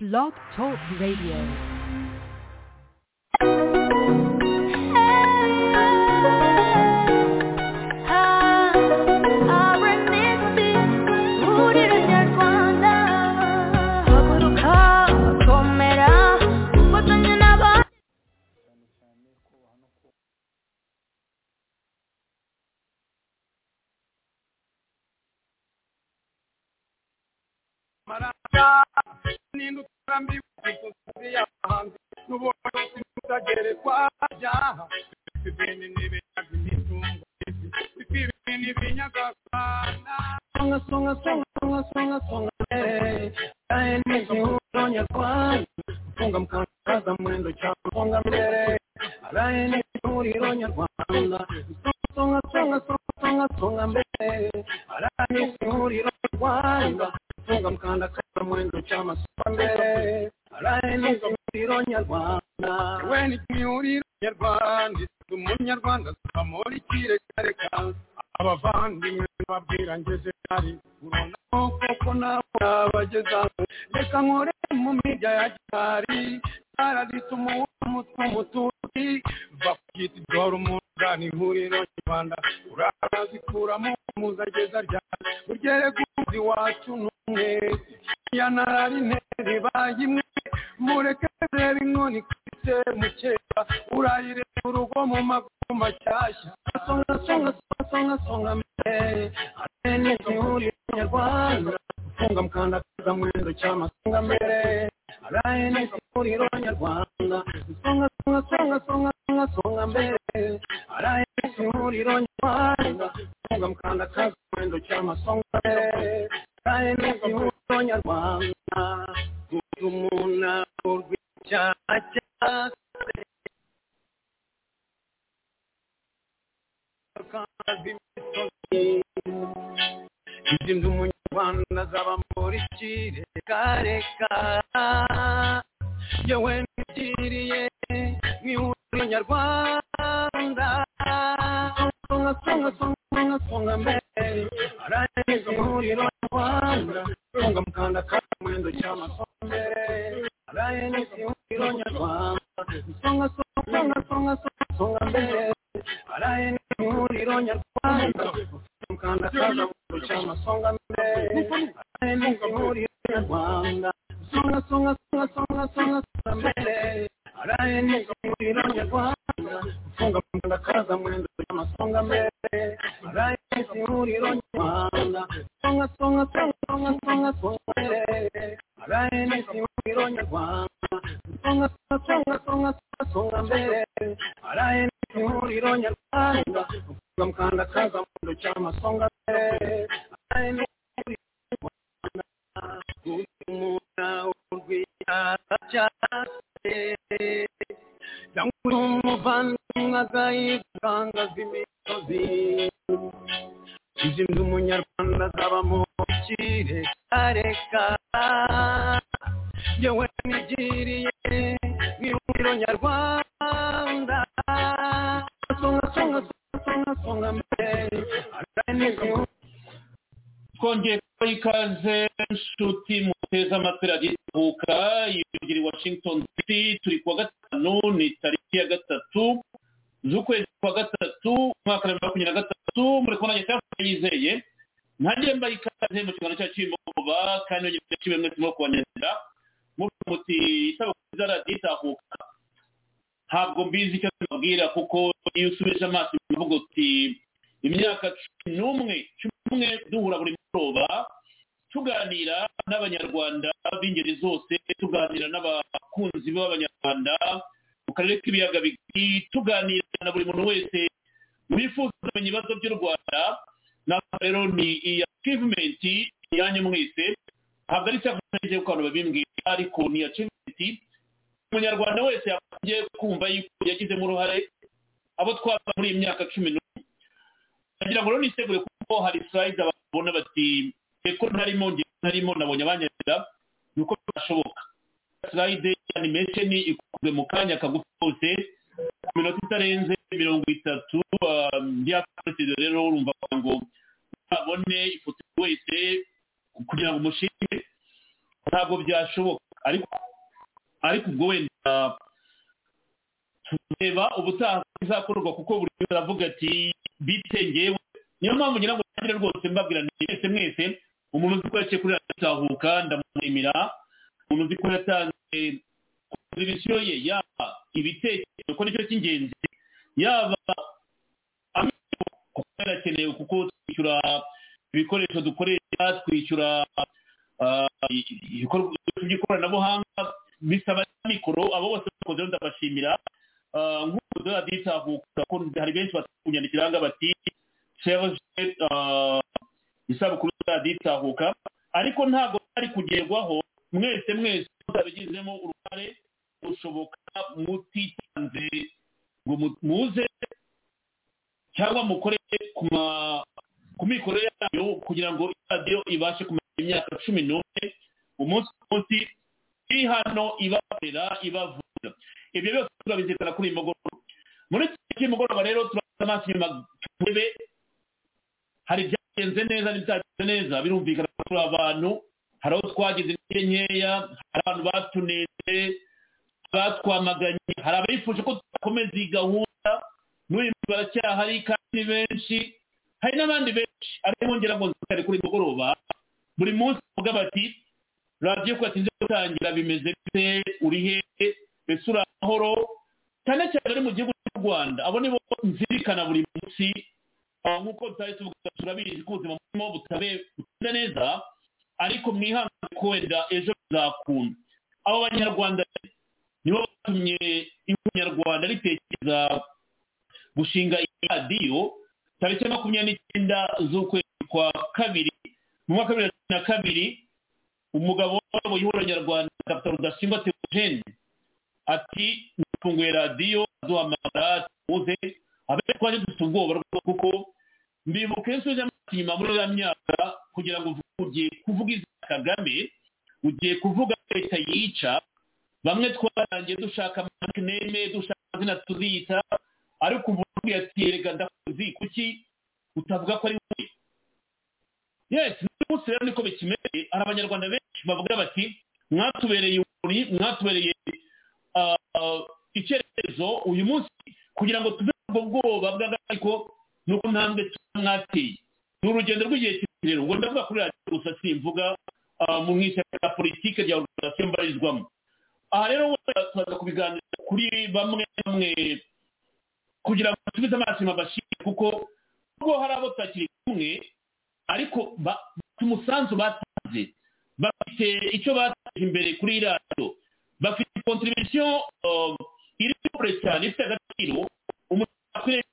Blog Talk Radio. Nino tambi kusudia hanzi nubo simutagere kwa jaha sibeni nibe yagitungo sibeni binyaga kana songa aeni uronya kwa funga mkaza mwendo cha songa mbele aeni uronya kwa songa mbele aeni uronya kwa funga mkanda kama mwendo chama mbele alaini kumiro nyarwanda weni kumiro nyarwanda umunyarwanda amori kire kareka abavandimwe babwira ngeze ari urona koko nawe abageza reka nkore mu mijya ya cyari aradituma umututi bakita doro umugani huriro nyarwanda urazikuramo muzageza rya ugere guzi wacu numwe yanarari nteri bayimwe mureke reba inkoni kwise mukeba urayire urugo mu maguma cyashya songa mbere arene zihuri nyarwanda funga mkanda kaza mwendo chama songa mbere arene zihuri nyarwanda songa mbere arene zihuri nyarwanda funga mkanda kaza mwendo chama songa mbere arene zihuri nyarwanda kumuna urwichacha Izindu munyarwanda zaba muri kire kareka yewe nigiriye mwihuriro nyarwanda songa mbere arane ihuriro nyarwanda songa mkanda kama mwendo chama songa mbere arane ihuriro nyarwanda songa mbere arane ihuriro nyarwanda mkanda kaza mwendo chama songa mbere arane ihuriro nyarwanda songa mbere arane ihuriro nyarwanda funga mkanda kaza mwendo chama songa mbere arane ihuriro nyarwanda songa mbere arane ihuriro nyarwanda songa mbere arane ihuriro nyarwanda funga mkanda kaza mwendo chama songa mbere arane umuna urwiyacha Yangumuvanga gayibanga zimisozi Izindu munyarwanda zaba mu kire kareka yewe nigiriye mwihuriro nyarwanda songa mbere arane twongeye kuba ikaze nshuti muteza amatwi agitubuka yigiri Washington DC turi kuwa gatanu ni tariki ya gatatu z'ukwezi kwa gatatu mwaka wa 2023 muri kubona cyangwa yizeye ntagiye mba ikaze mu kiganiro cya Kimboba kandi nyine kibe mwese mo kwanyeza muti isaba kuza raditahuka ntabwo mbizi icyo tubabwira kuko iyo usubije amaso uvuga uti imyaka 11 duhura buri mugoroba tuganira n'abanyarwanda b'ingeri zose tuganira n'abakunzi b'abanyarwanda mu karere k'ibiyaga bigari tuganira na buri muntu wese wifuza kumenya ibibazo by'u Rwanda ntabwo rero ni achievement yanyu mwese ntabwo ari cyavuze ko abantu babimbwira ariko ni achievement umunyarwanda wese yagiye kumva yuko yagizemo uruhare abo twaba muri iyi myaka 10 nagira ngo rero nisegure kuko hari slide ababona bati eko ntarimo nabonye abanyarwanda nuko bashoboka slide animation ikuze mu kanya kagufi kose ku minota itarenze 30 yakoze rero urumva ngo abone ifoto wese kugira ngo umushime ntabwo byashoboka ariko ubwo wenda tureba ubutaha bizakorwa kuko buri wese aravuga ati bitengewe. Niyo mpamvu ngira ngo tugire rwose mbabwira mwese umuntu uzi ko yaciye kuri Raditahuka ndamushimira, umuntu uzi ko yatanze kontribusiyo ye yaba ibitekerezo ko nicyo cy'ingenzi, yaba amikoro kuko yarakenewe kuko twishyura ibikoresho dukoresha, twishyura ibikorwa by'ikoranabuhanga bisaba amikoro. Abo bose bakoze ndabashimira. Nk'uko Raditahuka ko hari benshi batunyandikira bati serge isabukuru Raditahuka, ariko ntabwo ari kugerwaho mwese mutabigizemo uruhare ushoboka mutitanze ngo muze cyangwa mukore ku mikoro yayo kugira ngo radio ibashe kumara imyaka 11 umunsi munsi iri hano ibakorera ibavuga. Ibyo byose turabizitana kuri mugoroba. Muri iki mugoroba rero turaza amaso nyuma turebe hari byagenze neza n'ibyagenze neza. Birumvikana ko turi abantu, hari aho twagize intege nkeya, hari abantu batuneze batwamaganye, hari abifuje ko tukomeza iyi gahunda n'uyu baracyahari kandi benshi, hari n'abandi benshi ariko ngira ngo nzitare kuri mugoroba buri munsi bavuga bati radio ko atinze gutangira bimeze bite, uri hehe, ese uri amahoro, cyane cyane ari mu gihugu cy'u Rwanda. Abo nibo nzirikana buri munsi nk'uko tutari tuvuga turabizi ko ubuzima burimo butameze neza, ariko mwihangane ko wenda ejo bizakunda. Abo banyarwanda nibo batumye Inyarwanda ritekereza gushinga iradiyo tariki 29 z'ukwezi kwa kabiri mu mwaka wa 2022. Umugabo w'abo y'ihuriro nyarwanda Dr. Rudasingwa Theogene ati nifunguye radiyo aduhamagara tuze abe twaje dufite ubwoba kuko mbibuke nsuje inyuma muri ya myaka kugira ngo ugiye kuvuga izina Kagame, ugiye kuvuga leta yica, bamwe twarangiye dushaka makneme, dushaka izina tuzita, ariko uvuga ati erega ndakuzi kuki utavuga ko ari wowe. Yes, n'umunsi rero niko bikimeze. Hari abanyarwanda benshi bavuga bati mwatubereye ukuri, mwatubereye icyerekezo uyu munsi kugira ngo tuve ubwo bwoba bw'agariko nuko ntambwe mwateye. Ni urugendo rw'igihe kirekire. Ubwo ndavuga kuri radio gusa simvuga mu ishyaka rya politike rya organisation mbarizwamo. Aha rero turaza kubiganira kuri bamwe kugira ngo tubize amaso mabashire kuko hari abo takiri kumwe ariko umusanzu batanze bafite icyo batanze imbere kuri radio, bafite contribution iri kure cyane ifite agaciro. Umuntu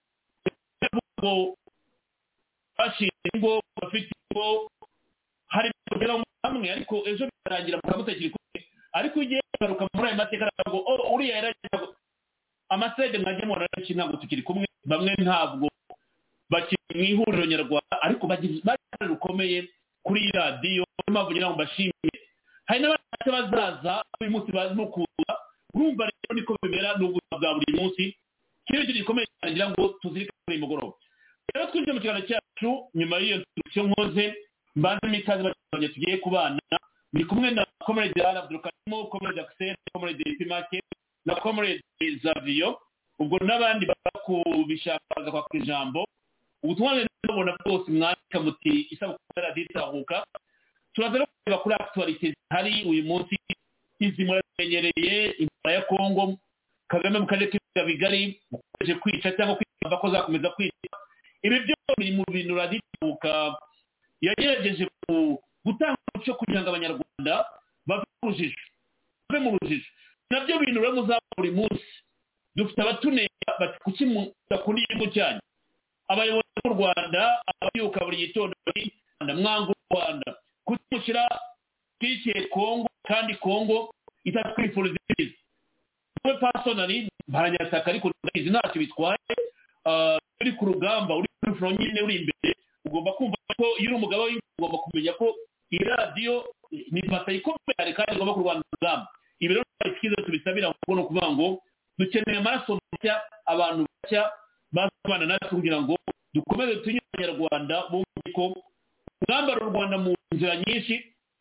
bashingo bafite ngo hari kugera hamwe ariko ejo bitarangira mukamutakiri kumwe, ariko ugiye garuka muri aya mateka ngo uriya yaragira amasede mwajye mu rariki ntabwo tukiri kumwe. Bamwe ntabwo bakiri mu ihuriro nyarwanda ariko bagize rukomeye kuri radio, mpamvu ngira ngo bashimye. Hari n'abandi bazaza uyu munsi bazi no kuza, urumva rero niko bimera n'ubuzima bwa buri munsi. Kino gikomeye ngira ngo tuzirika kuri mugoroba. Rero twinjiye mu kiganiro cyacu nyuma y'iyo introduction nkoze, mbanze mikaze batanye tugiye kubana. Ni kumwe na Comrade Abdulkarim, Comrade Axel, Comrade Pimake na Comrade Zavio, ubwo n'abandi bakubishakaza kwa ijambo. Ubutumwa n'ubona bwose mwandika muti isabukuru Raditahuka. Turaza kureba kuri actualité hari uyu munsi izi muramenyereye impara ya Kongo, Kagame mu karere k'ibiyaga bigari ukomeje kwica cyangwa kwitamba ko zakomeza kwica. Ibi byose biri mu bintu Raditahuka yagerageje gutanga umuco kugira ngo abanyarwanda bave mu rujijo. Nabyo bintu rero muzaba buri munsi dufite abatuneka bati kuki mudakunda igihugu cyanyu. Abayobozi b'u Rwanda ababyuka buri gitondo mwanga u Rwanda kuki mushyira twikiye Kongo kandi Kongo itatwifuriza ibyiza. We personally baranyataka ariko ndabizi ntacyo bitwaye. Uri ku rugamba uri kuri front nyine uri imbere ugomba kumva ko iyo uri umugabo ugomba kumenya ko iyi radio ni bataye ikomeye kandi ugomba kurwana urugamba. Ibi rero ikizo tubisabira ngo no kuvuga ngo dukeneye amaraso mashya, abantu bashya bazabana natwe kugira ngo dukomeze tunyure Abanyarwanda bumve ko urugamba rw'u Rwanda mu nzira nyinshi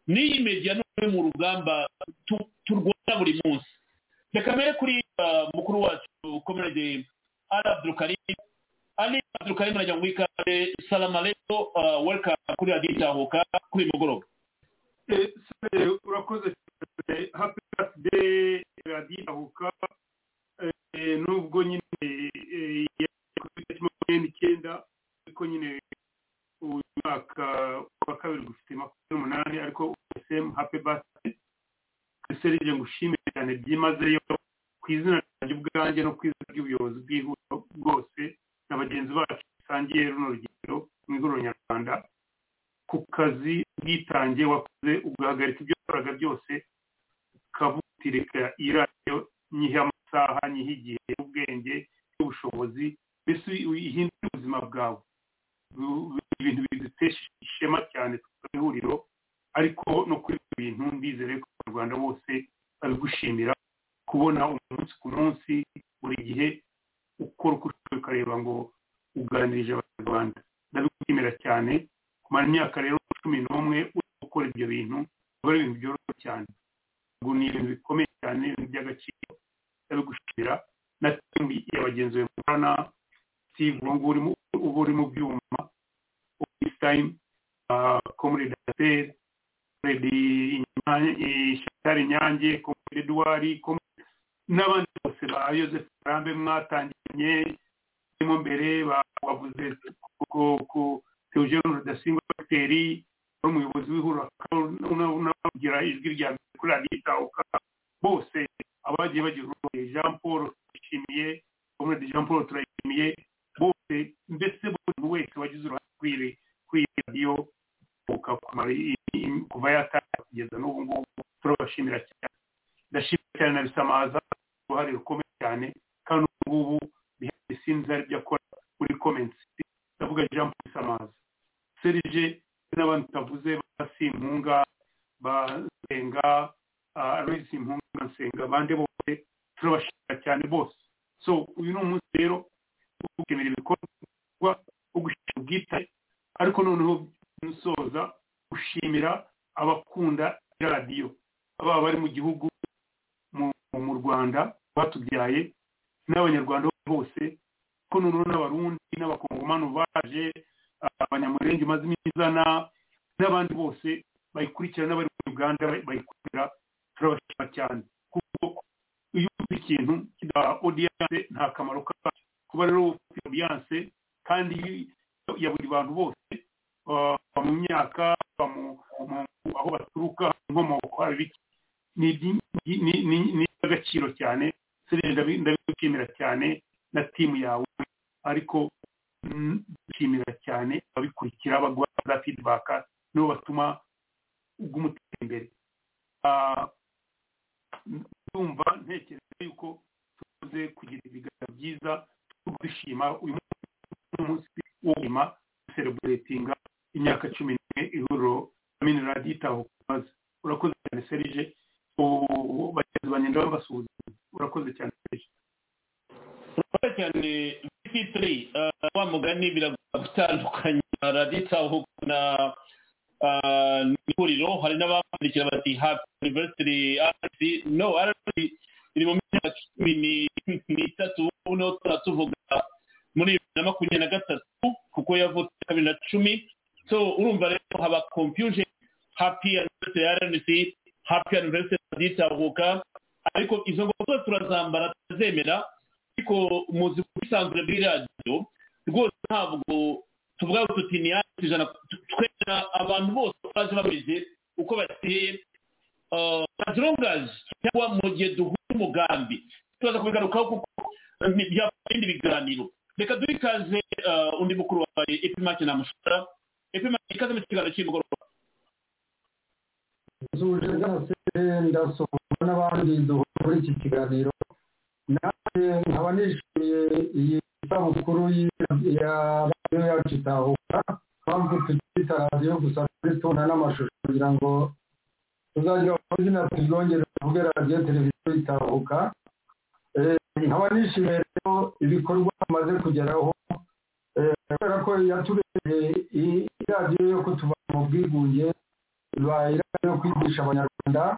n'iyi media no mu rugamba turwana buri munsi. Reka mbere kuri mukuru wacu Comrade Ali Abdul Karim najya ngo ikaze. Salamu alaykum, welcome kuri Aditahuka kuri mugoroba. Urakoze, happy birthday Aditahuka. Nubwo nyine ya ariko nyine umwaka wa kabiri gufite 28 ariko same happy birthday. Serije ngushimire cyane byimazeyo ku izina ry'ubwanjye no ku izina ry'ubuyobozi bw'ihuriro bwose n'abagenzi bacu sangiye runo rugendo mu ihuriro nyarwanda ku kazi bwitange wakoze ugahagarika ibyo wakoraga byose kabutireka iradiyo nyihe amasaha nyihe igihe ubwenge n'ubushobozi mbese ihindura ubuzima bwawe. Ibintu bidutesha ishema cyane tw'ihuriro ariko no kuri ibintu ndizere ko Rwanda bose babigushimira kubona umunsi ku munsi buri gihe ukora uko ukareba ngo uganirije Abanyarwanda. Ndabigushimira cyane kumara imyaka rero 11 ukora ibyo bintu bari ibintu byoroshye cyane. Ngo ni ibintu bikomeye cyane by'agaciro. Ndabigushimira na timbi y'abagenzi be murana Steve ngo uri mu byuma this time Comrade Dater Freddy Shatari Nyange Comrade Edouard n'abandi bose ba Joseph Rambe mwatangiranye mu mbere bavuze ko Theogene Rudasingwa Bateri umuyobozi w'ihuriro unagira ijwi rya kuri Aditahuka bose abagiye bagira Jean Paul Turayishimiye Comrade Jean Paul Turayishimiye bose mbese buri wese wagize uruhare kuri radio kuva yatangira kugeza n'ubu ngubu turabashimira cyane. Ndashimira cyane na Bisamaza uruhare rukomeye cyane kandi ubu bisinze ari byo akora kuri comments. Ndavuga Jean Paul Bisamaza, Serge n'abandi tavuze basimpunga basenga Aloys Impunga Nsenga bande bose turabashimira cyane bose. So uyu ni umunsi rero ukemera ibikorwa ugushira ubwite ariko noneho nsoza ushimira abakunda radio aba bari mu gihugu mu Rwanda batubyaye n'abanyarwanda bose ko noneho n'abarundi n'abakongomano baje abanyamurenge mazimizana n'abandi bose bayikurikira n'abari mu Uganda bayikurikira turabashima cyane kuko iyo ikintu kida audience nta kamaro ka kuba rero audience kandi ya buri bantu bose mu myaka aho baturuka inkomoko abiki ni agaciro cyane. Ndabishimira cyane na timu yawe ariko ndashimira cyane abikurikira bagwa feedback no batuma ugumutera imbere. Ndumva ntekereza yuko tuze kugira ibiganiro byiza twishima uyu munsi w'ubuzima celebrating imyaka 11 ihuriro Minera Aditahuka. Urakoze cyane Serge bagenzi banyenda basuhuza. Urakoze cyane Serge. Urakoze cyane Vitri wa mugani biragutandukanya Aditahuka na ihuriro. Hari n'abandikira bati happy anniversary RC no RC iri mu myaka 13 uno tuvuga muri 2023 kuko yavutse 2010. So urumva rero haba confusion. Happy anniversary RNC, happy anniversary Aditahuka, ariko izo ngo turazambara tuzemera ariko muzi kubisanzwe bw'iradio rwose ntabwo tuvuga tuti ni ijana twera abantu bose baje bameze uko bateye azrongaje cyangwa mu gihe duhura umugambi tuza kubigarukaho kuko byabindi biganiro. Reka duhikaze undi mukuru wa Epimake na Mushara. Epimake ikaze mu kiganiro cy'imugoroba. Zuje zose ndasoma n'abandi duhura iki kiganiro naje nkaba nishimiye iyi sabukuru ya radio yacu Itahuka mpamvu tukita radio gusa tubona n'amashusho kugira ngo tuzagira izina tuzongere tuvuge radio televiziyo Itahuka. Nkaba nishimiye rero ibikorwa amaze kugeraho kubera ko yatubereye radio yo kutuba mu bwigunge yo kwigisha abanyarwanda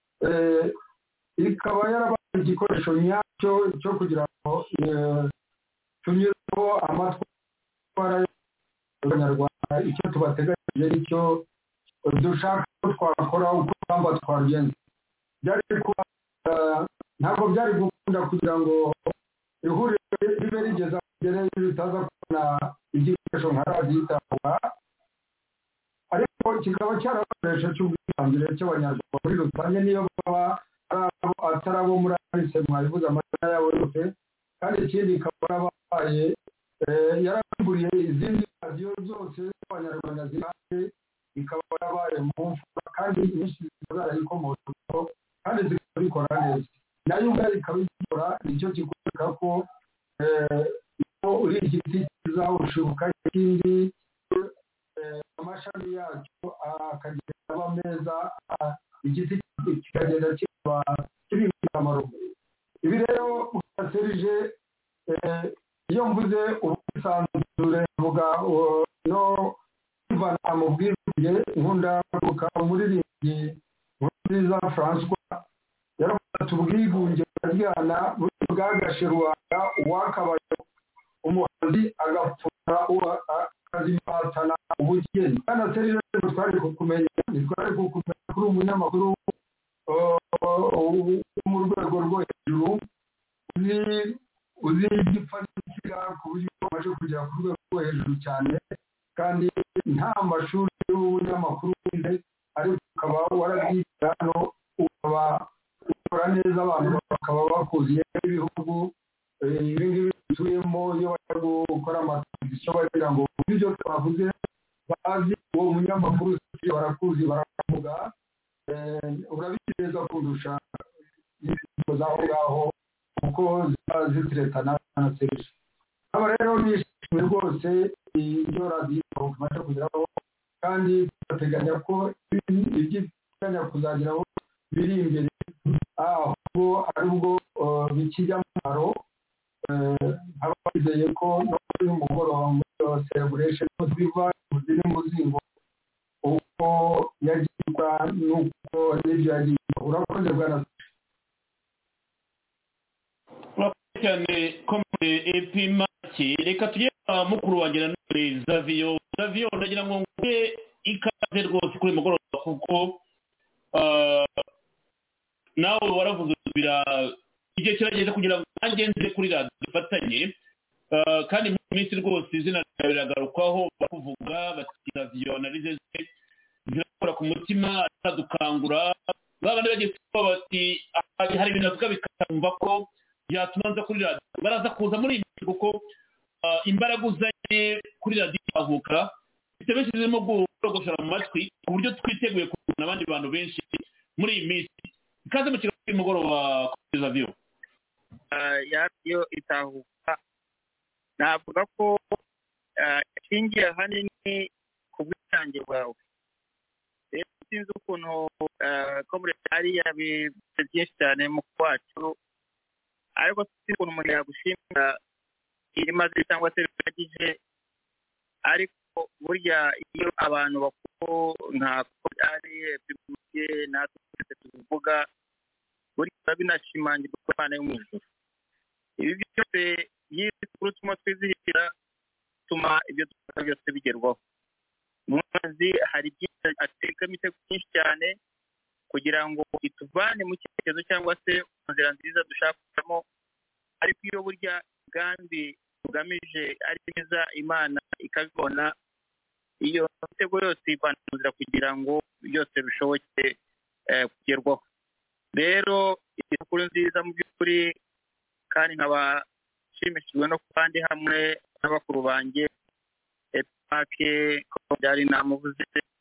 ikaba yarabaye igikoresho nyacyo cyo kugira ngo tunyureho amatwara y'abanyarwanda icyo tubateganyije nicyo dushaka ko twakora uko twamba twagenze byari kuba ntabwo byari gukunda kugira ngo ihuriro ribe rigeza kugera bitaza kubona igikoresho nka radiyo itahuka ariko kikaba cyarakoresha cy'ubwisanzure cy'abanyarwanda muri rusange niyo baba atari abo muri arise mwabivuze amazina yabo yose kandi ikindi ikaba yarabaye yaraburiye izindi radiyo zose z'abanyarwanda zihari ikaba yarabaye mu mfura kandi nyinshi zarayikomotsweho kandi zikabikora neza nayo ubwayo ikaba ikora nicyo kikwereka ko uri igiti kiza ushibuka ikindi amashami yacyo akagenda aba meza igiti kikagenda kiba kiri akamaro ibi rero ugaserije iyo mvuze ubwisanzure mvuga no kwivana mu bwiyunge nkunda kuvuga umuririmbyi nziza François yaravuze ubwigunge bwajyana bwagashe rwanda uwakabaye umuhanzi agapfura akazimatana ubugeni kandi aserije twari kukumenya kuri umunyamakuru mu rwego rwo hejuru uzi igifatika ku buryo umaze kugera ku rwego rwo hejuru cyane kandi nta mashuri y'ubunyamakuru wize ariko ukaba warabyigira hano ukaba ukora neza abantu bakaba bakuziye n'ibihugu ibi ngibi bituyemo iyo bari gukora amateleviziyo bagira ngo ibyo twavuze bazi uwo munyamakuru barakuzi baravuga urabizi neza kundusha ingingo z'aho ngaho kuko ziba zitiretana na serije aba rero nishimiye rwose ibyo radiyo imaze kugeraho kandi tugateganya ko ibyo iteganya kuzageraho biri imbere ahubwo ari ubwo bikijya mu maro aba bizeye ko no kuri uyu mugoroba muri celebration biva mu ziri muzingo uko yagirwa n'uko n'ibyo yagirwa urakoze bwana cyane komune epimaki reka tujye mukuru wanjye na none Xavier ndagira ngo nguhe ikaze rwose kuri mugoroba kuko nawe waravuze igihe kirageze kugira ngo nanjye nze kuri radiyo dufatanye kandi mu minsi rwose izina ryawe riragarukwaho bakuvuga bati Xavier na Rizeze zirakora ku mutima atadukangura babandi bagiye kuba bati hari ibintu bavuga bikamva ko byatuma nza kuri radiyo baraza kuza muri iyi minsi kuko imbaraga uzanye kuri radiyo itahuka bifite benshi zirimo gurogoshora mu matwi ku buryo twiteguye kubona abandi bantu benshi muri iyi minsi ikaze mu kiganiro cy'umugoroba kuri Xavier radiyo itahuka navuga ko ishingiye ahanini ku bwitange bwawe rero sinzi ukuntu komure hariya bivuze byinshi cyane mu kwacu ariko sinzi ukuntu umuntu yagushimira irimaze cyangwa se bihagije ariko burya iyo abantu bakuru nka ari bivuge natwe tuvuga burya binashimangirwa ku Imana yo mu ijuru ibi byose y'ibikuru tuma twizihira tuma ibyo dukora byose bigerwaho umuhanzi hari byinshi atekamo imitego myinshi cyane kugira ngo ituvane mu cyerekezo cyangwa se mu nzira nziza dushakamo ariko iyo burya kandi tugamije ari neza Imana ikabibona iyo mitego yose ivana mu nzira kugira ngo byose bishoboke kugerwaho rero inkuru nziza mu by'ukuri kandi nkaba nshimishijwe no kuba ndi hamwe n'abakuru banjye epake ko byari namuvuze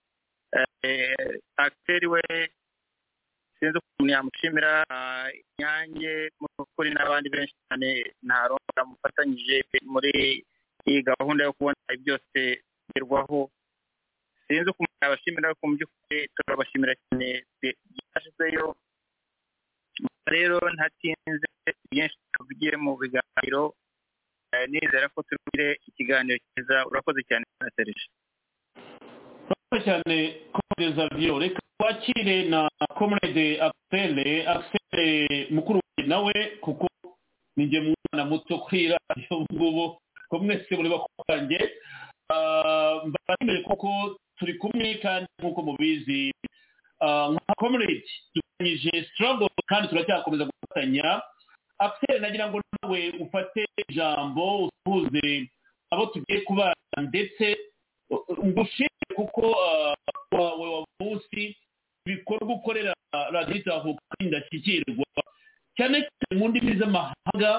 akiteri we sinzi ukuntu yamushimira Inyange mu by'ukuri n'abandi benshi cyane ntaronka mufatanyije muri iyi gahunda yo kubona byose bigerwaho sinzi ukuntu yabashimira ariko mu by'ukuri turabashimira cyane byashyizweyo rero ntatinze byinshi tuvugiye mu biganiro nizera ko tugire ikiganiro cyiza urakoze cyane na Serge cyane komeza vyo reka wakire na comrade Axel mukuru nawe kuko ninjye mwana muto kuri radio ngubo ko mwese muri bakwanjye mbashimire kuko turi kumwe kandi nkuko mubizi nka comrade tunyije struggle kandi turacyakomeza gufatanya. Axel nagira ngo nawe ufate ijambo usuhuze abo tugiye kubana ndetse ngushimire kuko wawe wa munsi ibikorwa ukorera radiyo itahuka indashyikirwa cyane cyane mu ndimi z'amahanga.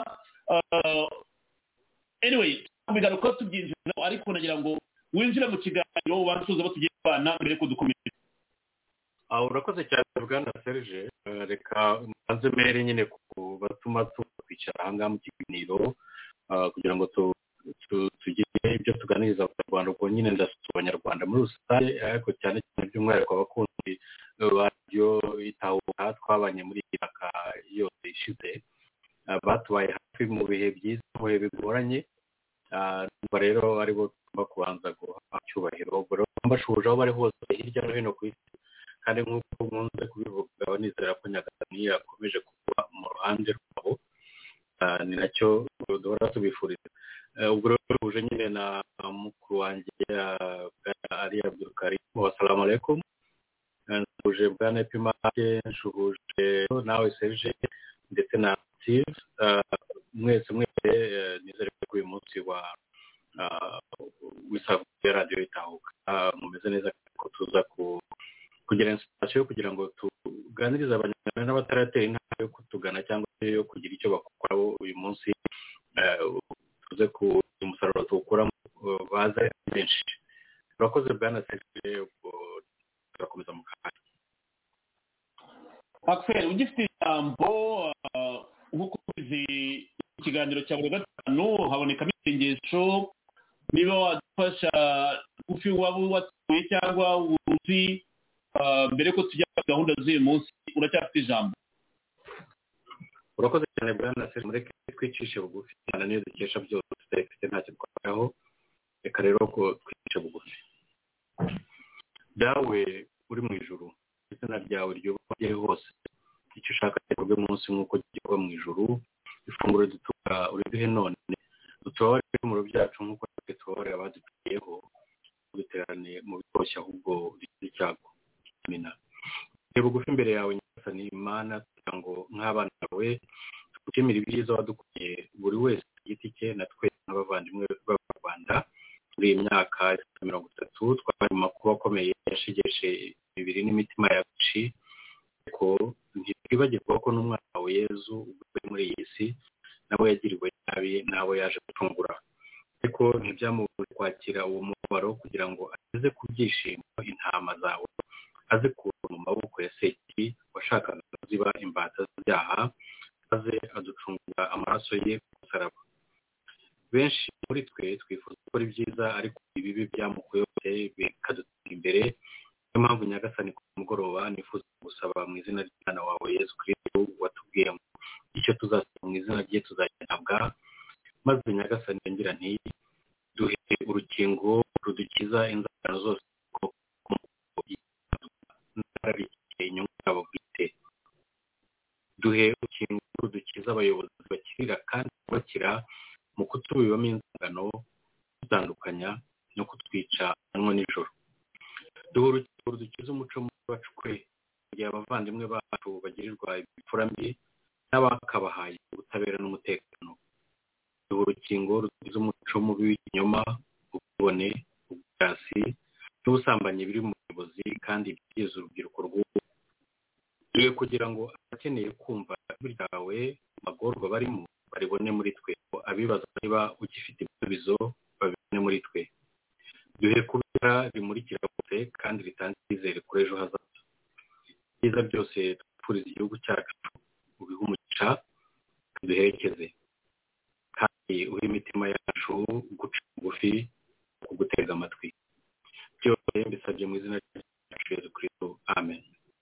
Anyway bigaruka tubyinjira ariko nagira ngo winjire mu kiganiro ubansuza abo tugiye kubana mbere ko dukomeza. Urakoze cyane bwana Serge, reka mbanze mbere nyine ku batuma twicara ahangaha mu kiganiro kugira ngo tugire ibyo tuganiriza abanyarwanda ubwo nyine ndasuba abanyarwanda muri rusange ariko cyane cyane by'umwihariko abakunzi baryo itahuka twabanye muri iyi myaka yose ishize batubaye hafi mu bihe byiza mu bihe bigoranye rero aribo tugomba kubanza guha icyubahiro ubwo rero mbashuje aho bari hose hirya no hino ku isi kandi nk'uko nkunze kubivuga nizera ko Nyagasani yakomeje kuba mu ruhande rwabo ni nacyo duhora tubifuriza. Ubwo rero uje nyine na mukuru wanjye ari Abdulkarim wassalamu alaikum uje bwana Epimake nshuhuje nawe Serge ndetse na Steve mwese nizere ko uyu munsi wa wisavu radio itahuka mumeze neza ko tuza kugira inspiration kugira ngo tuganirize abanyarwanda n'abataratera intambwe yo kutugana cyangwa yo kugira icyo bakora uyu munsi tuze ku umusaruro tuwukuramo baza benshi. Urakoze bwana Serge ubwo turakomeza mu kanya. Axel ugifite ijambo nk'uko uzi ikiganiro cya buri gatanu habonekamo isengesho niba wadufasha gufi waba watuye cyangwa uzi mbere ko tujya gahunda z'uyu munsi uracyafite ijambo. Urakoze cyane bwana Serge mureke twicishe bugufi cyane niyo dukesha byose dufite ntacyo twaraho reka rero ko twicishe bugufi. Dawe uri mu ijuru izina ryawe ryubahwe hose icyo ushaka gikorwe munsi nk'uko gikorwa mu ijuru ifunguro dutuka uriduhe none dutubabarire mu byacu nk'uko tubabarira abaduciyeho duterane mu bitoshya ahubwo icyago. Amina. Bugufi imbere yawe Nyagasani Imana kugira ngo nk'abana bawe tukemere ibyiza wadukuye buri wese igiti cye na twe nk'abavandimwe b'Abanyarwanda muri iyi myaka 30 twabaye mu makuba akomeye yashigeshe imibiri n'imitima yacu ko ntitwibagirwa ko n'umwana wawe Yezu ubwo muri iyi si nawe yagiriwe nabi nawe yaje gucungura ariko ntibyamubuje kwakira uwo mubabaro kugira ngo ageze ku byishimo intama zawe aze kuva mu maboko ya Sekibi washakaga kuziba imbata z'ibyaha maze aducungura amaraso ye ku musaraba. Benshi muri twe twifuza gukora ibyiza ariko ibibi byamukuyobye bikadutera imbere. Niyo mpamvu Nyagasani ku mugoroba nifuza gusaba mu izina ry'Umwana wawe Yesu Kristo watubwiye ngo icyo tuzasaba mu izina rye tuzagihabwa maze Nyagasani ngira nti duhe urukingo rudukiza inzara zose inyungu yabo bwite. Duhe urukingo rudukiza abayobozi bakirira kandi bakira mu kutubibamo inzangano dutandukanya no kutwica anywa nijoro. Duhe urukingo rudukiza umuco wacu kwe igihe abavandimwe bacu bagirirwa ibipfura mbi n'abakabahaye ubutabera n'umutekano. Duhe urukingo rudukiza umuco mubi w'ikinyoma ubwibone ubwasi n'ubusambanyi biri mu buyobozi kandi byiza urubyiruko rw'ubu kugira ngo abakeneye kumva ijwi ryawe magorwa barimo baribone muri twe abibaza niba ugifite ibisubizo babibone muri twe. Duhe kubera rimurikira bose kandi ritanga icyizere kuri ejo hazaza. Ibyiza byose twifuriza igihugu cyacu ubihe umugisha duherekeze kandi uhe imitima yacu guca bugufi kugutega amatwi. Byose mbisabye mu izina rya Yesu Kristo. Amen.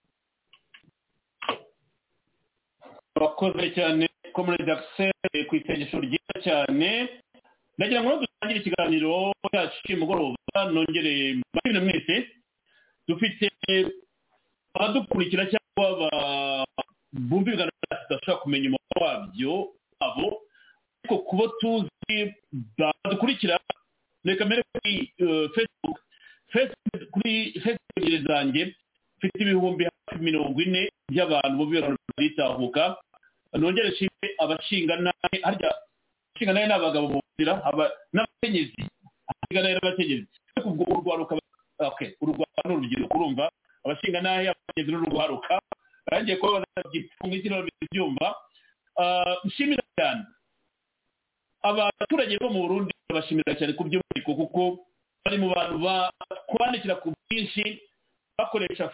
Urakoze cyane Comrade Axel ku isengesho ryiza cyane. Ndagira ngo dutangire ikiganiro cyacu cy'umugoroba nongere mbabwire mwese dufite abadukurikira cyangwa bumvikana tudashobora kumenya umubare wabyo abo ariko kubo tuzi badukurikira reka mbere kuri Facebook kuri Facebook zanjye mfite ibihumbi hafi 40 by'abantu bumvikana bitahuka nongere nshime abashinganaye harya abashinganaye n'abagabo mu nzira n'abakenyezi abashinganaye n'abakenyezi ubwo urwaruka urugwaro n'urubyiruko urumva abashinganaye abakenyezi n'urugwaruka barangiye ko bazagifunga ikiro byumva nshimira cyane abaturage bo mu Burundi bashimira cyane ku by'umwihariko kuko bari mu bantu kwandikira ku bwinshi bakoresha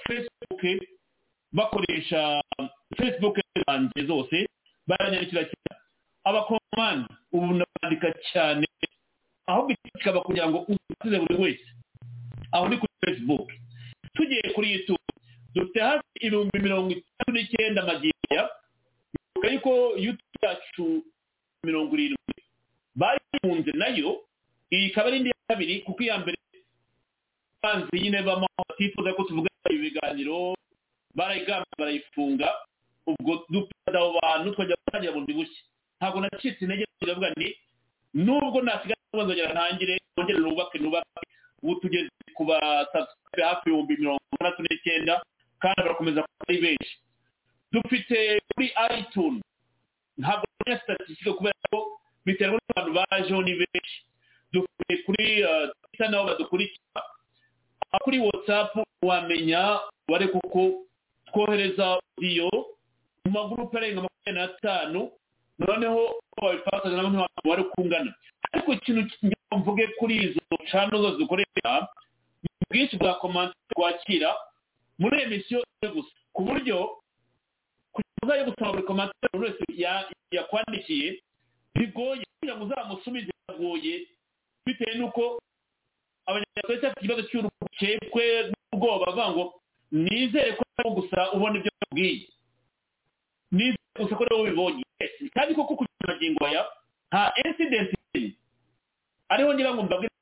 Facebook zanjye zose baranyandikira cyane abakomani ubu nabandika cyane aho bikaba kugira ngo uzize buri wese aho ni kuri Facebook tugiye kuri YouTube dufite hafi 59 amagiya ariko YouTube yacu 70 bayifunze nayo iyi ikaba ari indi ya kabiri kuko iya mbere banzi nyine batifuza ko tuvuga ibiganiro barayifunga ubwo dufite abo bantu twajya gutangira bundi bushya ntabwo nacitse intege ndavuga nti nubwo nasigaye nzongera ntangire nongere nubake ubu tugeze ku basubscribe hafi 69 kandi barakomeza kuba ari benshi dufite kuri iTunes ntabwo ari statistique kubera ko biterwa n'abantu bajeho ni benshi dufite kuri Twitter nabo badukurikira kuri WhatsApp wamenya wari kuko twohereza audio mu magurupe arenga 25 noneho wabifatanya n'abantu bari kungana ariko ikintu mvuge kuri izo channel zose dukoresha bwinshi bwa comment twakira muri emission gusa ku buryo kuza yo gusaba comment wese yakwandikiye bigoye kugira ngo uzamusubize bigoye bitewe nuko abanyarwanda bafite ikibazo cy'urukekwe n'ubwoba bavuga ngo nizere ko gusa ubona ibyo babwiye nizere gusa ko rero ubibonye kandi koko kugira magingo aya nta incident ariho ngira ngo mbabwire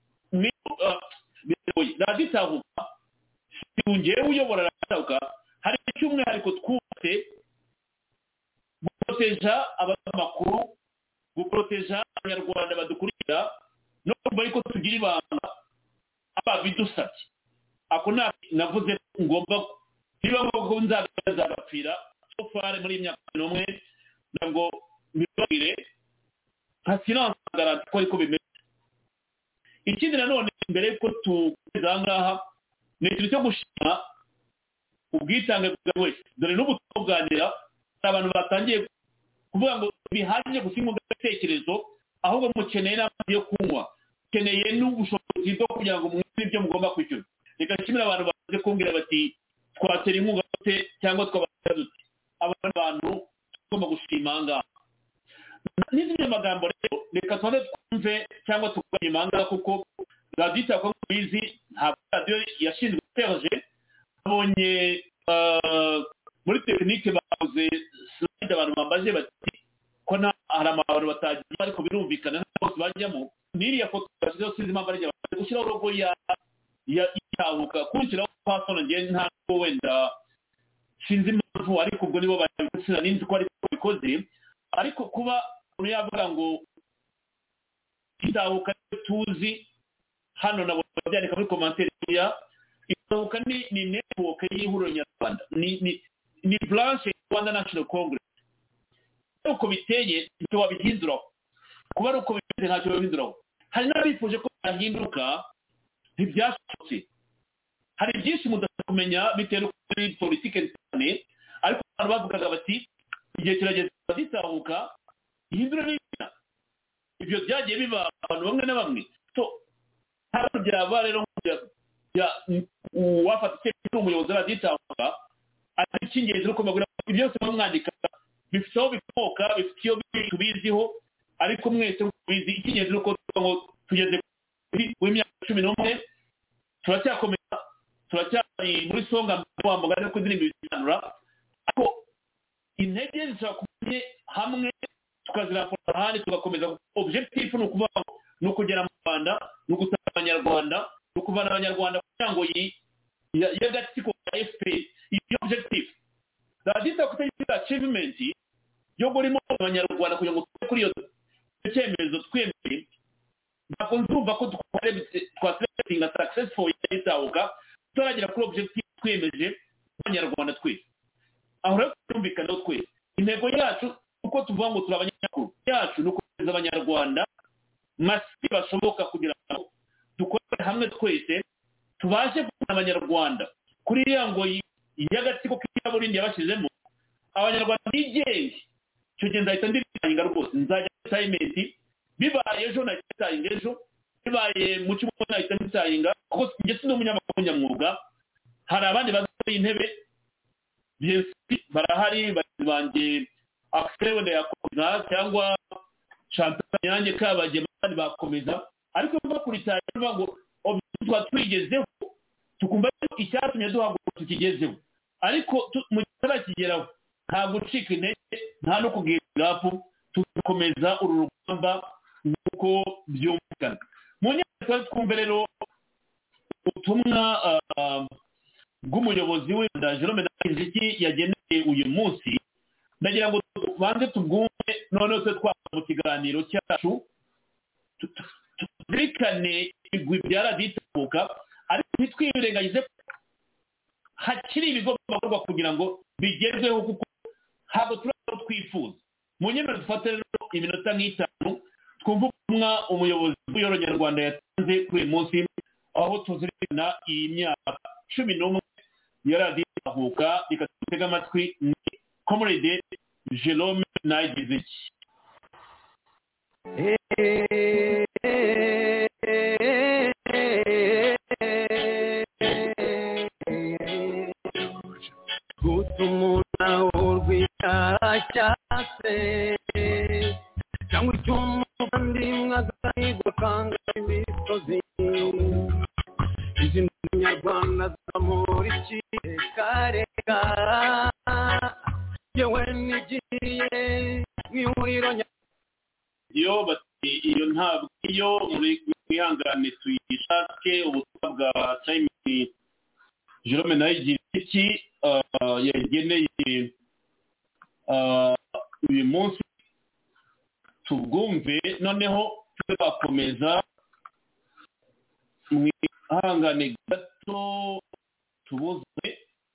bigoye raditahuka ngewe uyobora raditahuka hari icyumwihariko twubatse guproteja abanyamakuru guproteja abanyarwanda badukurikira no kumva ariko tugira ibanga ababidusabye ako navuze ngomba niba ngo nzagaza agapfira sofare muri imyaka n'umwe ngo mbibwire nka silence garanti ko ariko bimeze ikindi nanone mbere ko tugeza ngaha ni ikintu cyo gushima ubwitange bwa wese dore n'ubu tuganira abantu batangiye kuvuga ngo bihagije gusiga agatekerezo ahubwo mukeneye n'amazi yo kunywa mukeneye n'ubushobozi bwo kugira ngo mwese ibyo mugomba kwishyura reka nshimira abantu baje kumbwira bati twatera inkunga cyangwa twabaza duti abantu tugomba gushima ngaha n'izindi magambo rero reka twumve cyangwa tuganye imanga kuko radita ko bizi ntabwo radio yashinzwe teje abonye muri tekinike bavuze slide abantu bambaje bati ko nta hari abantu batagiye ariko birumvikana bose bajyamo n'iriya foto yasize sizi impamvu ari gushyiraho logo ya itahuka kurikiraho pasona nge nta wenda sinzi impamvu ariko ubwo nibo babisira n'inzi ko ariko bikoze ariko kuba yavuga ngo itahuka tuzi hano nabo byandika muri commentaire ya itahuka ni network y'ihuriro nyarwanda ni branche Rwanda National Congress uko biteye byo wabihinduraho kuba uko bimeze ntacyo babihinduraho hari n'abifuje ko bahinduka ntibyashobotse hari byinshi mudakumenya bitewe kuri politike cyane ariko abantu bavugaga bati igihe kirageze baditahuka ihindura n'ibina ibyo byagiye biba abantu bamwe na bamwe so hano byaba rero wafata icyemezo umuyobozi baditahuka ari icy'ingenzi nuko bagura byose bamwandika bifite aho bikomoka bifite iyo tubiziho ariko mwese mubizi icy'ingenzi nuko tugeze w'imyaka 11 turacyakomeza turacyari muri songa wamugana no kudirimba ibisanura ariko intege zishobora hamwe tukazirapora ahandi tugakomeza objectif ni ukuvuga ni ukugera mu Rwanda ni ugutanga abanyarwanda ni ukuvana abanyarwanda kugira ngo y'agatsiko ka FPR iyo objective radiyo itakutegeka achievement yo burimo abanyarwanda kugira ngo tujye kuri iyo cyemezo twemeye ntabwo nzumva ko twaselekitinga successful yitahuka turagera kuri objective twemeje abanyarwanda twese aho rero twumvikana twese intego yacu uko tuvuga ngo turi abanyamakuru yacu ni ukohereza abanyarwanda masi bashoboka kugira ngo dukorere hamwe twese tubashe kubona abanyarwanda kuri iriya ngo y'agatsiko k'ikaburimbi yabashyizemo abanyarwanda bigenge icyo gihe nzahita ndirinda rwose nzajya assignment bibaye ejo nahita ejo bibaye mu cyumweru nahita nditayinga kuko njye si n'umunyamakuru nyamwuga hari abandi bazaye intebe barahari banjye akisewende yakomeza cyangwa champion yanjye kabage bandi bakomeza ariko bakuritaye ngo twa twigezeho tukumva icyatumye duhaguruka tukigezeho ariko mu gihe kigeraho nta gucika intege nta no kugira gapu tugakomeza uru rugamba nk'uko byumvikana mu nyandiko twumve rero ubutumwa bw'umuyobozi w'Rwanda Jerome Ndayiziki yageneye uyu munsi ndagira ngo tubanze tubwumve noneho twe twaba mu kiganiro cyacu tuzirikane ibigwi bya radiyo itahuka ariko ntitwirengagize hakiri ibigo bikorwa kugira ngo bigerweho kuko ntabwo turabona twifuza mu nyemero dufate rero iminota nk'itanu twumva ubutumwa umuyobozi w'Ihuriro Nyarwanda yatanze kuri uyu munsi aho tuzirikana iyi myaka 11 ya radiyo itahuka reka dutege amatwi ni Comrade Jerome Ndayiziki. Gutumuna urwitara cyase cyangwa icy'umundi mwazahigwa kanga imisozi izi Nyarwanda zamuri kirekareka yewe nigiye mwihuriro iyo bati iyo ntabwo iyo muri kwihangane tuyishake ubutumwa bwa Chaimini Jerome Ndayiziki yageneye uyu munsi tubwumve noneho bakomeza mwihangane gato tubuze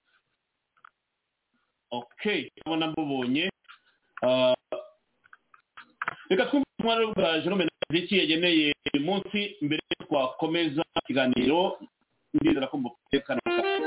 okay tubona mbubonye reka twumve ubutumwa bwa Jerome Ndayiziki yageneye uyu munsi mbere twakomeza ikiganiro ndizera ko mutekana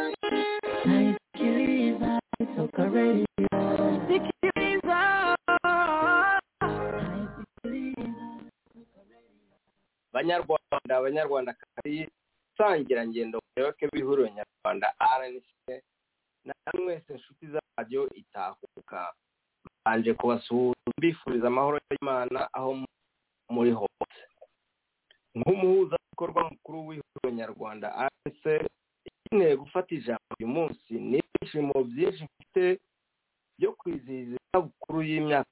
abanyarwandakazi sangira ngendo muyoboke b'Ihuriro Nyarwanda RNC namwe inshuti za radio itahuka banje kubasuhuza mbifuriza amahoro y'Imana aho muri hose nk'umuhuza bikorwa mukuru w'Ihuriro Nyarwanda RNC ikeneye gufata ijambo uyu munsi n'ishimo byinshi mfite byo kwizihiza isabukuru y'imyaka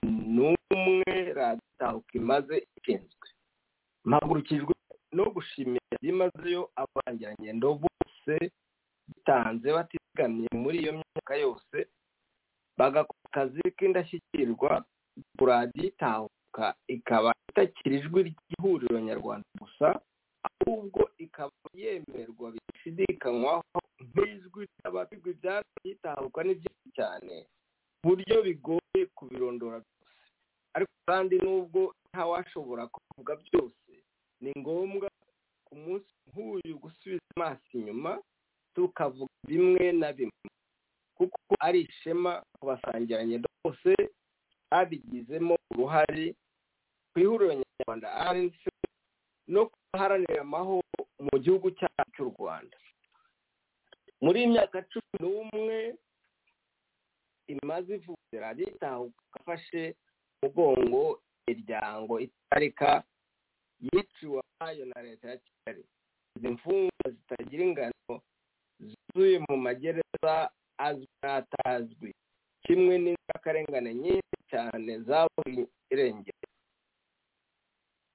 11 radiyo itahuka imaze ishinzwe mpagurukijwe no gushimira byimazeyo abangirangendo bose bitanze batigamiye muri iyo myaka yose bagakora akazi k'indashyikirwa ku radiyo itahuka ikaba itakiri ijwi ry'Ihuriro Nyarwanda gusa ahubwo ikaba yemerwa bishidikanywaho nk'ijwi ry'ababigwi bya radiyo itahuka ni byinshi cyane buryo bigoye kubirondora byose ariko kandi nubwo ntawashobora kuvuga byose ni ngombwa ku munsi nk'uyu gusubiza amaso inyuma tukavuga bimwe na bimwe kuko ari ishema ku basangirangendo bose babigizemo uruhare ku Ihuriro Nyarwanda RNC no guharanira amahoro mu gihugu cyacu cy'u Rwanda muri iyi myaka 11 imaze ivuze radiyo itahuka afashe umugongo imiryango itarika yiciwe ayo na leta ya Kigali izi mfungwa zitagira ingano zuzuye mu magereza azwi n'atazwi kimwe n'inzirakarengane nyinshi cyane zaburiwe irengero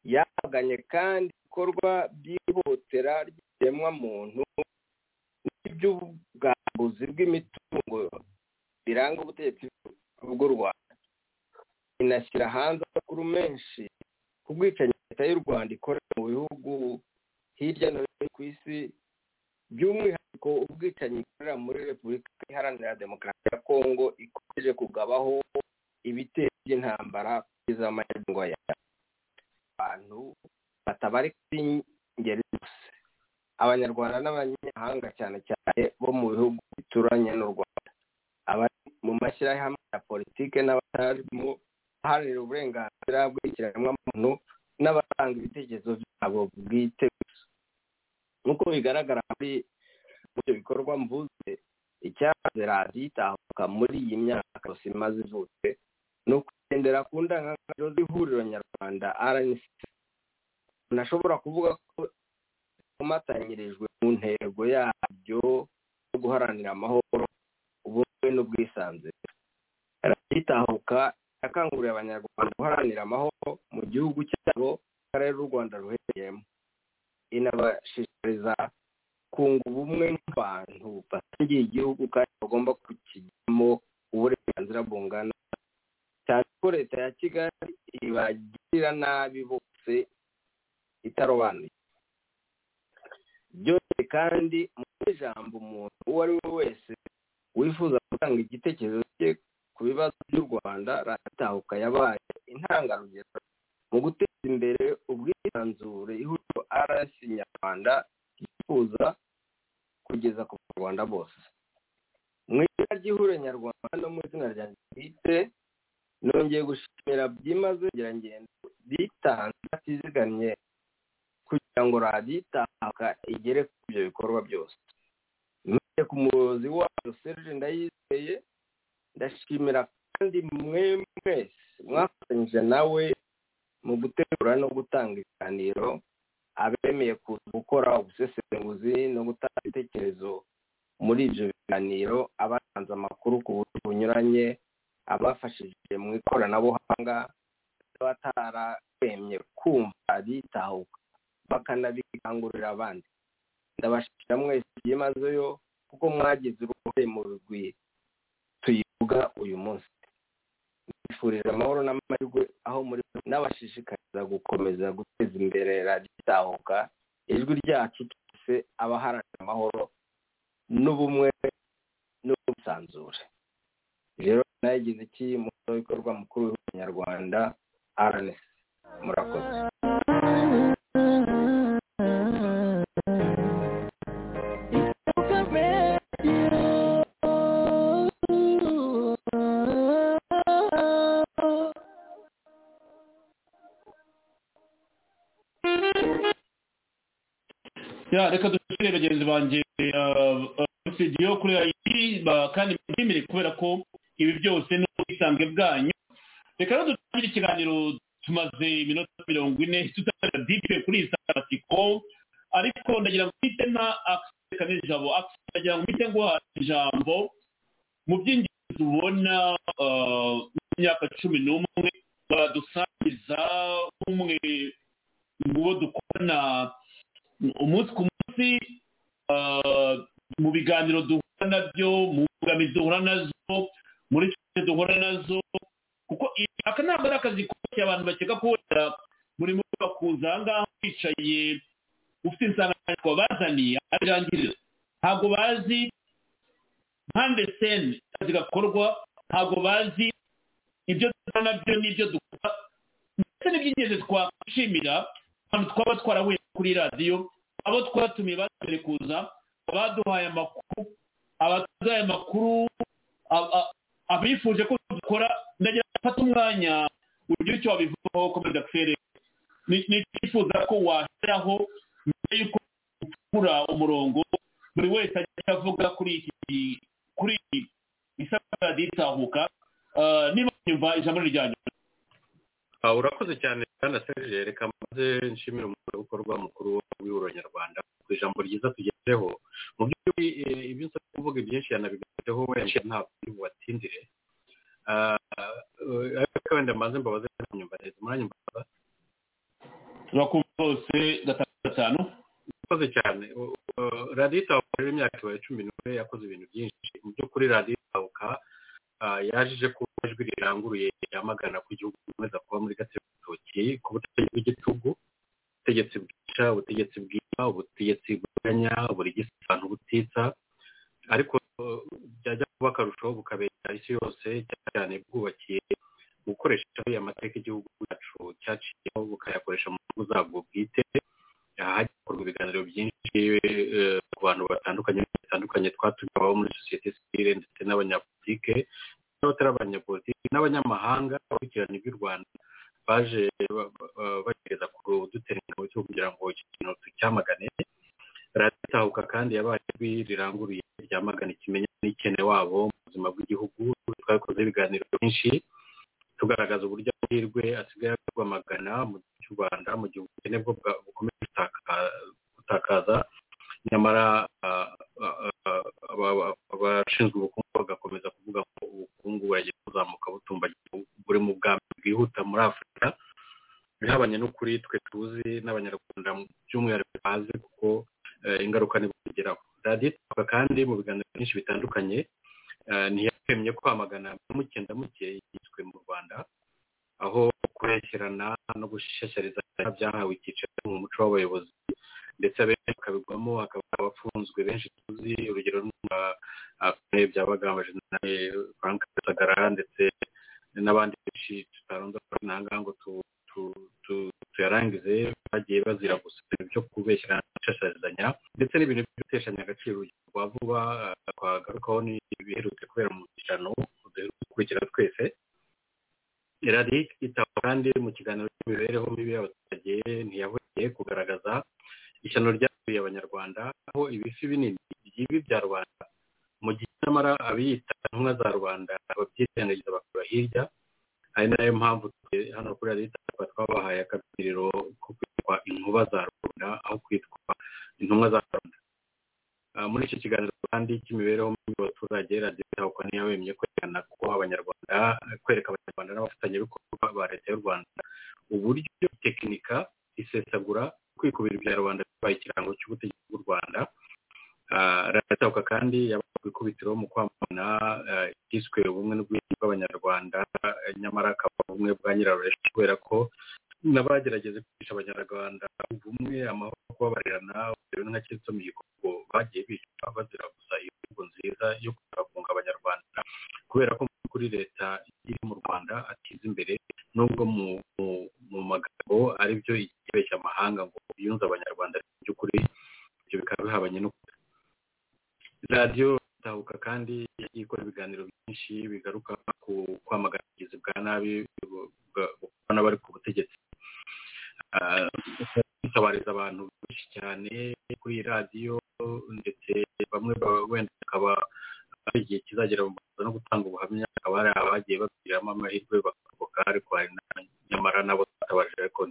yahaganye kandi ibikorwa by'ihotera ry'ikiremwamuntu by'ubwambuzi bw'imitungo biranga ubutegetsi bw'u Rwanda, inashyira hanze amakuru menshi ku bwicanyi leta y'u Rwanda ikorera mu bihugu hirya no hino ku isi, by'umwihariko ubwicanyi ikorera muri Repubulika Iharanira Demokarasi ya Kongo ikomeje kugabaho ibitero by'intambara kugeza amagingo aya. Abantu batabari kuri ngeri zose, abanyarwanda n'abanyamahanga cyane cyane bo mu bihugu bituranye n'u Rwanda, abari mu mashyirahamwe ya politike n'abatarimo baharanira uburenganzira bw'ikiremwamuntu n'abatanga ibitekerezo byabo bwite. Nk'uko bigaragara muri ibyo bikorwa mvuze, icyahaze radiyo itahuka muri iyi myaka yose imaze ivutse ni ukugendera ku ndangagaciro z'ihuriro nyarwanda RNC. Nashobora kuvuga ko ikomatanyirijwe mu ntego yaryo yo guharanira amahoro, ubumwe n'ubwisanzure. radiyo itahuka yakanguriye abanyarwanda guharanira amahoro mu gihugu cyabo, akarere u Rwanda ruherereyemo. Inabashishikariza kunga ubumwe n'abantu basangiye igihugu kandi bagomba kukigiramo uburenganzira bungana, cyane ko leta ya Kigali ibagirira nabi bose itarobanuye. Byose kandi mu ijambo umuntu uwo ari we wese wifuza gutanga igitekerezo cye ku bibazo by'u Rwanda, radiyo itahuka yabaye intangarugero mu guteza imbere ubwisanzure ihuriro RNC nyarwanda yifuza kugeza ku Rwanda bose. Mu izina ry'ihuriro nyarwanda no mu izina ryanjye bwite, nongeye gushimira byimazeyo ngendo bitanze batizigamye kugira ngo radiyo itahuka igere ku ibyo bikorwa byose. Mwese ku muyobozi wayo Serge Ndayizeye, ndashimira kandi mwe mwese mwafatanyije nawe mu gutegura no gutanga ibiganiro, abemeye gukora ubusesenguzi no gutanga ibitekerezo muri ibyo biganiro, abatanze amakuru ku buryo bunyuranye, abafashije mu ikoranabuhanga, abataremye kumva radiyo itahuka bakanabikangurira abandi. Ndabashimira mwese byimazeyo kuko mwagize uruhare mu bigwi tuyivuga uyu munsi. Mbifurije amahoro n'amahirwe aho muri, n'abashishikariza gukomeza guteza imbere radiyo itahuka, ijwi ryacu twese abaharanira amahoro n'ubumwe n'ubwisanzure. Rero nagize iki mu bikorwa mukuru w'Abanyarwanda RNC. Murakoze. reka dushyire bagenzi banjye studio kuri iyi kandi mbimire kubera ko ibi byose ni ubwisange bwanyu. Reka rero dutangire ikiganiro, tumaze iminota 40 tutagira dipe kuri iyi nsanganyamatsiko, ariko ndagira ngo mpite nta Axel Kanijabo. Ndagira ngo mpite nguha ijambo mu by'ingenzi ubona mu myaka 11 baradusangiza umwe mu bo dukorana umunsi ku munsi, mu biganiro duhura nabyo, mu mbogamizi duhura nazo, muri cyose duhura nazo, kuko aka ntabwo ari akazi kose abantu bakeka ko muri muri bakuza ahangaha wicaye ufite insanganyamatsiko bazaniye abirangirira. Ntabwo bazi mpande sene akazi gakorwa, ntabwo bazi ibyo duhura nabyo n'ibyo dukora, ndetse n'iby'ingenzi twakwishimira abantu twaba twarahuye kuri radiyo, abo twatumiye batere kuza, abaduhaye amakuru, abatuzaye amakuru, abifuje ko dukora. Ndagira gufata umwanya ugira icyo wabivugaho komeza Axel. Nifuza ko washyiraho mbere y'uko ukura umurongo buri wese ajya avuga kuri isabwa ritahuka. Niba nyumva ijambo ryanyu. Urakoze cyane kandi Serge, reka maze nshimira umukorwa mukuru w'ihuriro nyarwanda ku ijambo ryiza tugezeho. Mu by'ukuri ibyo nsa kuvuga byinshi yanabigateho wenda ntabwo watindire, ariko wenda maze mbabaze nyumva neza umwanya mbabaza. Turakumva bose 5. Urakoze cyane. Radiyo itahuka rero imyaka ibaye 11 yakoze ibintu byinshi mu byo kuri radiyo Itahuka yajije ku ijwi riranguruye yamagana ku gihugu gukomeza kuba muri Gatebe ku butegetsi bw'igitugu, ubutegetsi bwica, ubutegetsi bwiba, ubutegetsi buganya, buri gisantu butitsa, ariko byajya kuba akarusho bukabera isi yose cyane bwubakiye gukoresha amateka igihugu cyacu cyaciyeho bukayakoresha mu nyungu zabwo bwite. Hagikorwa ibiganiro byinshi ku bantu batandukanye twatugaho muri sosiyete sivile ndetse n'abanyapolitike n'abatari abanyapolitike n'abanyamahanga bakurikirana iby'u Rwanda baje bagereza kudutera ingabo cyo kugira ngo iki kintu tucyamagane. radiyo Itahuka kandi yabaye riranguruye ryamagana ikimenyane n'ikene wabo mu buzima bw'igihugu. Twakoze ibiganiro byinshi tugaragaza uburyo amahirwe asigaye rwamagana mu cy'u Rwanda mu gihe ubukene bwo bukomeye gutakaza, nyamara abashinzwe ubukungu bagakomeza kuvuga ko ubukungu buragiye kuzamuka butumbagira buri mu bwami bwihuta muri Afurika. Bihabanye n'ukuri twe tuzi n'abanyarwanda by'umwihariko bazi kuko ingaruka ntibugeraho. radiyo Itahuka kandi mu biganiro byinshi bitandukanye ntiyemye kwamagana mukenda muke yiswe mu Rwanda, aho kurekerana no gushishikariza byahawe icyicaro mu muco w'abayobozi ndetse abenshi bakabigwamo, hakaba abafunzwe benshi tuzi, urugero byabagamba Jenerali Frank Rusagara ndetse n'abandi benshi tutarondora nanga ngo tuyarangize bagiye bazira gusa ibyo kubeshyirana gushishikarizanya ndetse n'ibintu by'uteshanya agaciro rwa vuba twagarukaho n'ibiherutse kubera mu cyano dukurikira twese. radiyo Itahuka kandi mu kiganiro cy'imibereho mibi y'abaturage ntiyahweye kugaragaza ishyano ryasuye abanyarwanda, aho ibifi binini by'ibi bya rubanda mu gihe nyamara abiyita intumwa za rubanda babyirengagiza bakura hirya. ari nayo mpamvu hano kuri radiyo Itahuka twabahaye akabiriro ko kwitwa inkuba za rubanda aho kwitwa intumwa za rubanda. Muri iki kiganiro kandi cy'imibereho y'abaturage radiyo Itahuka ntiyahwemye kwereka abanyarwanda n'abafatanyabikorwa ba leta y'u Rwanda uburyo tekinika isesagura kwikubira ibya rubanda bibaye ikirango cy'ubutegetsi bw'u Rwanda. radiyo Itahuka kandi yabaye ku ikubitiro mu kwamagana icyiswe ubumwe bw'abanyarwanda, nyamara akaba ubumwe bwa nyiraruresha kubera ko n'abagerageza kwigisha abanyarwanda ubumwe, amahoro, kubabarirana nka Kizito Mihigo bagiye bicwa bazira gusa imvugo nziza yo kubafunga abanyarwanda kubera ko kuri leta iri mu Rwanda atiza imbere, nubwo mu magambo ari byo ikibeshya amahanga ngo yunze abanyarwanda by'ukuri ibyo bikaba bihabanye no radiyo Itahuka kandi yagiye ikora ibiganiro byinshi bigaruka ku kwamagana ubugizi bwa nabi n'abari ku butegetsi. Itabariza abantu benshi cyane kuri radiyo ndetse bamwe wenda akaba ari igihe kizagera mu Rwanda no gutanga ubuhamya, akaba hari abagiye babwiramo amahirwe bakavuga ariko hari nyamara nabo tutabarije ariko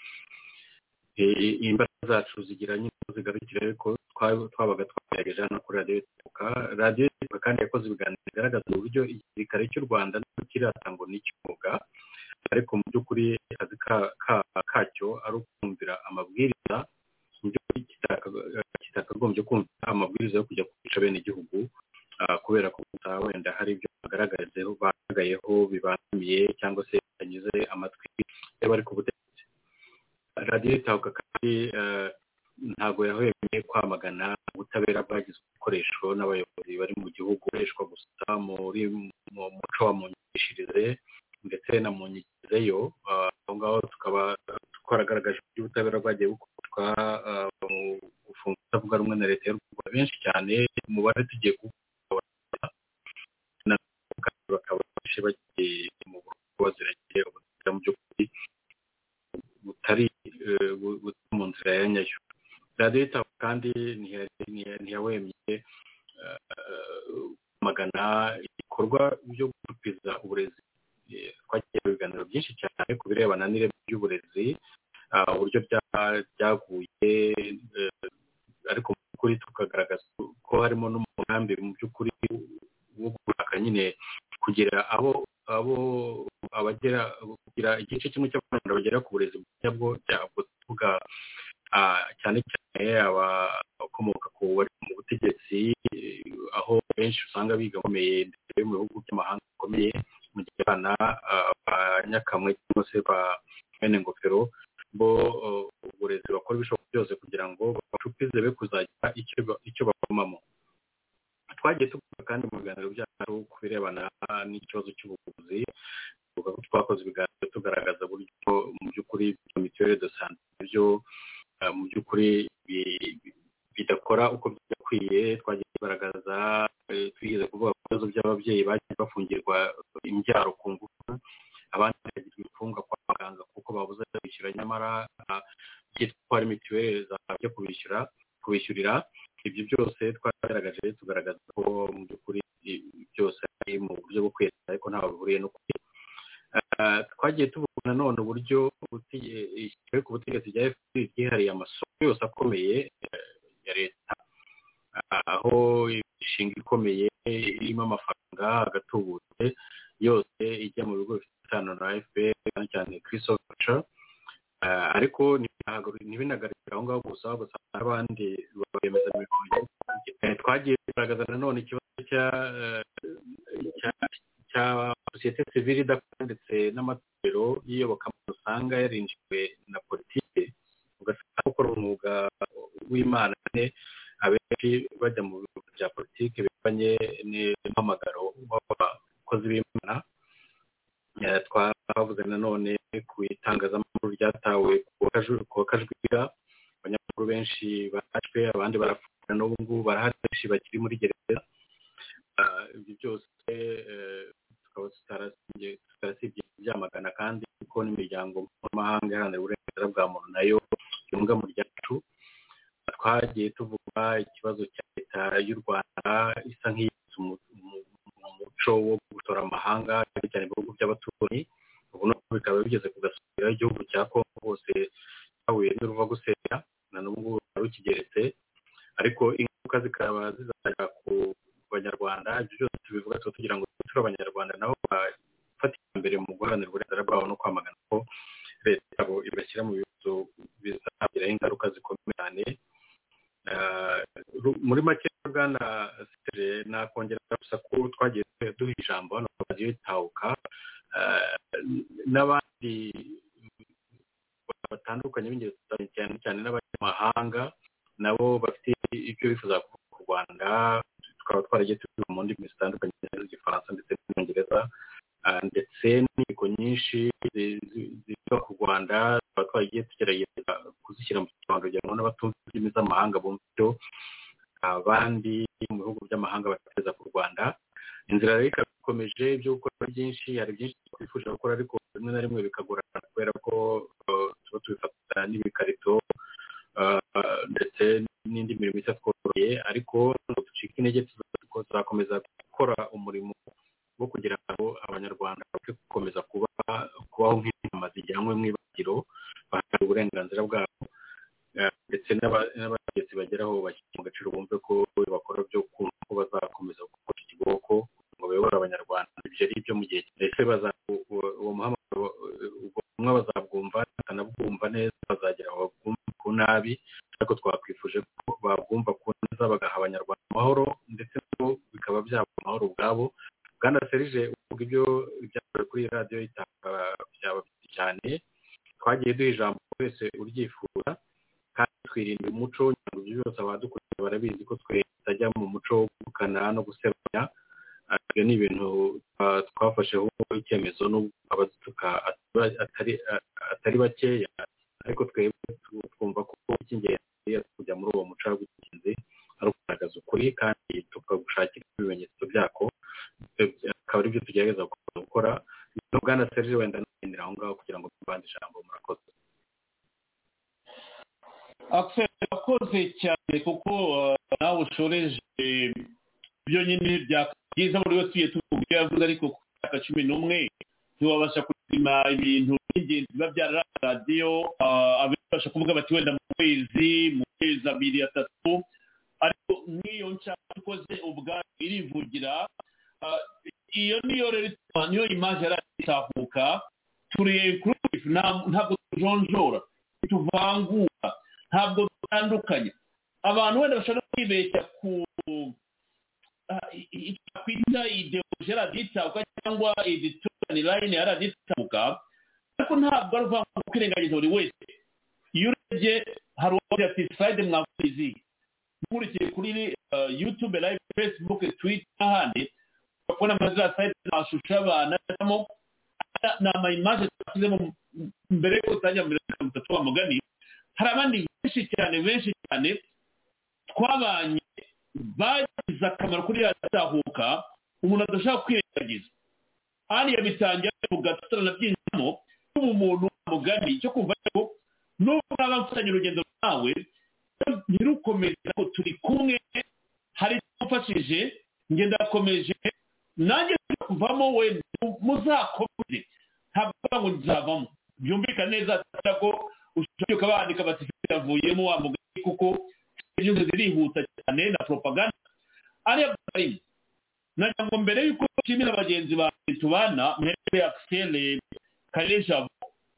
imbaraga zacu zigira nyine zigarukira ariko twabaga twagerageje hano kuri radiyo Itahuka. radiyo Itahuka kandi yakoze ibiganiro bigaragaza uburyo igisirikare cy'u Rwanda kiratangwa n'ikimuga, ariko mu by'ukuri akazi kacyo ari ukumvira amabwiriza mu by'ukuri kitakagombye kumvira amabwiriza yo kujya kwica bene igihugu kubera ko wenda hari ibyo bagaragayeho bibangamiye cyangwa se banyuze amatwi y'abari ku butegetsi. radiyo Itahuka kandi ntabwo yahwemye kwamagana ubutabera bwagize ibikoresho n'abayobozi bari mu gihugu bukoreshwa gusa mu muco wa munyigishirize ndetse na munyigizeyo. aho ngaho tukaba twaragaragaje uburyo ubutabera bwagiye bukoreshwa mu gufunga utavuga rumwe na leta y'u Rwanda benshi cyane, umubare tugiye bakaba bagiye mu baziragiye ubutabera mu by'ukuri butari mu nzira ya nyayo. radiyo Itahuka kandi ntiyahwemye kwamagana ibikorwa byo gutupiza uburezi. Twagiye ibiganiro byinshi cyane ku birebana n'ireme ry'uburezi, uburyo byaguye, ariko mu by'ukuri tukagaragaza ko harimo n'umugambi mu by'ukuri wo gushaka nyine kugira kugira igice kimwe cy'abana bagera ku burezi bwabo tuvuga cyane cyane abakomoka ku bari mu butegetsi ubuvuzi aho benshi usanga biga bakomeye ndetse mu bihugu by'amahanga bikomeye mu gihe abana abanyakamwe cyangwa se ba bene ngofero bo uburezi bakora ibishoboka byose kugira ngo bacupize be kuzagira icyo bakomamo. Twagiye tuvuga kandi mu biganiro byacu ku birebana n'ikibazo cy'ubuvuzi, tuvuga ko twakoze ibiganiro tugaragaza uburyo mu by'ukuri mituweli de sante byo mu by'ukuri bidakora uko byakwiye. Twagiye tugaragaza twigeze kuvuga ku bibazo by'ababyeyi bagiye bafungirwa imbyaro ku ngufu, abandi bagirwa imfungwa kwa muganga kuko babuze kwishyura nyamara byitwa ko ari mituweli zabyo kubishyurira. Ibyo byose twagaragaje tugaragaza ko mu by'ukuri byose ari mu buryo bwo kwesa ariko ntaho bihuriye no kuri. Twagiye tuvuga nanone uburyo ishyiraho ku butegetsi bya FPR ryihariye amasoko yose akomeye ya leta, aho imishinga ikomeye irimo amafaranga agatubutse yose ijya mu bigo bifite isano na FPR cyane cyane Christopher, ariko ntibinagarukira aho ngaho gusa n'abandi bemeza imirongo. Twagiye kugaragaza nanone ikibazo cya sosiyete sivile idakora ndetse n'amatorero y'iyobokamana usanga yarinjiwe na politiki, ugasanga gukora umwuga w'Imana abenshi bajya mu bihugu bya politiki bivanye n'impamagaro w'abakozi b'Imana. Twavuze nanone ku itangazamakuru ryatawe ku Kajwiga, abanyamakuru benshi barashwe abandi barapfira n'ubu ngubu barahari benshi bakiri muri gereza. Ibyo byose tukaba tutarasibye byamagana kandi kuko n'imiryango mpuzamahanga iharanira uburenganzira bwa muntu nayo yunga mu ryacu. Twagiye tuvuga ikibazo cya leta y'u Rwanda isa nk'iyitse umuco wo gutora amahanga cyane mu bihugu by'abaturanyi, ubu no bikaba bigeze kugasubira igihugu cya Kongo hose cyahuye n'uruva gusenya na n'ubu rukigeretse, ariko ingaruka zikaba zizajya ku banyarwanda. Ibyo byose tubivuga tugira ngo turi abanyarwanda nabo bafatira imbere mu guharanira uburenganzira bwabo no kwamagana ko leta yabo ibashyira mu bibazo bizagiraho ingaruka zikomeye cyane. Muri make bwana Serge nakongera gusa ko twagiye duha ijambo hano bagiye tahuka n'abandi batandukanye b'ingeri cyane cyane n'abanyamahanga nabo bafite ibyo bifuza ku Rwanda. Tukaba twaragiye tubivuga mu ndimi zitandukanye z'Igifaransa ndetse n'Icyongereza ndetse n'inyandiko nyinshi ziva ku Rwanda. Tukaba twaragiye tugerageza kuzishyira mu Kinyarwanda kugira ngo n'abatumva indimi z'amahanga bumve ibyo abandi mu bihugu by'amahanga bateza ku Rwanda. Inzira rero ikaba ikomeje, ibyo gukora byinshi, hari byinshi twifuje gukora ariko rimwe na rimwe bikagorana kubera ko tuba tubifata n'ibikarito ndetse n'indi mirimo itatworoheye, ariko ducika intege tuzakomeza gukora umurimo wo kugira ngo abanyarwanda bake gukomeza kubaho nk'intama zijyanwe mu ibagiro, bahabwa uburenganzira bwabo ndetse n'abategetsi bageraho bashyira mu gaciro bumve ko bakora byo kumva ko bazakomeza gukora ikiboko ngo bayobore abanyarwanda. Ibyo ari byo mu gihe ndetse uwo muhamagaro umwe bazabwumva bakanabwumva neza, bazagera aho babwumva ku nabi, ariko twakwifuje ko babwumva ku neza bagaha abanyarwanda amahoro ndetse nabo bikaba byaba amahoro ubwabo. Bwana Serge uvuga ibyo byakorewe kuri radiyo itanga byaba byiza cyane. Twagiye duha ijambo wese uryifuza kandi twirinda umuco nyarwo. Ibyo byose abadukurikira barabizi ko twe tutajya mu muco wo gukana no gusebanya. Ibyo ni ibintu twafasheho icyemezo n'ubwo abadutuka atari bakeya, ariko twebwe twumva ko icy'ingenzi kujya muri uwo muco w'ubugenzi ari ukugaragaza ukuri kandi tukagushakira ibimenyetso byako. Akaba ari byo tugerageza gukora. Bwana Serge wenda nagendera aho ngaho kugira ngo tubande ijambo. Murakoze. Akoze cyane kuko nawe ushoreje ibyo nyine byiza buri wese tugiye tuvuga ibyo yavuze, ariko ku myaka 11 ntiwabasha kuzima ibintu by'ingenzi biba byarara radiyo. Ababasha kuvuga bati wenda mu kwezi 2 3, ariko n'iyo nshaka ikoze ubwayo irivugira. Iyo niyo rero niyo image yaratahuka. Turi inclusive, ntabwo tujonjora, tuvangura, ntabwo dutandukanye. Abantu wenda bashaka kwibeshya ku kwita ideoloji yaraditabuka cyangwa editorial line yaraditabuka ariko ntabwo ari uvuga ngo kwirengagiza buri wese. iyo urebye hari uwavuze ati slide mwavuze nkurikiye kuri YouTube live, Facebook, Twitter n'ahandi bakubona amazina slide n'amashusho y'abantu arimo ni ama-image twashyizemo mbere y'uko utangira mbere y'uko wa mugani. hari abandi benshi cyane twabanye bagize akamaro kuri yatahuka umuntu adashaka kwirengagiza. hano yabitangiye avuga tutanabyinjiramo umuntu mugani cyo kumva ko nubwo naba mfitanye urugendo nawe ntirukomeze ko turi kumwe, hari ufashije ngenda akomeje nanjye kuvamo we muzakomeze ntabwo ngo nzavamo. byumvikana neza ko ushobora kubandika bati yavuyemo wa mugani kuko ibyo zirihuta cyane na propaganda ariya bari najya ngo mbere yuko kimira abagenzi ba tubana mbere Axel Kaleja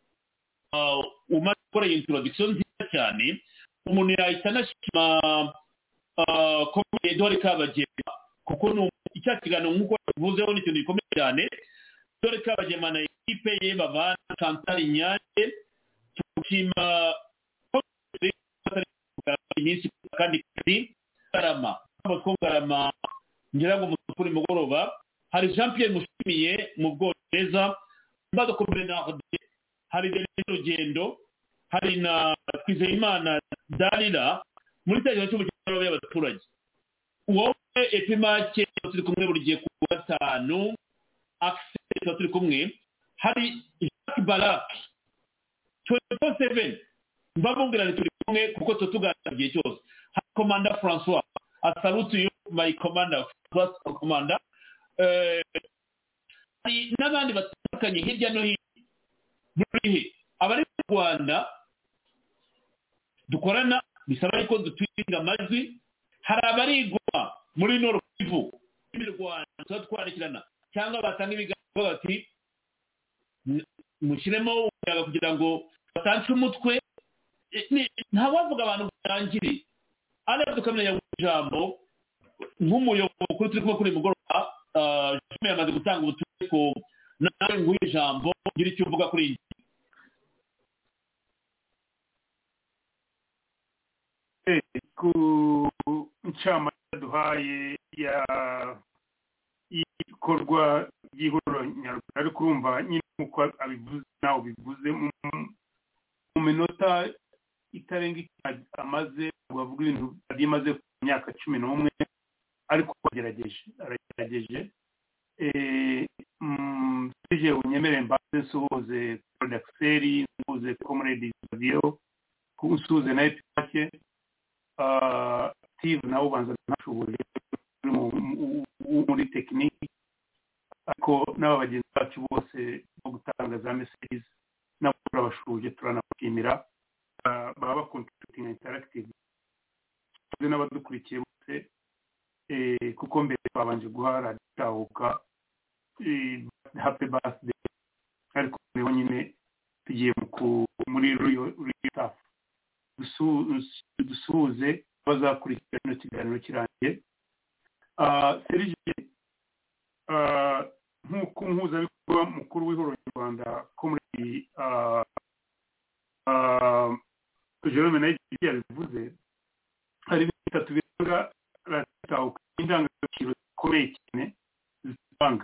umaze gukora introduction nziza cyane umuntu yahita anashima komeye Dore Kabagema kuko ni icyakiganiro nk'uko bivuzeho ni ikintu gikomeye cyane. Dore Kabagema na ekipe ye bavana Chantal Nyange tukima iminsi kandi Karama Karama ngira ngo muri mugoroba hari Jean Pierre Mushimiye mu Bwongereza mbaza ko Bernard hari Rugendo hari na Twizeyimana Dalila muri cyaje cy'umukino w'abaturage. wowe Epimake turi kumwe buri gihe ku gatanu Axel turi kumwe hari Jacques Barak 24/7 mbabungira ni turi kumwe kuko tutuganira igihe cyose. Commander François I salute you my commander first commander. N'abandi batandukanye hirya no hino muri abari mu Rwanda dukorana bisaba ko dutwinga amajwi. hari abarigwa muri Nord Kivu mu Rwanda twandikirana cyangwa batanga ibiganiro bati mushyiremo kugira ngo batange umutwe. ntawavuga abantu barangire ariko tukamenya ijambo nk'umuyobozi kuri turi kuri mugoroba yamaze gutanga ubutumwa ko nawe nguye ijambo gira icyo uvuga kuri iyi ku ncama duhaye ya ikorwa y'ihuriro nyarwanda ariko urumva nyine uko abivuze nawe bivuze mu minota itarenga amaze bavuga ibintu bimaze ku myaka 11 ariko aragerageje sije unyemere mbaze nsuhuze Axel nsuhuze Comrade Xavier nsuhuze na Epimake Steve nawe ubanza nashoboye muri tekiniki ariko n'abagenzi bacu bose bo gutanga za messages nabo turabashuje turanabashimira baba bakontributing interactive n'abadukurikiye bose kuko mbere babanje guhara ditahuka happy birthday ariko niho nyine tugiye muri staff dusuhuze bazakurikirana ikiganiro kirangiye. Serge nk'uko mpuzabikorwa mukuru w'ihuriro nyarwanda Comrade Jerome nayo yabivuze hari bitatu biranga ratawuka indangagaciro zikomeye cyane zitanga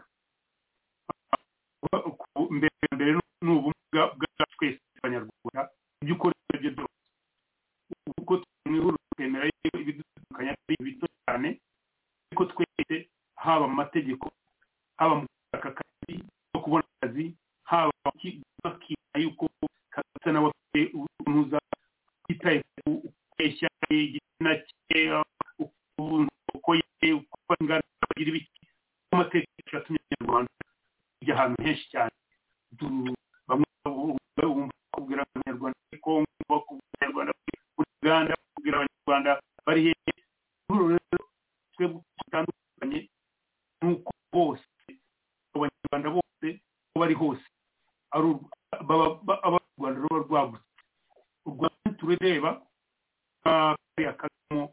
mbere n'ubumuga bwa twese abanyarwanda by'ukuri ibyo byose uko mwihuriro twemera ibidutandukanya ari bito cyane ariko twese haba mu mategeko haba mu kazi no kubona akazi haba bakira yuko kasa nawe unuza itaye kweshya igitsina cye uko ingana bagira ibiki amategeko yatumye Rwanda ijya ahantu henshi cyane bamwe kubwira abanyarwanda ko bakubwira Rwanda Uganda kubwira abanyarwanda bari hehe rero twe gutandukanye nuko bose abanyarwanda bose bari hose ari abanyarwanda rwo rwagutse Rwanda tureba yakamo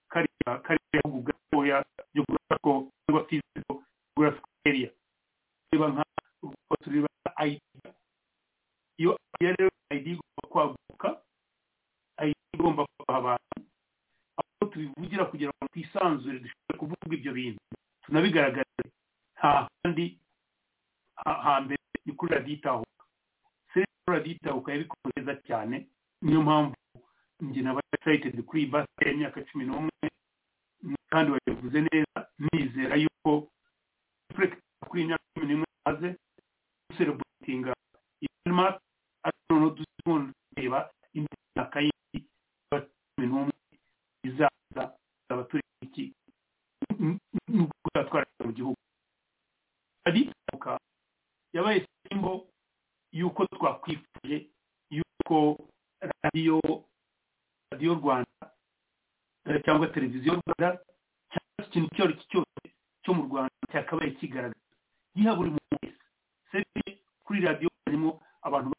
kariya bihugu gatoya geographical cyangwa physical geographical area reba nka tureba ID iyo rero ID igomba kwaguka ID igomba kubaha abantu aho tubivugira kugira ngo twisanzure dushobore kuvuga ibyo bintu tunabigaragaze nta handi hambere ni kuri radiyo itahuka radiyo itahuka yabikomeza cyane niyo mpamvu njye naba excited kuri iyi basi y'imyaka 11 kandi babivuze neza nizera yuko kuri imyaka 11 maze celebrating Denmark no dusubira indi myaka y'iki 11 izaza abaturi iki n'ubwo twara mu gihugu adituka yabaye simbo yuko twakwifuje yuko radio Rwanda cyangwa televiziyo Rwanda cyangwa ikintu cyose cyo mu Rwanda cyakabaye kigaragaza giha buri muntu wese sebe kuri radio harimo abantu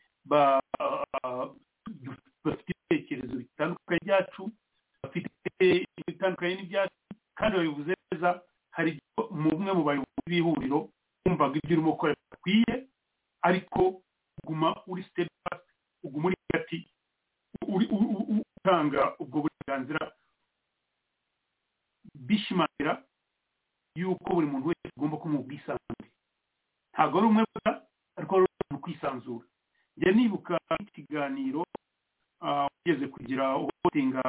bafite ibitekerezo bitandukanye byacu bafite ibitandukanye n'ibyacu kandi babivuze neza hari umwe mu bayobozi b'ihuriro kumvaga ibyo urimo gukora bikwiye ariko uguma uri step back uguma uri hagati utanga ubwo burenganzira bishimangira yuko buri muntu wese agomba kumubwisanzura ntabwo ari umwe gusa ariko ari kwisanzura njya nibuka ikiganiro ugeze kugira uhotinga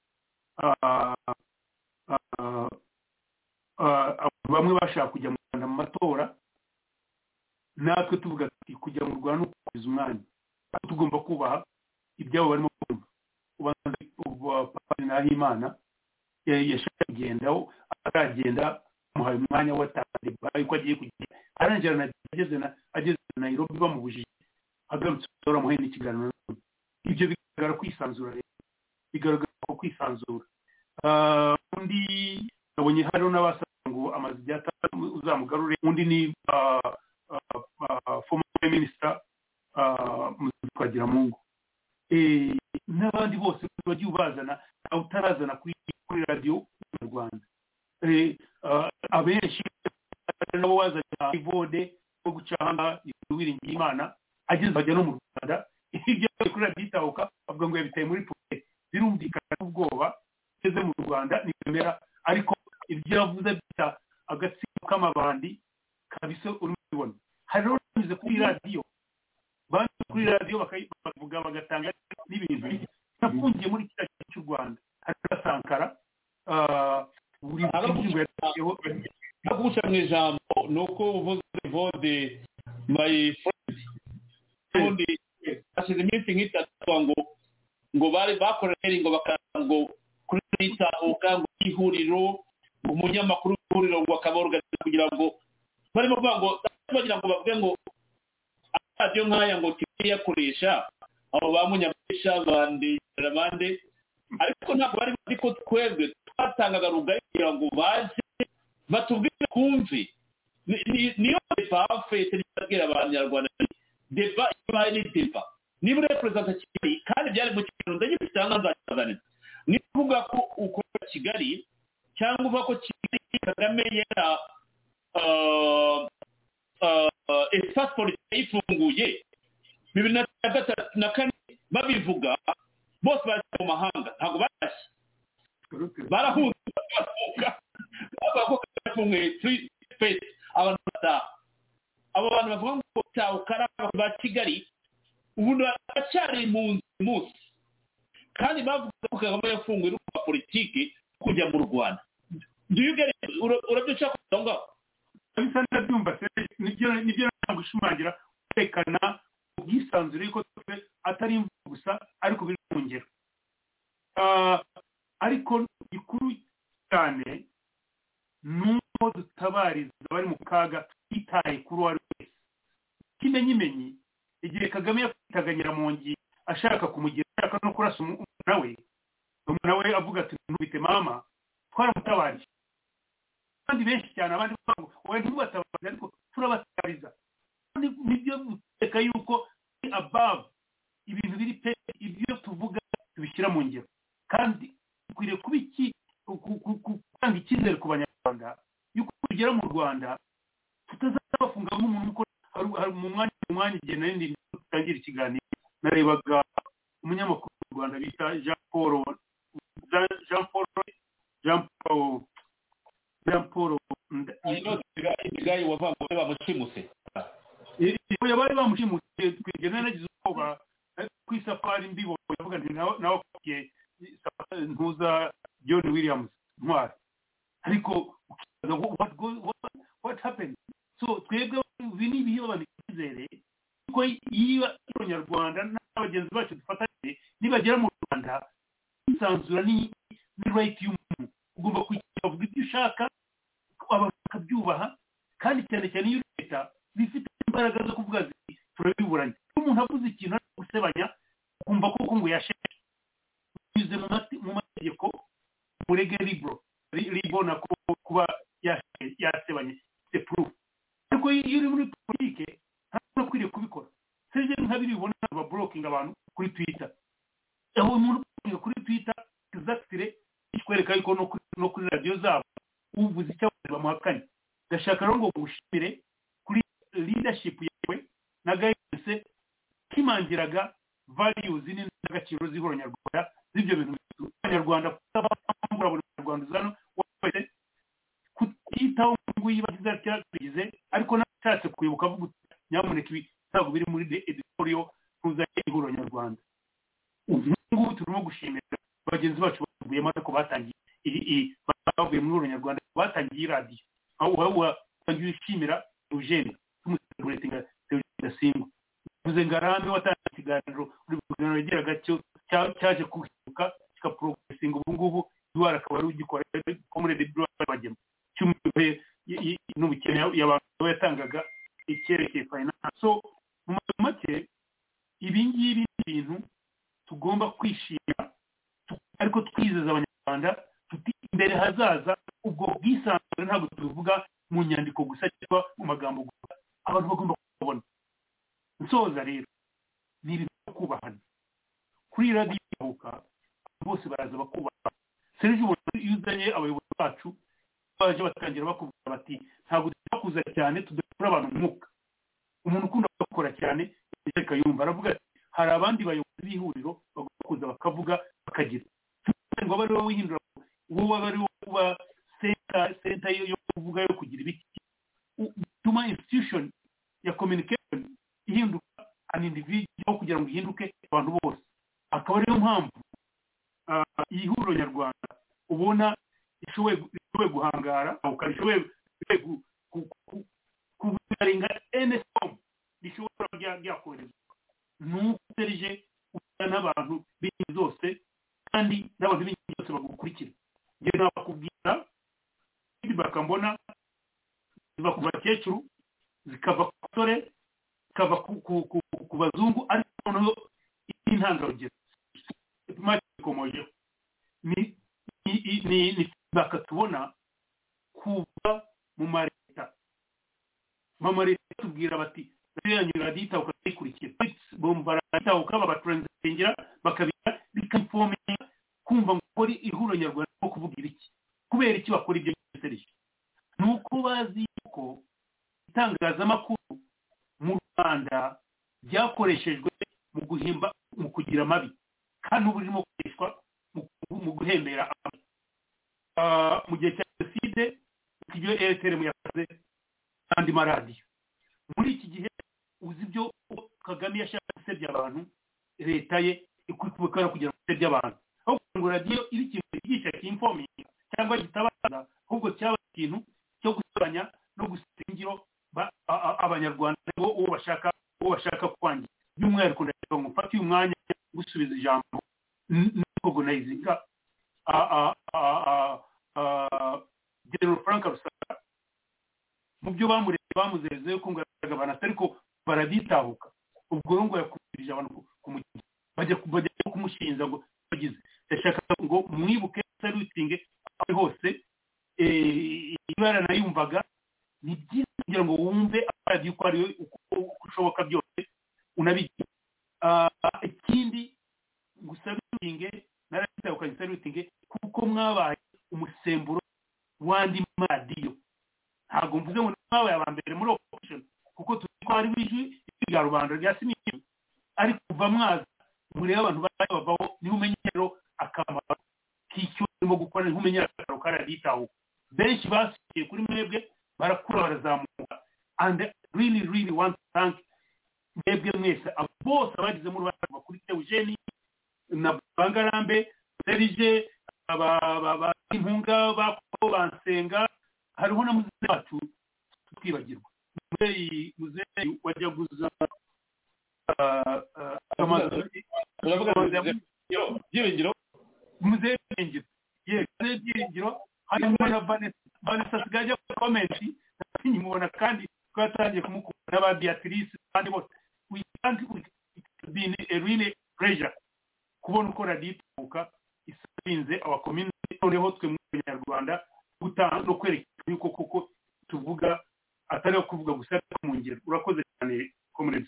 bamwe bashaka kujya mu Rwanda mu matora natwe tuvuga ati kujya mu Rwanda no kubiza umwanya tugomba kubaha ibyabo barimo kumva ubanza Papa Nahimana yashaka kugendaho aragenda muhaye umwanya watande yuko agiye kugenda arangira ageze na Nairobi bamubujije agarutse tora muhe n'ikiganiro ibyo bigaragara kwisanzura rero bigaragara ko kwisanzura undi nabonye hariho n'abasaba ngo amazi byatanga uzamugarure undi ni former minister Twagira Mungu n'abandi bose bagiye ubazana utarazana kuri radio mu Rwanda abenshi nabo wazana ivode ko gucanga Uwiringiye Imana ageze bajya no mu Rwanda ibyo kuri radio itahuka avuga ngo yabitaye muri pocket birumvikana ubwoba keze mu Rwanda ni kamera ariko ibyo yavuze bita agatsiko k'amabandi kabise urubibona hari n'unyuze kuri radio bandi kuri radio bakavuga bagatanga n'ibintu nafungiye muri kiriya gihugu cy'u Rwanda hari Sankara buri kintu yateyeho agusha mu ijambo nuko uvuze vode my friend undi ashize iminsi nk'itatu ngo bari bakorera ngo bakango kuri itahuka ngo ihuriro umunyamakuru w'ihuriro ngo akaborganiza kugira ngo barimo kuvuga ngo bagira ngo bavuge ngo radio nkaya ngo kiyakoresha abo bamunyamisha bandi ariko ntabwo bari ariko twebwe twatangaga rugari kugira ngo baje batubwire kumve niyo bafite n'ibabwira abanyarwanda deba ibaye ni deba niba representative kandi byari mu kintu ndagifitanga nzakazana ni kuvuga ko ukora Kigali cyangwa uvuga ko Kigali Kagame yera espace politique ifunguye 2004 babivuga bose bari mu mahanga ntabwo barashye barahunze bavuga ko kafunguye free space abantu bataha abo bantu bavuga ngo cyawukara ba Kigali ubu bacyari mu munsi kandi bavuga ko Kagame yafunguye urubuga politiki kujya mu Rwanda urabyuca kuvuga bisa ndabyumva se nibyo nagushimangira kwerekana ubwisanzure yuko atari imvugo gusa ariko biri mu ngero ariko ikuru cyane nuko dutabariza bari mu kaga twitaye kuri wari wese kimenyimenyi igihe Kagame yakwitaganyira mu ngi ashaka kumugira ashaka no kurasa umuntu we avuga ati ntubite mama twaramutabarije kandi benshi cyane abandi bavuga wowe ntubatabariza ariko turabatabariza nibyo guteka yuko above ibintu biri pe ibyo tuvuga tubishyira mu ngero kandi ukwiriye kuba iki icyizere ku banyarwanda yuko tugera mu Rwanda tutazabafunga nk'umuntu uko hari mu mwanya igihe nari tutangira ikiganiro narebaga umunyamakuru w'u Rwanda bita Jean Paul Gayi wavanga bamushimuse bari bamushimuse twigena nagize ubwoba ku isafari mbibo yavuga nti nawe kugiye ntuza John Williams ntwari ariko what happened so twebwe bini biyo banizere ko yiba abanyarwanda n'abagenzi bacu dufatanye nibagera mu Rwanda insanzura ni right y'umuntu ugomba kuvuga ibyo ushaka bakabyubaha kandi cyane cyane iyo leta bifite imbaraga zo kuvuga ziti turabiburanye umuntu avuze ikintu ari gusebanya ukumva koko ngo yasheke bize mu mategeko murege libona kuba yasebanye c'est proof ariko iyo uri muri politike ntabwo ukwiriye kubikora seje nk'abiri bibona aba blocking abantu kuri Twitter aho umuntu kuri Twitter exactly ikwereka yuko no kuri radio zabo uvuze icyo bamuhakanye gashaka rero ngo gushimire kuri leadership yawe na guidance kimangiraga values n'agaciro z'ihoro nyarwanda z'ibyo bintu abanyarwanda kutabambura abanyarwanda zano wese kutitaho ngo yibagiza cyatugize ariko nashatse kwibuka avuga nyamuneka ibi ntabwo biri muri editorial tuza ihoro nyarwanda ubu turimo gushimira bagenzi bacu bavuye ko batangiye bavuye muri ihoro nyarwanda batangiye radio aho washimira Eugene tumuseguretinga Simba uze ngarambe watangiye ikiganiro uri kuganira yageraga cyaje kuhibuka kikaprogressinga ubu ngubu duwara akaba ari ugikora community duwara bagema cyumwe n'ubukene y'abantu yatangaga icyerekeye finance so mu make ibi ngibi bintu tugomba kwishima ariko twizeza abanyarwanda tuti imbere hazaza ubwo bwisanzure ntabwo tuvuga mu nyandiko gusa cyangwa mu magambo gusa abantu bagomba kubona nsoza rero ni ibintu kubahana kuri radio ibuka bose baraza bakubaha Serge yuzanye abayobozi bacu baje batangira bakubwira bati ntabwo tuzakuza cyane tudakora abantu umwuka umuntu ukunda gukora cyane reka yumva aravuga hari abandi bayobozi b'ihuriro bagomba kuza bakavuga bakagira ngo bari wihindura wowe bari kuba center yo kuvuga yo kugira ibiki tuma institution ya communication ihinduka an individual kugira ngo ihinduke abantu bose akaba ariyo mpamvu ihuriro nyarwanda ubona ishoboye guhangara ukarishoboye kuburinga NSOM bishobora byakorezwa nuko n'abantu b'ingeri zose kandi n'abantu b'ingeri zose bagukurikira nge nakubwira feedback mbona ziva ku bakecuru zikava ku basore zikava ku bazungu ariko noneho intangarugero ni feedback tubona kuva mu mareta tubwira bati yanyura dita ukayikurikira bomba dita ukaba batranslatingira bakabira bikamforming kumva ngo ihuro nyarwanda ko kuvuga ibiki kubera iki bakora ibyo serije nuko bazi ko itangazamakuru mu Rwanda byakoreshejwe mu guhimba mu kugira amabi kandi ubu burimo gukoreshwa mu guhembera mu gihe cya jenoside ibyo RTL yakoze kandi maradiyo muri iki gihe uzi ibyo Kagame yashaka gusebya abantu leta ye ikubikora kugira ngo isebye abantu aho ngo radiyo iri ikintu cyigisha kinforming cyangwa gitabaza ahubwo cyaba ikintu cyo gusebanya no gusingiro abanyarwanda ngo uwo bashaka kwangira by'umwihariko ndagira ngo mfate uyu mwanya gusubiza ijambo n'organizinga General Frank Rusagara mu byo bamuzeze ko ngo abantu ariko baraditahuka ubwo ngo yakubirije abantu kumukira bajya kumushinja ngo bagize yashaka ngo mwibuke salutinge aho hose ibara nayumvaga ni byiza kugira ngo wumve radio ko ari uko ushoboka byose unabigira ikindi gusalutinge naratahuka salutinge kuko mwabaye umusemburo wandi maradiyo ntabwo mvuze ngo nawe abambere muri opposition kuko tuzi ko hari ijwi rya rubanda rya sinini ariko kuva mwaza mureba abantu bavaho niho umenyero akamaro k'icyo urimo gukora niho umenyero akamaro karaditaho benshi basikiye kuri mwebwe barakura barazamuka and really want to thank mwebwe mwese bose abagize muri bana kuri Eugenie na Bangarambe Serije impunga bako bansenga hariho na muzehe wacu twibagirwa muzehe wajya guza muzehe byiringiro harimo na Vanessa Sigaje komenti nyimubona kandi twatangiye kumukunda n'aba Beatrice kandi bose we thank you it's been a really pleasure kubona uko radituka isinze aba community noneho twe mu Rwanda gutanga no kwerekana yuko koko tuvuga atari kuvuga gusa mu ngiro urakoze cyane community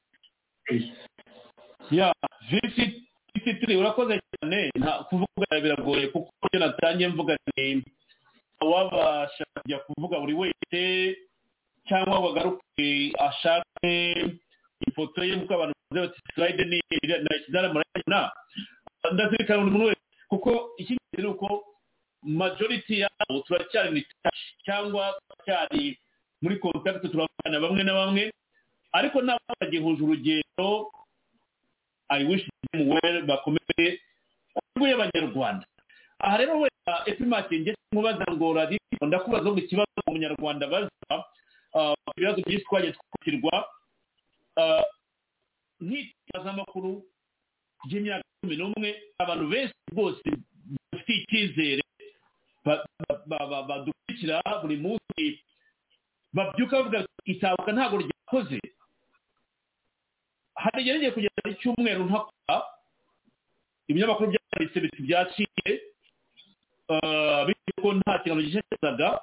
ya visitri urakoze cyane nta kuvuga biragoye kuko cyo natangiye mvuga ni wabashaka kuvuga buri wese cyangwa wagaruke ashake ifoto ye muko abantu baze bati slide ni nakizara murana ndazirikana umuntu wese kuko ikindi ni uko majority yabo turacyari ni cyangwa cyari muri contact turabana bamwe na bamwe ariko n'abagihuje urugendo I wish them well bakomeye kuko y'abanyarwanda aha rero we epimake nge mubaza ngo radi ndakubaza ngo ikibazo umunyarwanda baza ibibazo byinshi twagiye twakirwa nk'itaza amakuru y'imyaka 11 abantu benshi bose bafite icyizere badukurikira buri munsi babyuka bavuga itabuka ntabwo ryakoze harigereye kugera icyumweru ntakora ibinyamakuru byanditse biti byaciye bityo ko nta kintu gishezaga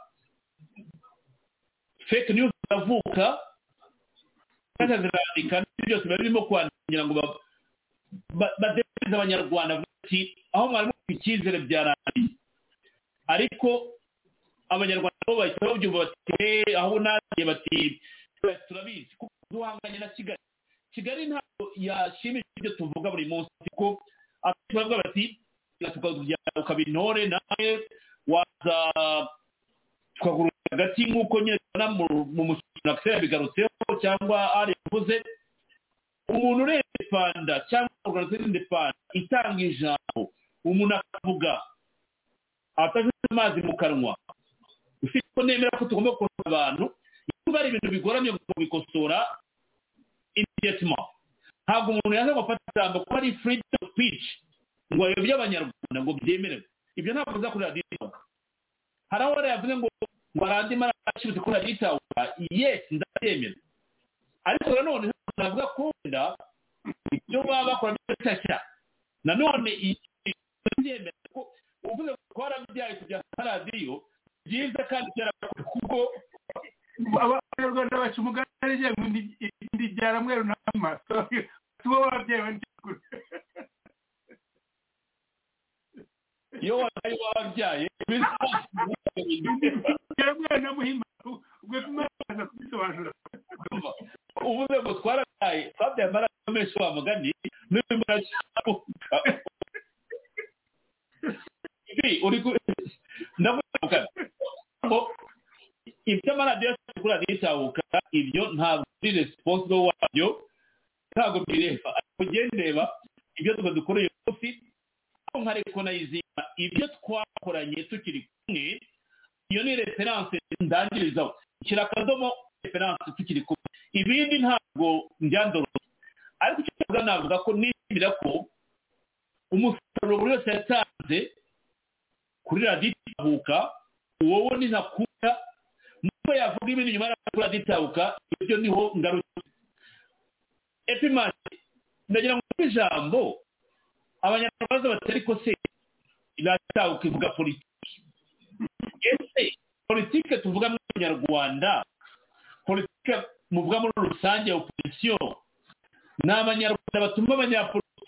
fake news zavuka kandi zirandika byose barimo kwandikira ngo badefeza abanyarwanda bati aho mwari mufite icyizere byarangiye ariko abanyarwanda bo bahita babyumva bati aho nagiye bati turabizi kuko duhanganye na Kigali ntabwo yashimishije ibyo tuvuga buri munsi ko abavuga bati tukajya ukabintore nawe waza tukagura hagati nk'uko nyine mu mukino akisera bigarutseho cyangwa ari yavuze umuntu uretse panda cyangwa organization de panda itanga ijambo umuntu akavuga atafite amazi mu kanwa ufite ko nemera ko tugomba gukora abantu iyo bari ibintu bigoramye ngo bikosora immediatement ntabwo umuntu yaza gufata ijambo ko ari freedom of speech ngo ayobye abanyarwanda ngo byemerewe ibyo ntabwo biza kuri radiyo hari aho yavuze ngo arandi mara ashibutse kuri radiyo yes ndabyemera ariko nanone navuga ko wenda ibyo baba bakora byose nanone ibyemera ko uvuze ko twarabyaye kujya kuri radiyo byiza kandi cyarakoze kuko abanyarwanda bacu umugani je ndi byaramweru n'amaso tubo babyewe ndikuru yo wari wabyaye byaramweru na muhima ubwo tumaze kubisobanura uvuze ngo twarabyaye twabyaye amaraso menshi wa mugani n'imara cyabuka ibi uri ndavuga ngo ibyo amaradiyo kuri radiyo itabuka ibyo ntabwo ari responsible wabyo ntabwo bireba ariko gendeba ibyo dukoreye kofi aho nka recognizinga ibyo twakoranye tukiri kumwe iyo ni reference ndangirizaho shyira akadomo reference tukiri kumwe ibindi ntabwo njyandoro ariko icyo navuga ko nishimira ko umusaruro buri wese yatanze kuri radiyo itabuka wowe ni ntakuka nuko yavuga ibintu nyuma y'akora ditabuka ibyo niho ngaruka epimake ndagira ngo ijambo abanyarwanda batari ko se iratabuka ivuga politiki ese politiki tuvuga mu Rwanda politiki muvuga muri rusange opposition n'abanyarwanda batumva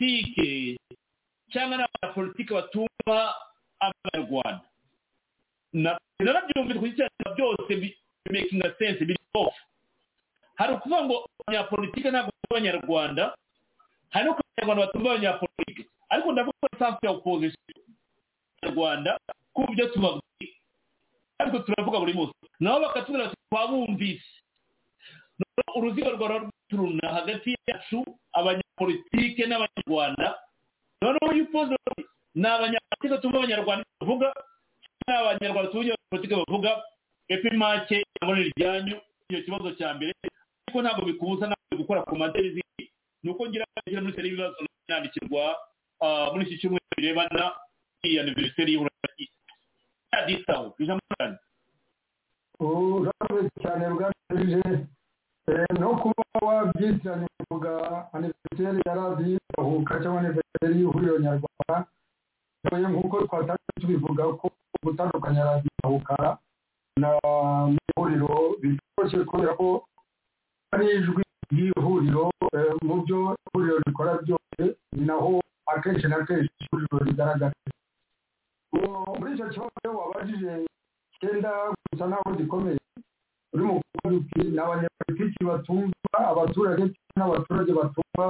abanyapolitike cyangwa n'abanyapolitike batumva abanyarwanda narabyumvise ku cyane byose making a sense biri off. Hari ukuvuga ngo abanyapolitike ntabwo b'abanyarwanda, hari no abanyarwanda batumva abanyapolitike, ariko ndavuga sanse ya opposition y'Rwanda ku byo tubabwiye, ariko turavuga buri munsi nabo bakatubwira ati twabumvise. Uruziga rwa turuna hagati yacu abanyapolitike n'abanyarwanda, noneho yupoze ni abanyapolitike tumva abanyarwanda bavuga n'abanyarwanda tumva abanyapolitike bavuga, epi make muri ryanyu icyo kibazo cya mbere, ariko ntabwo bikubuza nawe gukora komantere zindi. Nuko ngira muri seri ibibazo nandikirwa muri iki cyumweru birebana n'iyi anniversary y'Uburundi yadisaho ijambo cyane. Urakoze cyane bwatije no kuba wabyitanye kuvuga anniversary ya radiyo itahuka cyangwa anniversary y'ihuriro nyarwanda, nk'uko twatangiye tubivuga ko gutandukanya radiyo itahuka na ihuriro bitoroshye kubera ko ari ijwi ry'ihuriro mu byo ihuriro rikora byose, ni naho akenshi na kenshi ihuriro rigaragara. Muri icyo kibazo wabajije cyenda gusa naho gikomeye, uri mu kuvuga ni abanyapolitiki batumva abaturage n'abaturage batumva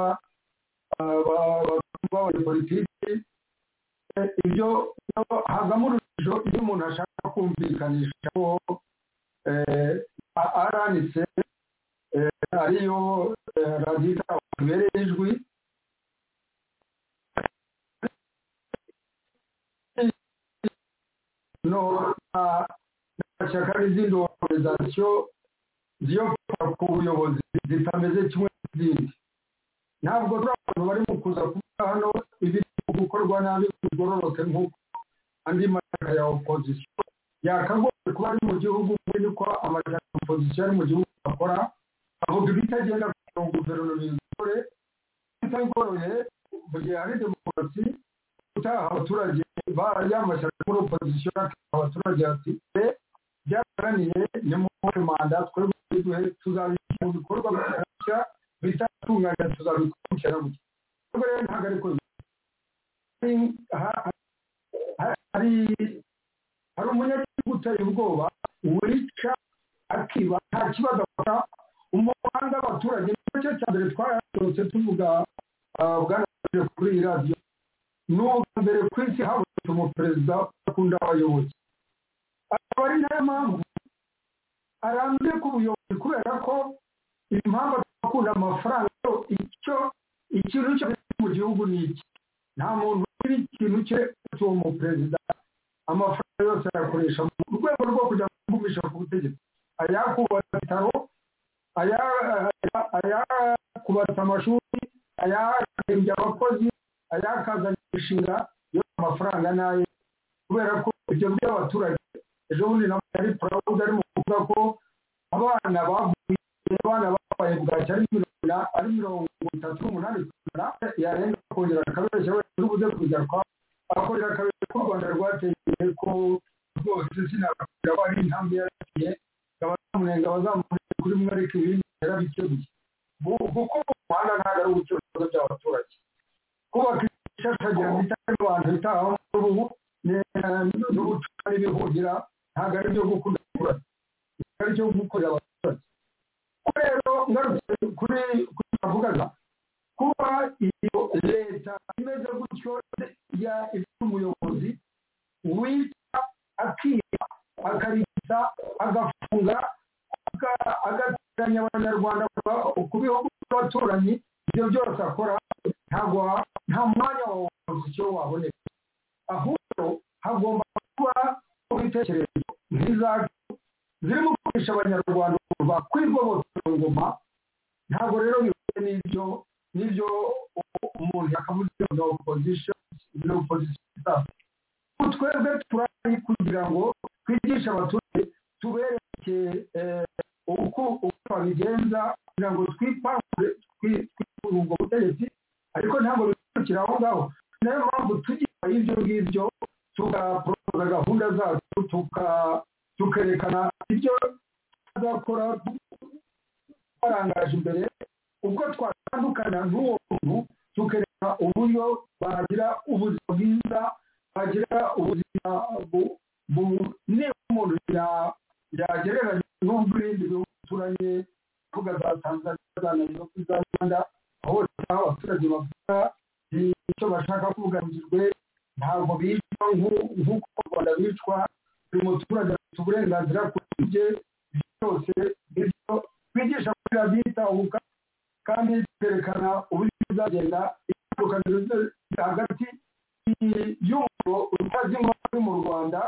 abanyapolitiki. Ibyo havamo urujijo iyo umuntu ashaka kumvikanisha ko aranitse ariyo radiyo itabereye ijwi. No n'amashyaka n'izindi organization ziyobora ku buyobozi zitameze kimwe n'izindi. Ntabwo turi abantu bari mu kuza kuvuga hano ibiri gukorwa nabi bigororoke nk'uko andi mashyaka ya opposition yakagoye kuba ari mu gihugu, niko amashyaka ya opposition ari mu gihugu akora, avuga ibitagenda kugira ngo guverinoma ikore bitagoroye. Mu gihe hari demokarasi utaha abaturage y'amashyaka muri opposition, abaturage ati byarananiye ni mu manda twebwe tuzabishyira mu bikorwa bishya bitatunganya, tuzabikurikirana mu gihe ntabwo ariko hari umunyagihugu uteye ubwoba wica akiba nta kibazo akora umuhanda w'abaturage. Nicyo cya mbere twarayose tuvuga bwanaje kuri iyi radiyo, n'ubwa mbere ku isi habonetse umuperezida akunda abayobozi. Akaba ari nayo mpamvu arambye ku buyobozi, kubera ko impamvu akunda amafaranga, ikintu cyo mu gihugu ni iki. Nta muntu uri ikintu cye cy'uwo muperezida, amafaranga yose ayakoresha mu rwego rwo kujya kugumisha ku butegetsi, ayakubatsa ibitaro, ayakubatsa amashuri, ayahembye abakozi, ayakazanya imishinga, yo amafaranga naye. Kubera ko ibyo by'abaturage ejo bundi nabo yari proud ari mu kuvuga ko abana babaye bwacya ari 38% yarenga kongera akabeshya we ubuze kujya kwa akorera akabeshya ko u Rwanda rwateye ko rwose sinababwira ko ari intambwe yaragiye abamunenga bazamurika kuri mwe, ariko ibindi yarabikebuye. Kuko umuhanda ntabwo ari ubucuruzi by'abaturage, kubaka ishashagira bitari abantu bitaho ubu n'ubucuruzi n'ibihugira ntabwo ari byo gukunda abaturage, ari byo gukorera abaturage. Rero ngarutse kuri bavugaga kuba iyo leta imeze gutyo ya ifite umuyobozi wica akiba akarigisa agafunga agateranya abanyarwanda ku bihugu by'abaturanyi, ibyo byose akora nta mwanya wa opozisiyo waboneka. Ahubwo hagomba kuba ibitekerezo nk'izacu zirimo gukoresha abanyarwanda kuva kwigobotera ngoma. Ntabwo rero bihuye n'ibyo umuntu yakavuze na opposition twebwe turari kugira ngo twigishe abaturage, tubereke uko babigenza kugira ngo twipangure ubwo butegetsi, ariko ntabwo bikurikira aho ngaho. Niyo mpamvu tugira ibyo ngibyo tugaporoza gahunda zacu, tukerekana ibyo tuzakora twarangaje imbere. Ubwo twatandukana n'uwo muntu tukereka uburyo bagira ubuzima bwiza, bagira ubuzima niba umuntu yagereranya n'ubw'ibindi bihugu bituranye kuvuga za Tanzania za Nairobi za Rwanda aho abaturage bavuga icyo bashaka kuvuganizwe ntabwo bicwa nk'uko u Rwanda bicwa buri muturage afite uburenganzira kuri bye byose bityo twigisha kuri radiyo itahuka kandi twerekana uburyo bizagenda itandukaniro hagati y'umuriro utazima mu Rwanda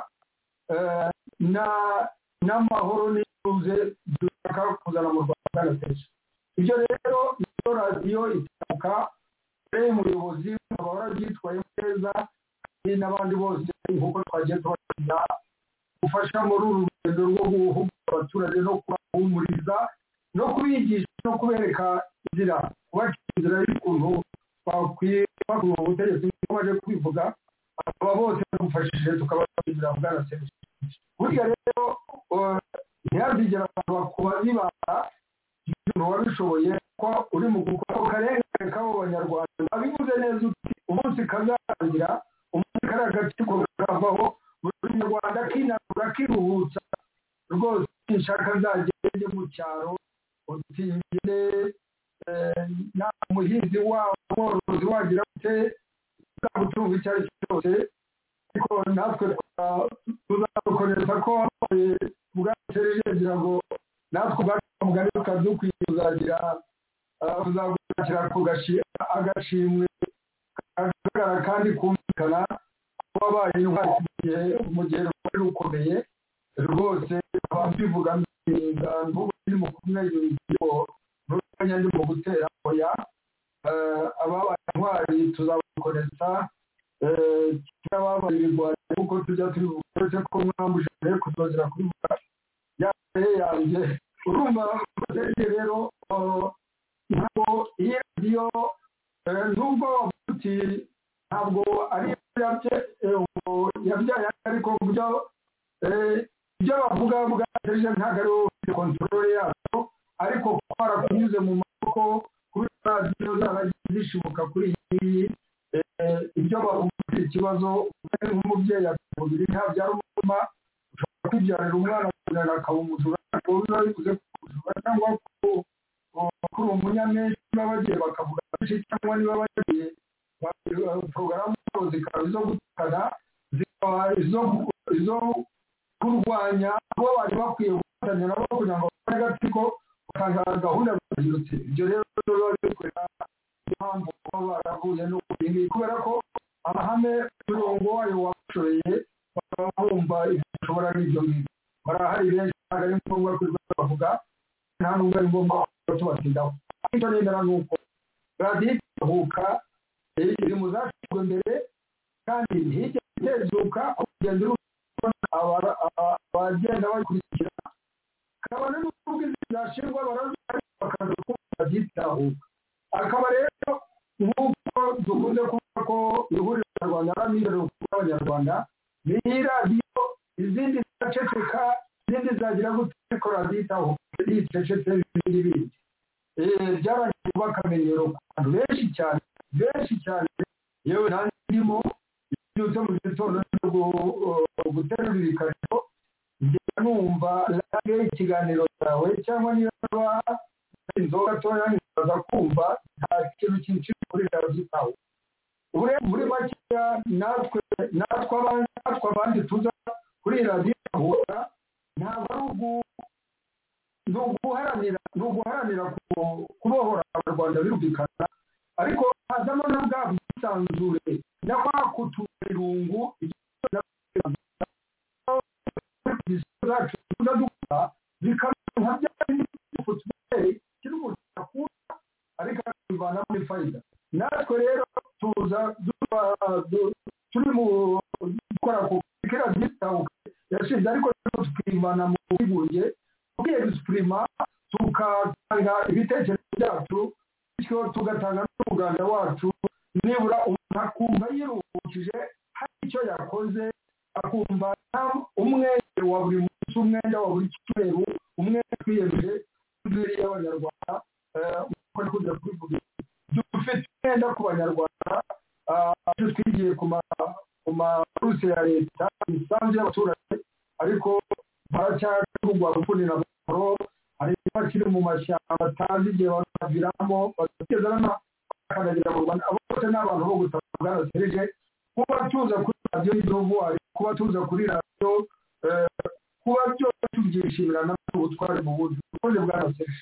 n'amahoro n'ituze dushaka kuzana mu Rwanda bw'agateje. Ibyo rero iyo radiyo itahuka umuyobozi ukaba warabyitwaye neza kandi n'abandi bose nk'uko twagiye tubagira gufasha muri uru rugendo rwo guhugura abaturage no kubahumuriza no kubigisha no kubereka inzira kubaca inzira y'ukuntu bakwiye bakura ubutegetsi nk'uko baje kubivuga aba bose badufashije tukabagira bw'agateje. Burya rero ntihazigera abantu bakuba bibara ibintu wabishoboye ko uri mu gukora karengane k'abo banyarwanda abivuze neza uti umunsi kazarangira umunsi kari agatsiko kavaho buri munyarwanda akinanura akiruhutsa rwose nshaka nzagende mu cyaro utingire nta muhinzi wabo umworozi wagira ute uzagutunga icyo ari cyo cyose ariko natwe tuzadukoresha ko bwatereje kugira ngo natwe ubwamugani tukadukwiye kuzagira kuzagurikira agashimwe kagaragara kandi kumvikana ko wabaye intwari mu gihe rwari rukomeye rwose ababivuga ngo ndi mu kumwenyura n'ubwanya ndi mu gutera oya ababaye intwari tuzabakoresha cy'ababaye ibigwari kuko tujya tubivuga ko mwambuje kuzongera kubivuga yanjye urumva rero ntabwo iyi radiyo nubwo wavuga uti ntabwo ari yabyaye ariko ibyo bavuga bwateje ntabwo ari wowe kontorore yabyo ariko twarakunyuze mu maboko kuri radiyo zaragiye zishibuka kuri iyi ibyo bavuga ikibazo nk'umubyeyi afite umubiri ntabyara umuma ushobora kwibyarira umwana kugira akaba umujura ngo biba bivuze kujura cyangwa kuri umunyamenshi niba bagiye bakavuga benshi cyangwa niba bagiye porogaramu zikaba izo gutukana zikaba izo kurwanya abo bari bakwiye gufatanya nabo kugira ngo bakore agatsiko bakazana gahunda zihindutse. Ibyo rero biba bikorera impamvu baba barahuye n'ubuhinzi kubera ko amahame y'umurongo wayo washoreye bakaba bumva ibyo ushobora n'ibyo ngibyo barahari benshi ntabwo ari ngombwa kwirirwa bavuga nta n'ubwo ari ngombwa ko tubatindaho. Icyo nemera ni uko radiyo itahuka iri mu zashyizwe mbere kandi ntijya itezuka kugenda irubona abagenda bayikurikira kabone n'ubwo izi zashingwa barazari bakaza kuba radiyo itahuka akaba rero nk'uko dukunze kuvuga ko ihuriro nyarwanda n'amizero y'abanyarwanda ni radiyo izindi ziraceceka izindi zagira guteka radiyo itahuka yicecetse n'ibindi byarangiye kuba akamenyero ku bantu benshi cyane yewe nanjye ndimo byutse mu gitondo guterura ibikarito njya numva radiyo ikiganiro cyawe cyangwa niba inzoga toya nkaza kumva nta kintu cyinshi kuri radiyo itahuka. Ubu rero muri makeya natwe abandi tuza kuri radiyo itahuka ntabwo ari uguharanira kubohora abanyarwanda birumvikana ariko hazamo na bwa bwisanzure na kwa kutura irungu zacu tuza dukora bikamenya nka bya futuberi kiri umuntu akunda ariko akabivana muri fayida. Natwe rero tuza turi mu gukora ku radiyo itahuka yashinze ariko tukivana mu bwigunge tukiyegisiprima tugatanga ibitekerezo byacu bityo tugatanga n'umuganda wacu nibura umuntu akumva yiruhukije hari icyo yakoze akumva umwenda wa buri munsi umwenda wa buri cyumweru umwenda twiyemeje tuziriye abanyarwanda uko ari kujya kubivuga dufite umwenda ku banyarwanda twigiye ku maruse ya leta imisanzu y'abaturage ariko baracyarugwa gufunira amahoro hari bakiri mu mashyamba batazi igihe bakaviramo bagakeza bakanagira mu Rwanda abo bose ni abantu bo gutanga Bwana Serge kuba tuza kuri radiyo y'igihugu kuba tuza kuri radiyo kuba byose tubyishimira n'ubutware mu bundi ukoze Bwana Serge.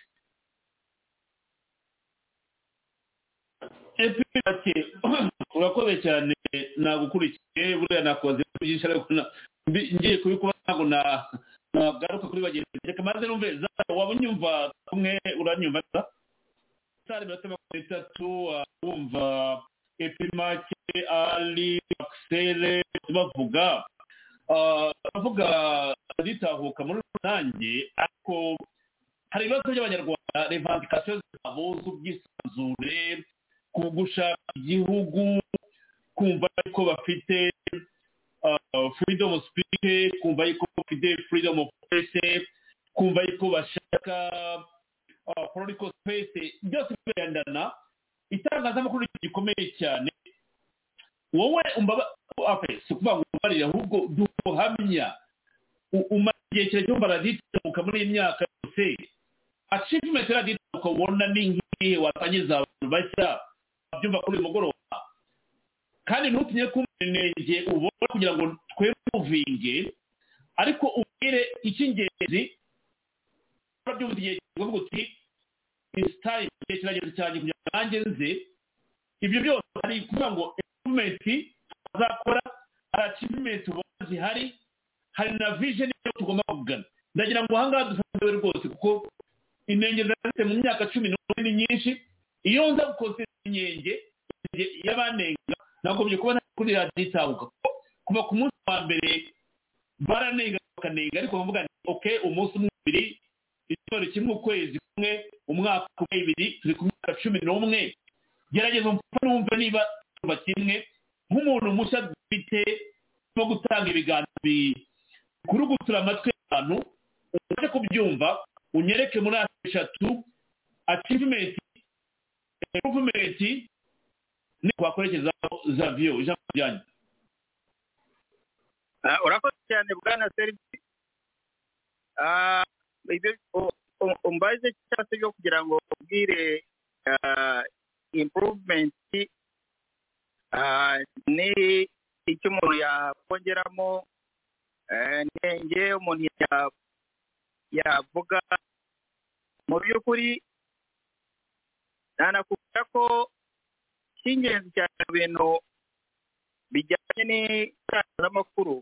epirake urakoze cyane nagukurikiye buriya nakoze byinshi ariko ngiye kubikuba ntabwo nagaruka kuri bagenzi reka maze numve waba unyumva kumwe uranyumva sare minota 30 wumva epimake ali Axel bavuga zitahuka muri rusange ariko hari ibibazo by'abanyarwanda revendication zabo z'ubwisanzure gushaka igihugu kumva ko bafite freedom of speech kumva ko bafite freedom of press kumva ko bashaka political space byose birandana itangazamakuru gikomeye cyane wowe si kuvuga ngo umbarire ahubwo duhamya umara igihe kirekire raditamuka muri iyi myaka yose achievement raditamuka ubona ni nk'igihe watangiza abantu bashya byumva kuri uyu mugoroba kandi ntutinye kumenenge ubona kugira ngo twemuvinge ariko ubwire icy'ingenzi byumva igihe kivuga uti is time igihe kirageze cyane kugira ngo nanjye nze ibyo byose hari kuvuga ngo improvement azakora achievement ubona zihari hari na vision yo tugomba kugana ndagira ngo ahangaha dusanzwe rwose kuko inenge zafite mu myaka 10 ni nyinshi iyo nza gukoze inenge y'abanenga nagombye kubona kuri radiyo itahuka kuva ku munsi wa mbere baranenga bakanenga ariko bavuga ni okay umunsi umwe ibiri icyoro kimwe ukwezi kumwe umwaka umwe ibiri turi ku myaka 11 gerageza numva niba kimwe nk'umuntu mushya dufite no gutanga ibiganiro bikurugutura amatwi y'abantu umaze kubyumva unyereke muri eshatu achievement improvement ni kwakorekeza za view ijambo ryanyu. Urakoze cyane Bwana Serge ibyo umbaze cyangwa se byo kugira ngo ubwire improvement ni icyo umuntu yakongeramo nenge umuntu yavuga mu by'ukuri nanakubwira ko cy'ingenzi cyane mu bintu bijyanye n'itangazamakuru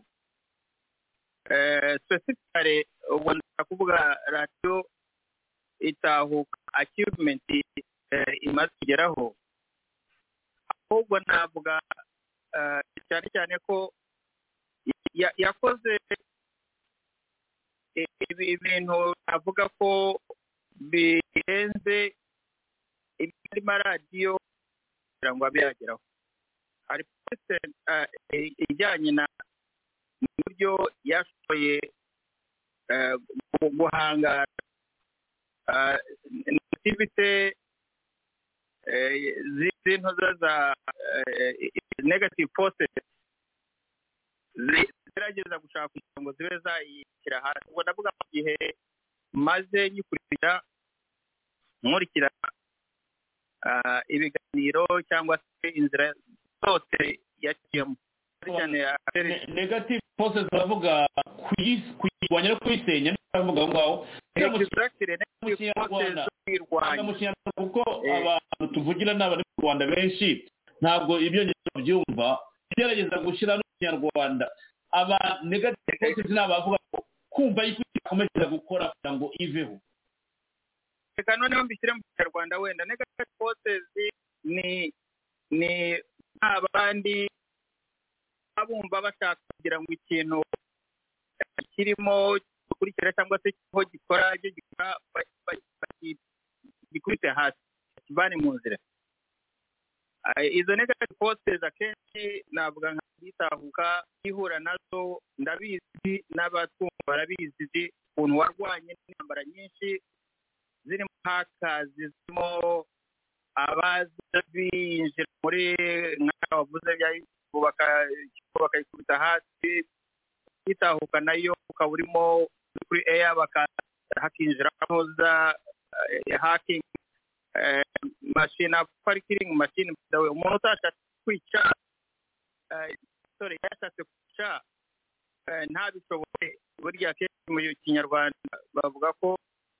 specifically ubwo ndakuvuga radiyo itahuka achievement imaze kugeraho ahubwo navuga cyane cyane ko yakoze ibintu avuga ko birenze ibindi maradiyo kugira ngo abe yageraho hari ijyanye na n'uburyo yashoboye guhangana activite z'intoza za negative forces zigerageza gushaka kugira ngo zibe zayishyira hasi ubwo ndavuga mu gihe maze nyikurikira nkurikira ibiganiro cyangwa se inzira zose yaciyemo negative forces bavuga kuyirwanya no kuyisenya bavuga ngaho kuko abantu tuvugira n'abari mu Rwanda benshi ntabwo ibyo byumva gerageza gushyira n'Umunyarwanda aba negative forces n'abavuga kumva yikomeza gukora kugira ngo iveho reka noneho mbishyire mu Kinyarwanda wenda negative forces ni abandi abumva bashaka kugira ngo ikintu kirimo gukurikira cyangwa se kiho gikora ibyo gikora gikubite hasi kivane mu nzira izo negative forces akenshi navuga nka bitahuka ihura nazo ndabizi n'abatumva barabizi ukuntu warwanye n'intambara nyinshi zirimo hakazi zirimo abaza binjira muri nk'aho bavuze bakayikubita hasi itahuka nayo ukaba urimo kuri air hakinjiramo za hacking machine parking machine umuntu utashatse kwica yashatse kwica ntabishoboye burya kenshi mu kinyarwanda bavuga ko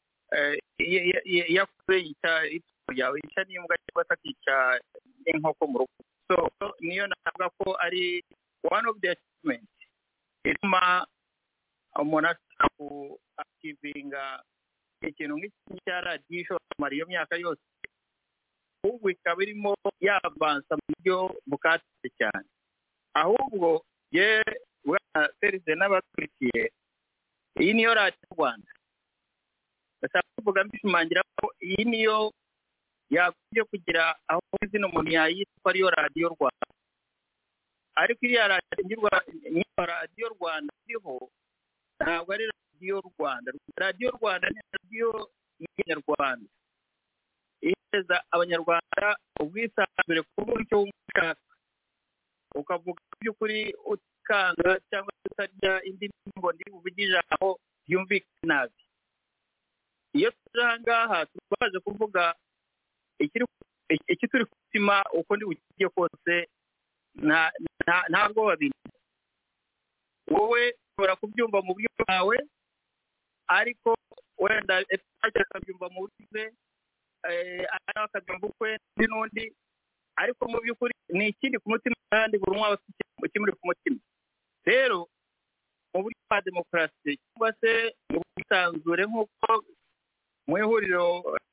yakuze yica n'imbwa cyangwa atakica n'inkoko mu rugo so niyo navuga ko ari one of the achievements ituma umuntu ashaka ku akivinga ikintu nk'iki cya radiyo ishobora kumara iyo myaka yose ahubwo ikaba irimo yavansa mu buryo bukatse cyane ahubwo ye bwana Serge n'abakurikiye iyi niyo radiyo Rwanda ndashaka kuvuga mbishimangira ko iyi niyo yakwiye kugira aho izina umuntu yayitwa ariyo radiyo Rwanda ariko iriya radiyo Rwanda iriho ntabwo ari radiyo Rwanda ni radiyo y'Abanyarwanda iheza abanyarwanda ubwisanzure ku buryo wumva ukavuga by'ukuri utikanga cyangwa utarya indi ngo ndi buvugije aho byumvikana nabi iyo turi aha ngaha tubaje kuvuga iki turi kutima uko ndi bukigiye kose ntabwo babiri wowe ushobora kubyumva mu buryo bwawe ariko wenda akabyumva mu buryo bwe akabyumva ukwe n'undi ariko mu by'ukuri ni ikindi ku mutima kandi buri umwe aba afite ikimuri ku mutima rero mu buryo bwa demokarasi cyangwa se mu bwisanzure nk'uko mu ihuriro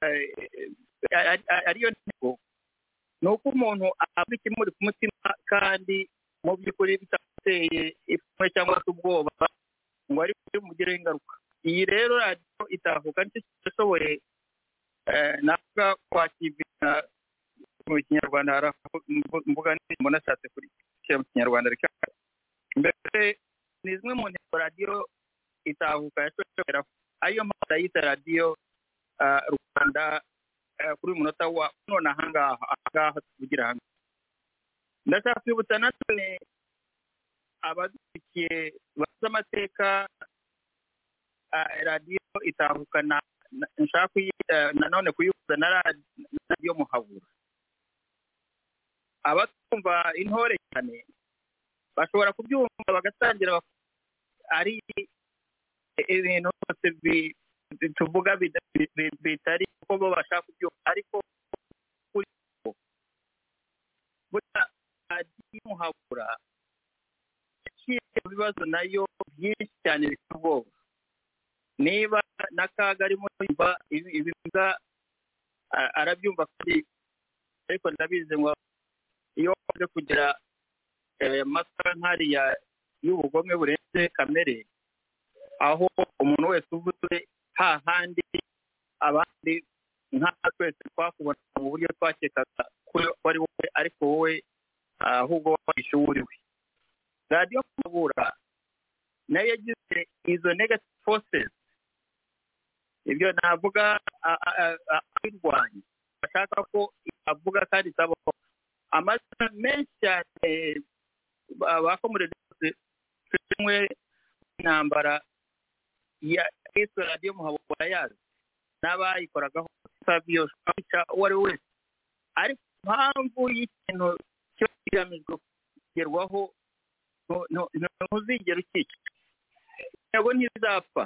ariyo ntego ni uko umuntu aba ikimuri ku mutima kandi mu by'ukuri bitamuteye ipfunwe cyangwa se ubwoba ngo ari bumugireho ingaruka iyi rero radiyo itahuka nicyo kishoboye navuga kwakira mu kinyarwanda mvuga n'ibintu nashatse kuri mu kinyarwanda reka mbere ni zimwe mu ntego radiyo itahuka yashobora ariyo mpamvu yita radiyo Rwanda kuri munota wa none ahangaha tuvugira hamwe ndashaka kwibutsa natwe abadukurikiye bazi amateka radiyo itahukana nshaka nanone kuyuzuza na radiyo Muhabura abatumva intore cyane bashobora kubyumva bagatangira ari ibintu byose tuvuga bitari uko bo bashaka kubyumva ariko burya radiyo Muhabura yaciye ibibazo nayo byinshi cyane bifite ubwoba niba n'akaga arimo yumva ibivuga arabyumva kandi ariko ndabizi ngo iyo waje kugira amasaha nk'ariya y'ubugome burenze kamere aho umuntu wese uvuze hahandi abandi nka twese twakubona mu buryo twakekaga ko ari wowe ariko wowe ahubwo wahishe uwo uri we radiyo Muhabura nayo yagize izo negative forces ibyo navuga abirwanya bashaka ko avuga kandi isabaho amazina menshi cyane bakomurede rimwe intambara ya radiyo Muhabura yazo n'abayikoragaho Fabio Shacha uwo ari wese ariko impamvu y'ikintu cyo kigamijwe kugerwaho ntuzigera ukica yego ntizapfa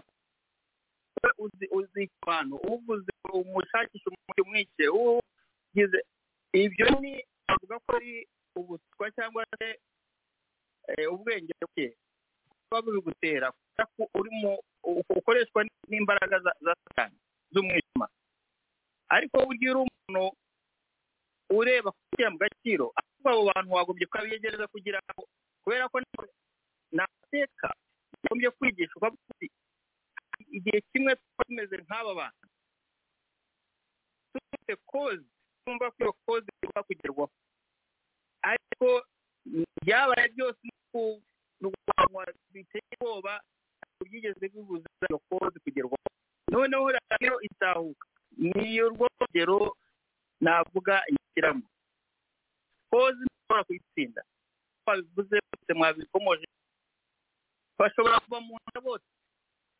uzi abantu uvuze umushakisha umwice ugize ibyo ni avuga ko ari ubuswa cyangwa se ubwenge bwe kuba bigutera urimo ukoreshwa n'imbaraga za Satani z'umwijima ariko burya uri umuntu ureba kujya mu gaciro ahubwo abo bantu wagombye kubiyegereza kugira ngo kubera ko nateka wagombye kwigisha ukavuga uti igihe kimwe tumeze nk'aba bantu dufite koze twumva ko iyo koze igomba kugerwaho ariko byabaye byose kurwanywa biteye ubwoba byigeze bibuza iyo koze kugerwaho noneho rero itahuka niyo rwogero navuga ikiramo koze ntishobora kuyitsinda babivuze bose mwabikomoje bashobora kuba mu nda bose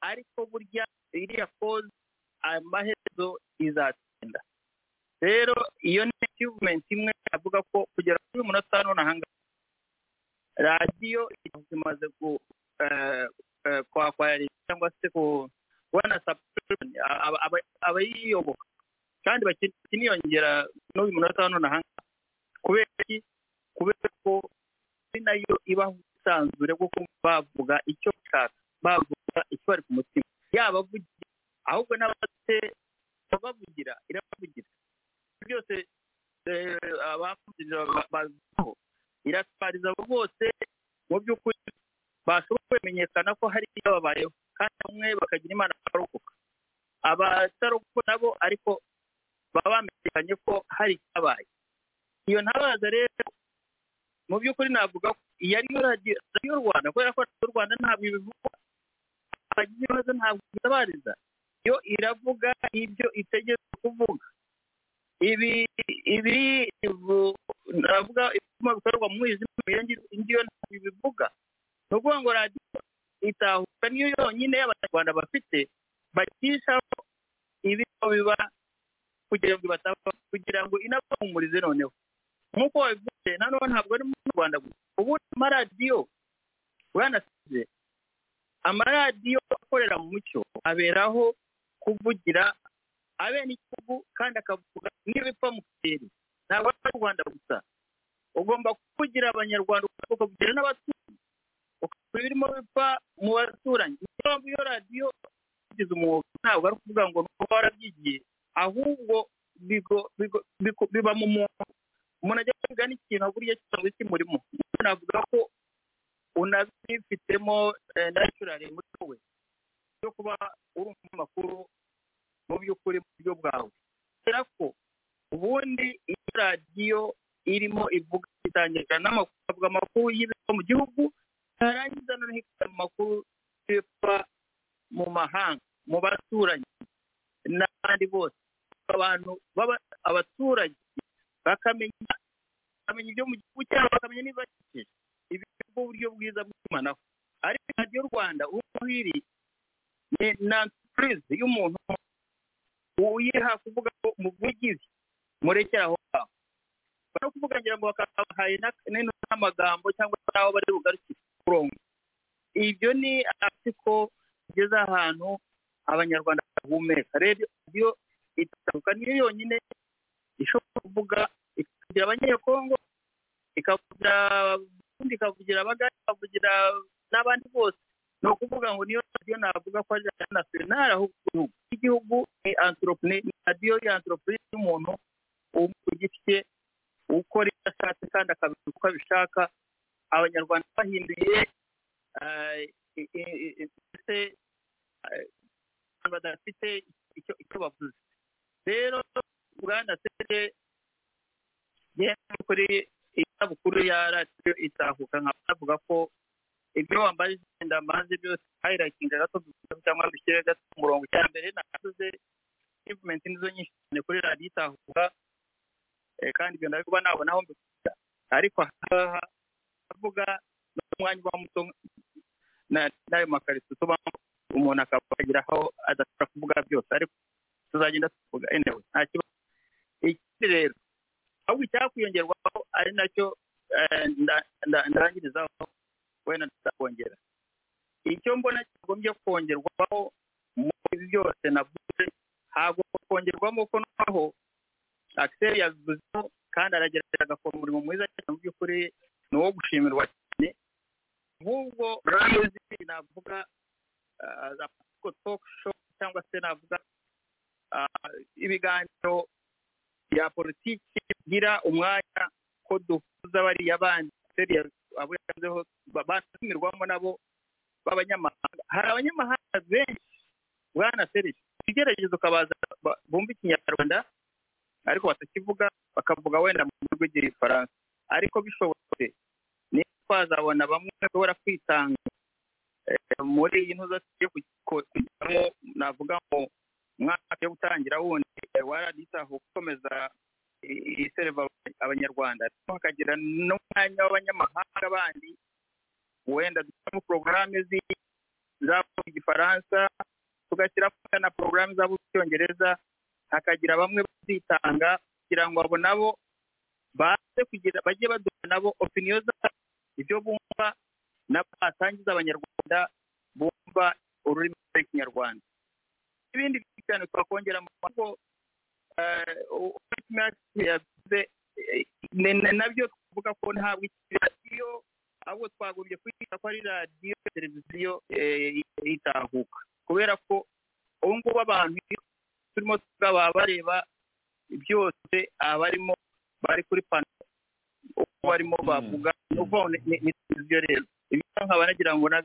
ariko burya iriya koze amaherezo izatsinda. Rero iyo ni achievement imwe avuga ko kugera kuri uyu munota none ahangaha radiyo imaze kwakwari cyangwa se kubona subscription abayiyoboka kandi bakiniyongera n'uyu munota none ahangaha kubera ko ari nayo ibaho ubusanzure bwo bavuga icyo bashaka, bavuga icyo bari ku mutima, yaba avugira ahubwo n'abate bavugira irabavugira byose. Abamugira bazaho iratwariza abo bose mu by'ukuri bashobora kumenyekana ko hari icyo babayeho, kandi bamwe bakagira imana bakarokoka, abatarokoka nabo ariko baba bamenyekanye ko hari icyabaye. Iyo ntabaza rero mu by'ukuri navuga ko iyo ariyo radiyo Rwanda, kubera ko radiyo Rwanda ntabwo ibivuga, abagize ibibazo ntabwo bitabariza, yo iravuga ibyo itegetse kuvuga. Ibi navuga ibituma bikorwa mu mwijima, ngiyo ntabwo bivuga. Ni ukuvuga ngo radiyo itahuka niyo yonyine y'abanyarwanda bafite bakishaho ibintu biba kugira ngo inabahumurize. Noneho nk'uko wabivuze nanone ntabwo ari mu Rwanda gusa, ubu amaradiyo uranasize amaradiyo akorera mu mucyo aberaho kuvugira abenegihugu kandi akavuga n'ibipfa mu kirere. Ntabwo ari mu Rwanda gusa, ugomba kuvugira abanyarwanda ukavugira n'abaturanyi, ukavuga ibirimo bipfa mu baturanyi. Iyo radiyo igize umwuga ntabwo ari ukuvuga ngo nuko warabyigiye, ahubwo biba mu muntu. Umuntu ajya kuvuga n'ikintu buriya cyangwa kimurimo, navuga ko unabifitemo naturally muri wowe yo kuba uri umunyamakuru mu by'ukuri mu buryo bwawe. Kubera ko ubundi iyo radiyo irimo ivuga itangira n'amakuru y'ibyo mu gihugu, yarangiza noneho ikora amakuru y'ibipfa mu mahanga, mu baturanyi n'abandi bose. Abantu abaturage bakamenya ibyo mu gihugu cyabo, bakamenya niba bakikije. Ibi ni uburyo bwiza bw'itumanaho. Ariko radiyo Rwanda uko iri ni entreprise y'umuntu uyiha kuvuga ko muvugizi murekera aho ngaho, bari kuvuga ngira ngo bakabahaye n'amagambo cyangwa se aho bari bugarukire kurongo. Ibyo ni ariko kugeza ahantu abanyarwanda bahumeka. Radiyo itahuka niyo yonyine ishobora kuvuga, ikavugira abanyekongo, ikavugira abagari, ikavugira n'abandi bose. Ni ukuvuga ngo niyo radiyo navuga ko ari nationale, ahubwo igihugu ni radiyo ya entreprise y'umuntu ku giti cye ukora icyo ashatse kandi akabivuga uko abishaka. Abanyarwanda bahinduye badafite icyo bavuze. Rero Bwana Sede kuri isabukuru ya radiyo itahuka, nkavuga ko ibyo wambaye ndamaze byose highlightinga gato cyangwa bishyire gato umurongo cya mbere navuze achievement nizo nyinshi cyane kuri radiyo itahuka, kandi ibyo ndabikuba nabona aho mbikuta. Ariko aha avuga n'umwanya uba muto n'ayo makariso tuba umuntu akagira aho adashobora kuvuga byose, ariko tuzagenda tuvuga anyway nta kibazo. Ikindi rero ahubwo icyakwiyongerwaho ari nacyo ndangirizaho wenda ndakongera, icyo mbona kigombye kongerwaho muri byose navuze, hagomba kongerwamo ko naho Axel yavuzeho kandi aragerageza agakora umurimo mwiza cyane. Mu by'ukuri ni uwo gushimirwa cyane. Nk'ubwo radiyo navuga talk show cyangwa se navuga ibiganiro bya politiki bigira umwanya ko duhuza bariya bandi abo yazeho batumirwamo nabo b'abanyamahanga. Hari abanyamahanga benshi Bwana Serge, igerageza ukabaza bumva ikinyarwanda ariko batakivuga, bakavuga wenda mu rurimi rw'igifaransa. Ariko bishobotse niba twazabona bamwe bashobora kwitanga muri iyi ntuza yo kujyamo, navuga ngo umwaka yo gutangira wundi waradita gukomeza iserva abanyarwanda, hakagira n'umwanya w'abanyamahanga bandi wenda dufite porogaramu zaba mu gifaransa tugashyira na porogaramu zabo z'icyongereza hakagira bamwe bazitanga kugira ngo abo nabo baze kugira bajye baduha nabo opinion zabo ibyo bumva nabo batangiza abanyarwanda bumva ururimi rw'ikinyarwanda ibindi cyane twakongera mu ngo yavuze nabyo tuvuga ko ntabwo radiyo ahubwo twagumye kwita ko ari radiyo televiziyo itahuka kubera ko ubu ngubu abantu turimo tukaba bareba byose abarimo bari kuri pano uko barimo bavuga uko ni televiziyo rero ibyo nkaba nagira ngo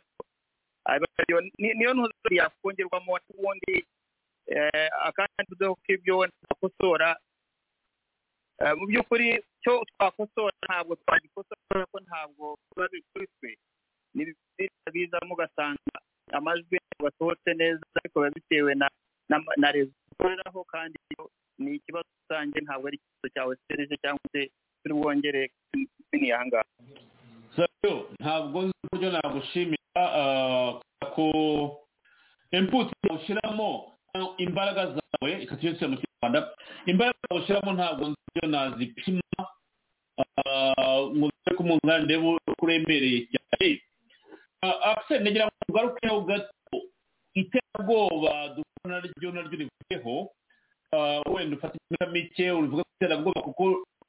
niyo ntuzo yakongerwamo ubundi akandi tudeho k'ibyo nakosora mu by'ukuri cyo twakosora ntabwo twagikosora ko ntabwo tuba kuri twe ni bizamo ugasanga amajwi basohotse neza ariko biba bitewe na rezo ukoreraho kandi ni ikibazo rusange ntabwo ari ikibazo cyawe serije cyangwa se turi bwongere ni ahangaha ntabwo nzi uburyo nagushimira ko input ushyiramo imbaraga zawe ikatiyose mu Rwanda imbaraga ushyiramo ntabwo nzi uburyo nazipima mu gihe ko umuntu ndebe kuremereye cyane akse negira ngo ugarukeho gato iterabwoba dukora naryo rivuyeho wenda ufata iminota mike uvuga ko iterabwoba kuko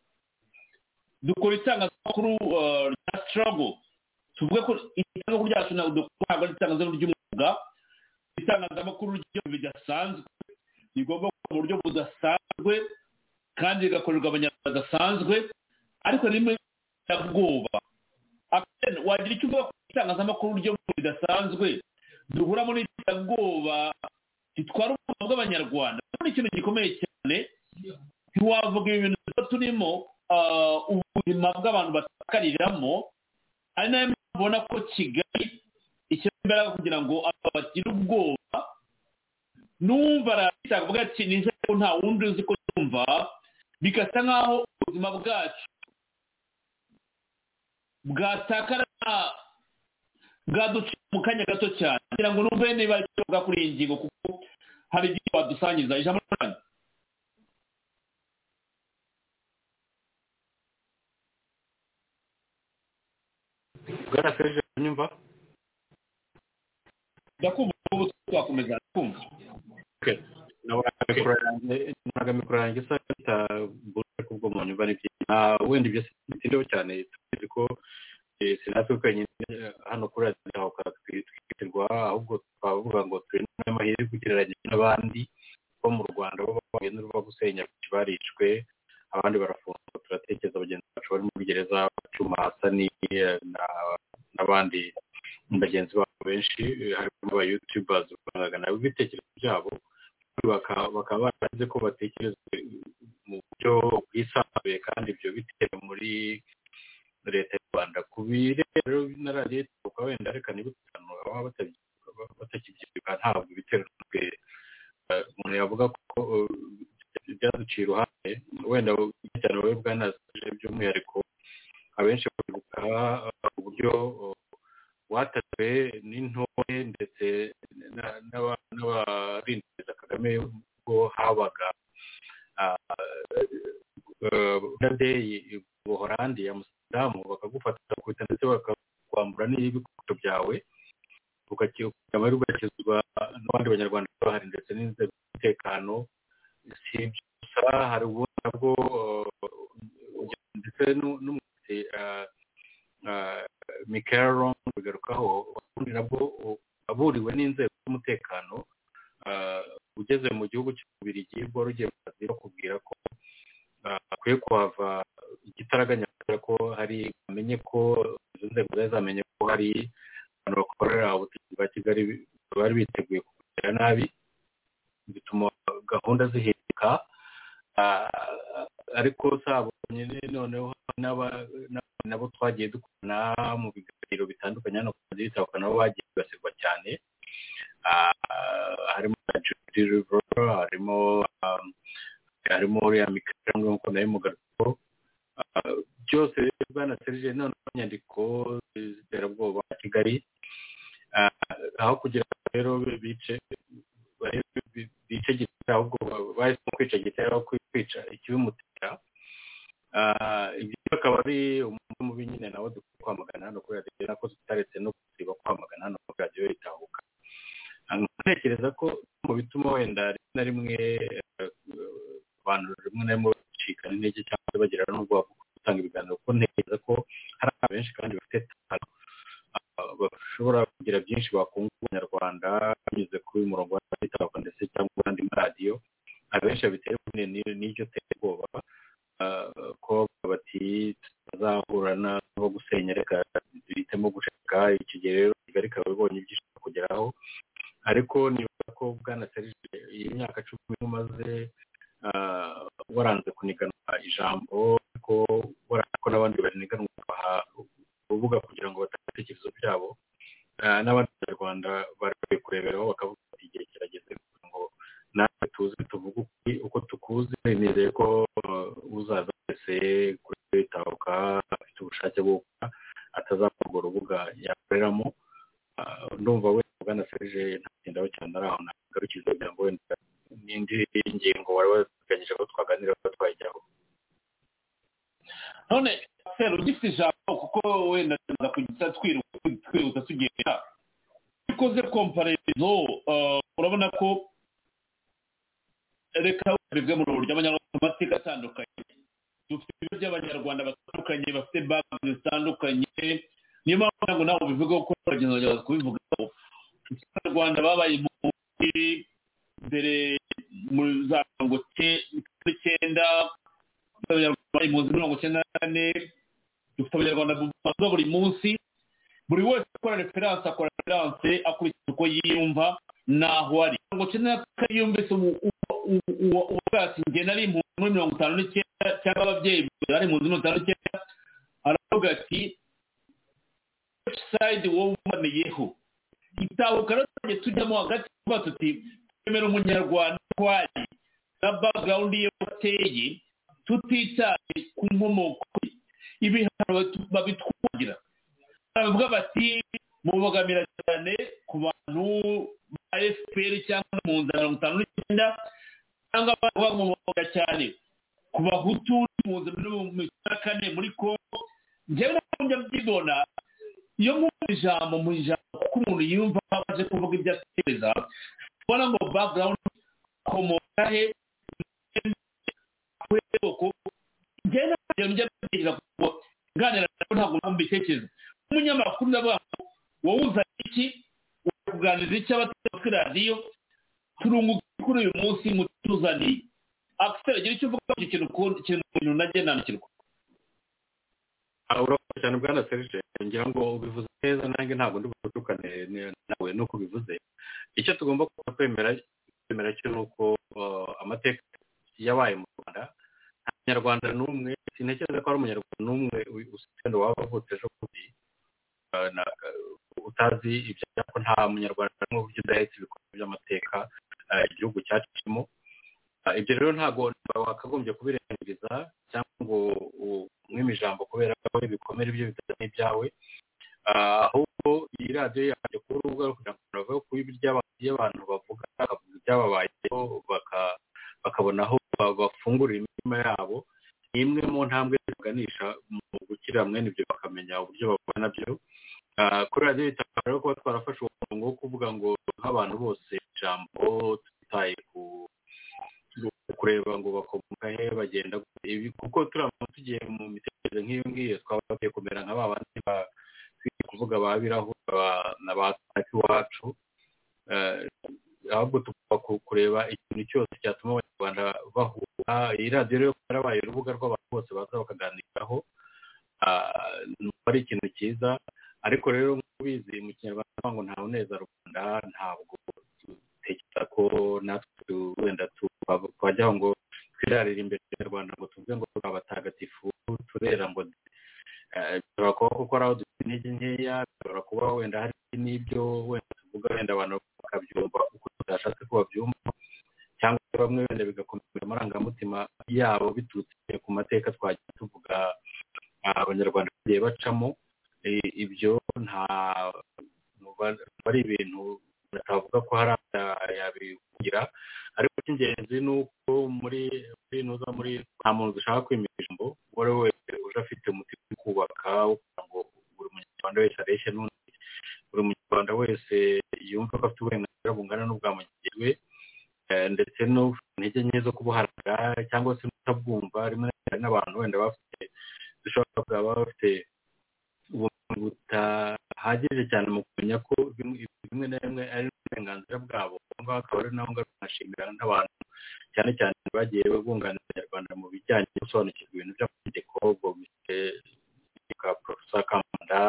dukora itangazamakuru rya struggle tuvuga ko itangazamakuru ryacu ntabwo ari itangazamakuru ry'umwuga itangazamakuru ryo bidasanzwe rigomba mu buryo budasanzwe kandi rigakorerwa abanyarwanda badasanzwe ariko rimwe iterabwoba wagira icyo uvuga ko itangazamakuru ryo bidasanzwe duhuramo n'iterabwoba ritwara ubuzima bw'abanyarwanda ni ikintu gikomeye cyane ntiwavuga ibintu turimo ubuzima bw'abantu batakariramo ari nayo mpamvu ubona ko Kigali ishyira imbaraga kugira ngo aba bagire ubwoba numva aravuga ati nize ko nta wundi uzi ko tumva bigasa nk'aho ubuzima bwacu bwatakara bwaduciye mu kanya gato cyane kugira ngo numve niba ari cyo kuri iyi ngingo kuko hari igihe wadusangiza ijambo ry'Imana bwana Serge nyumva ndakumva ubu twakomeza kumva okay nabaga mikoro yanjye sata buri kubwo mu nyumva ni wenda ibyo sindiho cyane tuzi ko sinatwe kwenyine hano kuri radio twitirwa ahubwo twavuga ngo turi n'amahirwe kugereranya n'abandi bo mu Rwanda bo bagenda ruva gusenya baricwe abandi barafungwa turatekereza abagenzi bacu bari muri gereza Cyuma Hasani n'abandi bagenzi babo benshi harimo aba YouTubers bagana ibitekerezo byabo bakaba barazi ko batekereza mu buryo bwisanzuye kandi ibyo bitewe muri leta y'u Rwanda kubire rero na radio tukaba wenda reka nibutano aba batakibyibuka ntabwo biterwa umuntu yavuga ko byaduciye iruhande wenda cyane wowe bwana by'umwihariko abenshi bavuga uburyo watatwe n'intore ndetse n'abarindiriza Kagame ubwo habaga day mu Buholandi ya Amsterdam bakagufata bakubita ndetse bakakwambura n'ibikoresho byawe ugakizwa n'abandi banyarwanda bahari ndetse n'inzego z'umutekano si gusa hari ubundi nabwo ndetse n'umuti Michael Long bigarukaho ubundi nabwo aburiwe n'inzego z'umutekano ugeze mu gihugu cy'Ububiligi bwo rugiye kubwira ko akwiye kuhava igitaraganya ko hari amenye ko izo nzego zamenye ko hari abantu bakorera ubutegetsi bwa Kigali bari biteguye kugira nabi bituma gahunda zihinduka ariko sabonye noneho nabo twagiye dukorana mu biganiro bitandukanye no kuzitaka nabo bagiye basirwa cyane harimo Judy River harimo uriya Michael nk'uko nayo mugaruko byose bwana Serge none nyandiko ziterabwoba Kigali aho kugira rero bice gitera ahubwo bahisemo kwica gitera aho kwica ikibimutera. Ibyo akaba ari umuntu mubi nyine nawe dukwiye kwamagana hano kuri radiyo, nako tutaretse no gusiba kwamagana hano kuri radiyo itahuka. Ntekereza ko mu bituma wenda rimwe na rimwe abantu rimwe na rimwe bacikana intege cyangwa bagira n'ubwo gutanga ibiganiro, kuko ntekereza ko hari abantu benshi kandi bafite talent bashobora kugira byinshi bakunga abanyarwanda binyuze kuri uyu murongo wa itahuka ndetse cyangwa andi maradiyo. Abenshi babitera n'iryo terabwoba ko bati tuzahura no gusenya, reka duhitemo gushaka iki gihe. Rero Kigali ikaba ibonye ibyo ishaka kugeraho, ariko niba ko Bwana Serge iyi myaka 10 umaze waranze kunigana ijambo, ko waranze ko n'abandi baniganwa urubuga kugira ngo batange ibitekerezo byabo, n'abandi Banyarwanda bari kureberaho bakavuga ati igihe kirageze kugira ngo natwe tuzi tuvuge uko tukuzi. Nizeye ko uzaza wese kuri itahuka afite ubushake bwo atazakora urubuga yakoreramo. Ndumva we Bwana Serge ntagendaho cyane ari aho nagarukiza kugira ngo wenda n'indi ngingo wari wateganyije ko twaganira ko twajyaho. None Serge ugifite ijambo, kuko wenda tuza kugita twiruka tugenda ikoze komparizo. Urabona ko reka bivuge mu buryo abanyarwanda amateka atandukanye, dufite ibiro by'abanyarwanda batandukanye bafite background zitandukanye. Niyo mpamvu ntabwo nawe ubivuga ko abagenzi bajya kubivugaho. Abanyarwanda babaye impunzi mbere mu za 1990, abanyarwanda babaye impunzi 1994, dufite abanyarwanda bavuga buri munsi, buri wese akora referanse akurikije uko yiyumva naho ari. 1994 yumvise ubwatsi njye nari impunzi muri 59 cyangwa ababyeyi bari impunzi 59, aravuga ati side wowe ubaniyeho itahuka. Rero tujyamo hagati tuba tuti twemera umunyarwanda twari na background ye wateye, tutitaye ku nkomoko. Ibihano babitwagira, baravuga bati mubogamira cyane ku bantu ba FPR cyangwa mu nzara 59, cyangwa bamuboga cyane ku bahutu mu nzara 54 muri Kongo. Njyewe njya byibona iyo mu ijambo kuko umuntu yumva aje kuvuga ibyo atekereza, ubona ngo background komoka he kweko. Njyewe njya byibona ko ganira ntabwo mbitekereza. Umunyamakuru ndavuga wowe uza iki kuganiriza icyo abateze radiyo turunguka kuri uyu munsi mutuzaniye akiseragira icyo uvuga ku kintu nagendanakirwa. Urakoze cyane Bwana Serge, ngira ngo ubivuze neza, nange ntabwo ndubudukane nawe nuko bivuze. Icyo tugomba kwemera cyo nuko amateka yabaye mu Rwanda, nta Munyarwanda n'umwe, sintekereza ko ari Umunyarwanda n'umwe usenda waba avutse ejo bundi utazi ibyo, ko nta Munyarwanda n'umwe uburyo udahetse ibikorwa by'amateka igihugu cyacimo. Ibyo rero ntabwo wakagombye kubirengagiriza cyangwa ngo umwime ijambo kubera ko ibikomere ibyo bitari n'ibyawe, ahubwo iyi radiyo yaje kuba urubuga kugira ngo bavuge ku by'abantu bavuga ibyababayeho, bakabona aho bafungurira imitima yabo. Ni imwe mu ntambwe ziganisha mu gukira mwene ibyo, bakamenya uburyo babona nabyo. Kuri radiyo itahuka rero kuba twarafashe uwo murongo wo kuvuga ngo nk'abantu bose ijambo tutitaye kureba ngo bakomoka he bagenda ibi, kuko turamutse tugiye mu mitekerereze nk'iyo ngiyo twaba bakwiye kumera nka babandi kuvuga babirahura na ba iwacu, ahubwo tugomba kureba ikintu cyose cyatuma Abanyarwanda bahura. Iyi radiyo rero yarabaye urubuga rw'abantu bose baza bakaganiraho, ari ikintu cyiza. Ariko rero nk'ubizi mu Kinyarwanda ngo ntawe uneza Rwanda, ntabwo dutekereza ko natwe wenda twajyaho ngo twirarire imbere y'u Rwanda ngo tuvuge ngo turi abatagatifu turera ngo bishobora kuba kuko ari aho dufite intege nkeya, bishobora kuba wenda hari n'ibyo wenda tuvuga wenda abantu bakabyumva uko tudashatse ko babyumva, cyangwa bamwe wenda bigakomeza amarangamutima yabo biturutse ku mateka twagiye tuvuga Abanyarwanda bagiye bacamo. Ibyo nta ari ibintu atavuga ko hari yabivugira ariko icy'ingenzi ni uko muri nta muntu dushaka kwimira ijambo uwo ari we wese uje afite umutima wo kubaka kugira ngo buri munyarwanda wese areshye n'undi buri munyarwanda wese yumva ko afite uburenganzira bungana n'ubwa mugenzi we ndetse n'intege nke zo kubuharanira cyangwa se kutabwumva rimwe n'abantu wenda bafite dushobora kuba bafite ubumenyi butahagije cyane mu kumenya ko bimwe na bimwe ari uburenganzira bwabo ngaho akaba ari naho ngaruka nashimira n'abantu cyane cyane bagiye bunganira abanyarwanda mu bijyanye no gusobanukirwa ibintu by'amategeko ubwo bise ka Professor Kamanda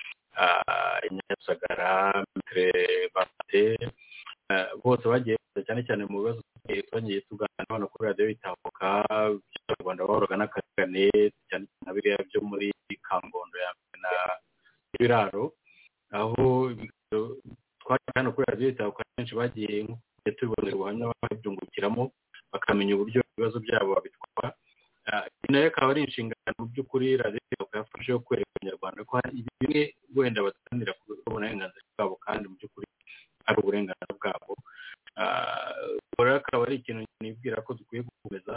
Nyasagara Maitre Bate bose bagiye cyane cyane mu bibazo twagiye tuganira hano kuri radiyo Itahuka by'abanyarwanda bahoraga n'akarengane cyane cyane biriya byo muri Kangondo ya na Biraro aho twari hano kuri radiyo Itahuka benshi bagiye tubonera ubuhamya babyungukiramo bakamenya uburyo ibibazo byabo babitwara nayo akaba ari inshingano mu by'ukuri radiyo Itahuka yafashe yo kwereka abanyarwanda ko hari bimwe wenda batangira kubona uburenganzira bwabo kandi mu by'ukuri ari uburenganzira bwabo rero akaba ari ikintu nibwira ko dukwiye gukomeza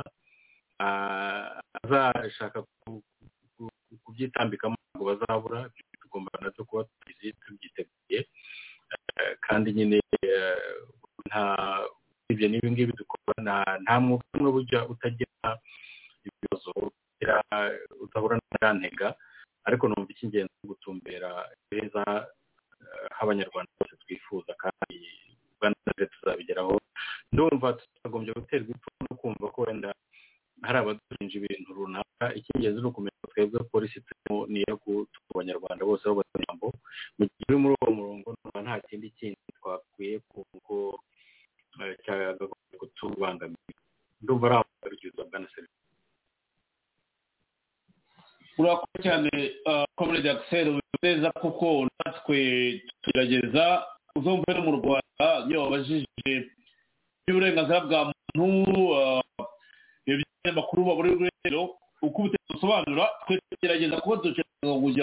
azashaka kubyitambikamo ngo bazabura tugomba natwe kuba tubyiteguye kandi nyine nta ibyo n'ibi ngibi dukora nta mwuga umwe burya utagira ibibazo udahura n'antega ariko numva icy'ingenzi gutumbera heza h'abanyarwanda bose twifuza kandi banaze tuzabigeraho ndumva tutagombye guterwa ipfunwe no kumva ko wenda hari abadurinja ibintu runaka icy'ingenzi ni ukumenya twebwe polisi turimo niyo gutuba abanyarwanda bose aho batambo mu gihe uri muri uwo murongo nta kindi kindi twakwiye kuko cyagagombye kutubangamira ndumva ari abagarukiriza bwa naseri urakoze cyane comrade Axel neza kuko natwe tugerageza uzumva no mu Rwanda iyo babajije uburenganzira bwa muntu ibinyamakuru baburi rero uko busobanura twe tugerageza kuba dushaka kujya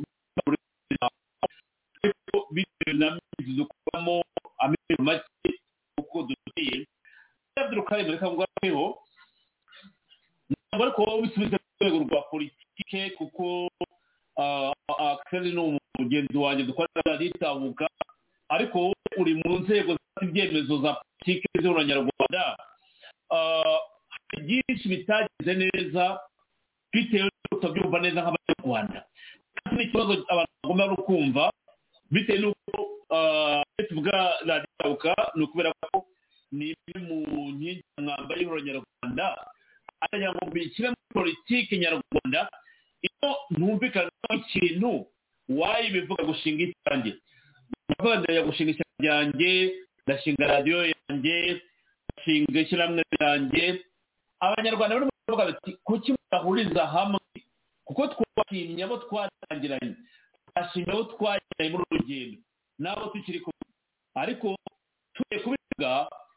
bitewe na mizi dukuramo amezi make uko dutuye byadurukare muri kangwaho ntabwo ariko bisubiza ku rwego rwa politike kuko Axel ni umugenzi wanjye dukorera Itahuka ariko wowe uri mu nzego z'ibyemezo za politike z'abanyarwanda hari byinshi bitagize neza bitewe n'uko tutabyumva neza nk'abanyarwanda kandi n'ikibazo abantu bagomba kumva bitewe n'uko tuvuga radiyo Itahuka ni ukubera ko ni imwe mu nkingi mwamba y'abanyarwanda ariko ngo mbikire muri politike nyarwanda iyo ntumvikana ikintu wayibivuga gushinga itange ndabandanya gushinga ishyaka ryanjye ndashinga radiyo yanjye ndashinga ishyirahamwe ryanjye abanyarwanda bari kuvuga bati kuki mudahuriza hamwe kuko twashimye abo twatangiranye twashimye abo twagiranye muri urugendo n'abo tukiri kumwe ariko tugiye kubivuga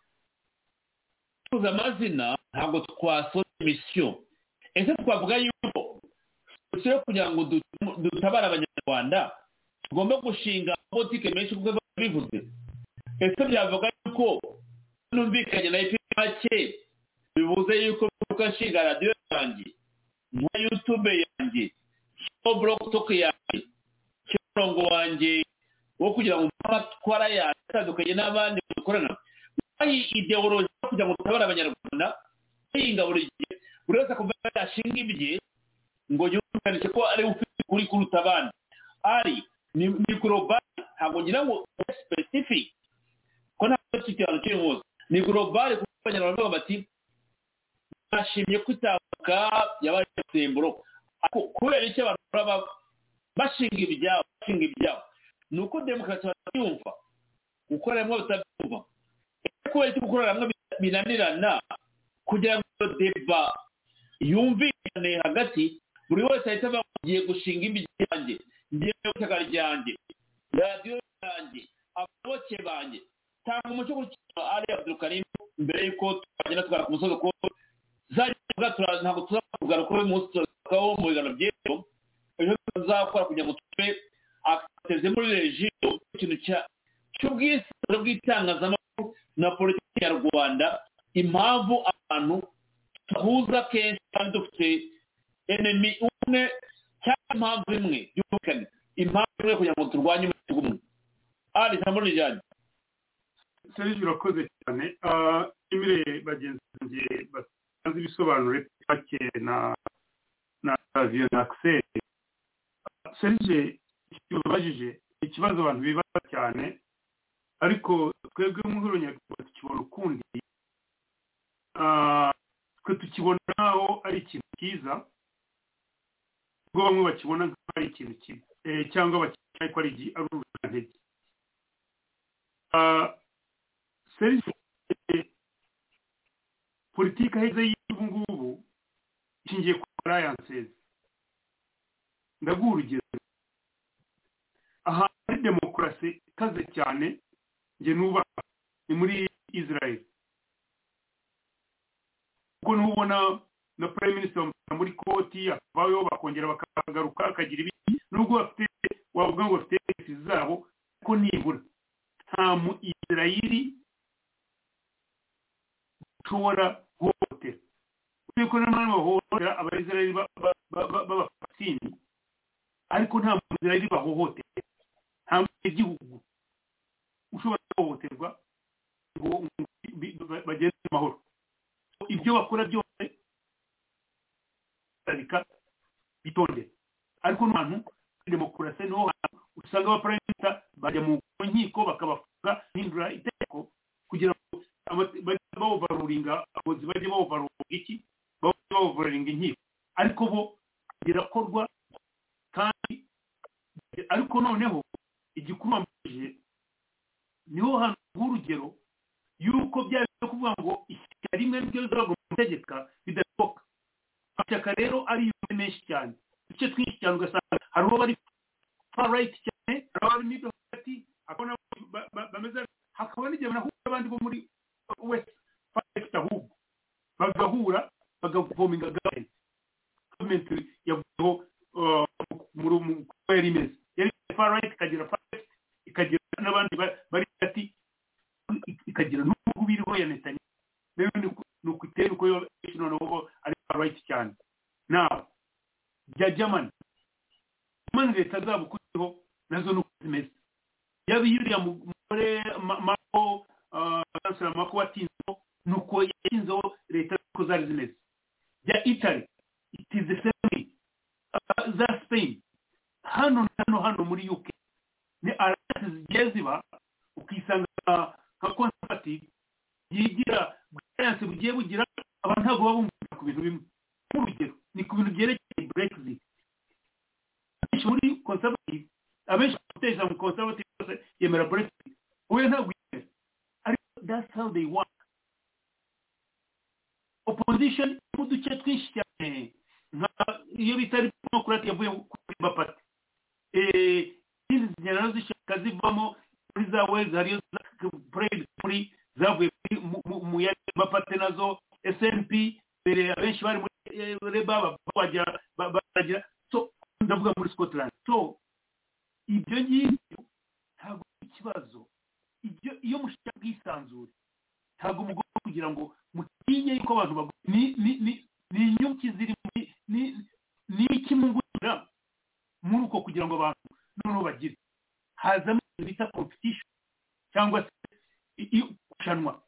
tuzi amazina ntabwo twasoza imisiyo ese twavuga yuko yo kugira ngo dutabare abanyarwanda tugomba gushinga politike menshi kuko bivuze ese byavuga yuko numvikanye na ipimake bivuze yuko nshinga radiyo yanjye nka YouTube yanjye cyo blog talk yanjye cyo murongo wanjye wo kugira ngo amatwara yatandukanye n'abandi dukorana ayi ideology kugira ngo dutabare abanyarwanda yinga buri gihe buri wese akumva yashinga ibye ngo yumvise ko ari ufite kuri kuruta abandi ari ni global ntabwo ngira ngo specific ko nta cyicaro cy'umunsi ni global kuko abanyarwanda bati bashimye kutavuga yabaye semburo ariko kubera icyo abantu bashinga ibyabo ni uko demokarasi batayumva gukora hamwe batabyumva kubera icyo gukorera hamwe binanirana kugira ngo deba yumvikane hagati buri wese ahita bagiye gushinga ibyanjye ngiye gutaka ryanjye radiyo yanjye abayoboke banjye tanga umuco gukina ari Abdulkarim mbere yuko twagenda tugana ku musozi ko zavuga ntabwo tuzavuga ko uyu munsi tuzaho mu biganiro by'ejo ejo tuzakora kugira ngo tube ateze muri regiyo ikintu cy'ubwisi ubwisanzure bw'itangazamakuru na politiki ya rwanda impamvu abantu tuhuza kenshi kandi dufite enemy umwe cyangwa impamvu imwe yumvikane impamvu imwe kugira ngo turwanye umutungo umwe ari ijambo rijyanye serivisi urakoze cyane imire bagenzi banjye batanze ibisobanuro bake na aviyo na akiseri serivisi kibabajije ikibazo abantu bibaza cyane ariko twebwe mu nkuru nyarwanda tukibona ukundi twe tukibona nkaho ari ikintu cyiza ubwo bamwe bakibona nk'aho ari ikintu kibi cyangwa bakibona ko ari urugantege serivisi politiki aheze y'ubu ngubu ishingiye ku alliances ndaguha urugero aha hari demokarasi ikaze cyane njye nubaha ni muri Israel ubwo nubona na prime minister muri koti akavayo bakongera bakagaruka akagira ibiki nubwo bafite wavuga ngo bafite zabo ko nibura nta mu Israeli ushobora guhohotera kuko n'abantu bahohotera abayisraeli b'abapatini ariko nta mu Israeli bahohotera nta mu gihugu ushobora guhohoterwa ngo bageze amahoro ibyo bakora byose ariko bitonde ariko n'abantu demokarasi no usanga abaperezida bajya mu nkiko bakabafunga hindura itegeko kugira ngo bawuvaruringa abayobozi bajye bawuvaruringa iki bawuvaruringa inkiko ariko bo birakorwa kandi ariko noneho igikurambije niho hano urugero yuko byari kuvuga ngo ishyaka rimwe ryo rizavuga mu mategeko bidashoboka amashyaka rero ari menshi cyane icyo twinshi cyane ugasanga hari uwo bari far right cyane hari abari middle hagati hakaba bameze hakaba n'igihe banahura abandi bo muri west far left ahubwo bagahura bagafominga government yavuyeho mu kuba yari imeze yari far right ikagira far left ikagira n'abandi bari hagati ikagira n'ubwo biriho ya Netanyahu rero ni ukutera uko noneho ari far right cyane nawe bya Germany leta zabo kuriho nazo nuko zimeze yaba yuriya mugore mako chancellor mako watinzo nuko yatinzo leta ko zari zimeze bya Italy it is the same za Spain hano muri UK ni alliances zigeziba ukisanga nka conservative yigira alliance bugiye bugira abantu ntabwo babumva ku bintu bimwe nk'urugero ni ku bintu byerekeye Brexit muri conservative abenshi bateza mu conservative yemera Brexit uwe ntabwo yemera ariko that's how they work opposition mu duce twinshi cyane iyo bitari democrat yavuye kuri bapati izi general zishaka zivamo muri za Wales hariyo Brexit muri zavuye mu ya bapati nazo SNP bere abenshi bari muri Labour bagira so ndavuga muri Scotland so ibyo ngibyo ntabwo ikibazo iyo mushaka bwisanzure ntabwo mugomba kugira ngo mutinye yuko abantu ni inyuki ziri ni ikimungurira muri uko kugira ngo abantu noneho bagire hazamo bita competition cyangwa se kushanwa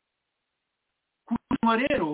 rero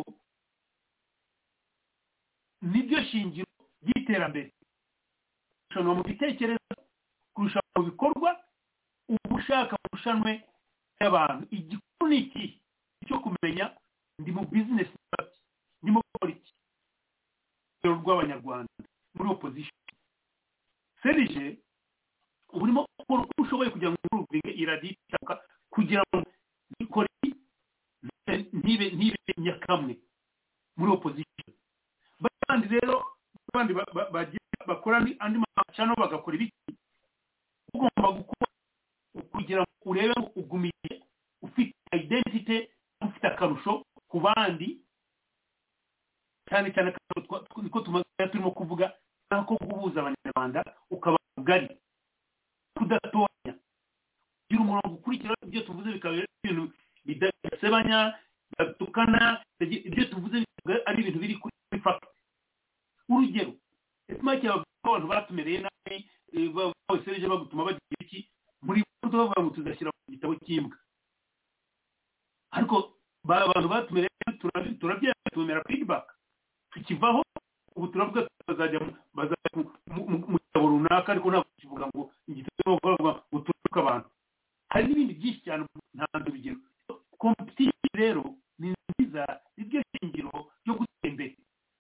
nibyo shingiro ry'iterambere kushanwa mu bitekerezo kurusha mu bikorwa ubushaka bushanwe y'abantu igikuru ni iki cyo kumenya ndi mu business ndi mu politiki rw'abanyarwanda muri opposition serije urimo gukora uko ushoboye kugira ngo uruvinge iraditabuka kugira ngo nikore ntibe nyakamwe muri opposition bandi rero bandi bakora andi macano bagakora ibiki ugomba gukora kugira ngo urebe ngo ugumiye ufite identity ufite akarusho ku bandi cyane cyane ko turimo kuvuga nako guhuza abanyarwanda ukaba ugari kudatonya gira umurongo ukurikira ibyo tuvuze bikaba ibintu bidasebanya bidatukana ibyo tuvuze ari ibintu biri kuri fact urugero make abantu batumereye nabi basereje bagutuma bagira iki muri foto bavuga ngo tuzashyira mu gitabo cy'imbwa ariko abantu batumereye turabyemera feedback tukivaho ubu turavuga bazajya mu gitabo runaka ariko ntabwo kivuga ngo igitabo bavuga ngo turuka abantu hari n'ibindi byinshi cyane ntanze urugero competition rero ni nziza nibyo shingiro ryo gutera imbere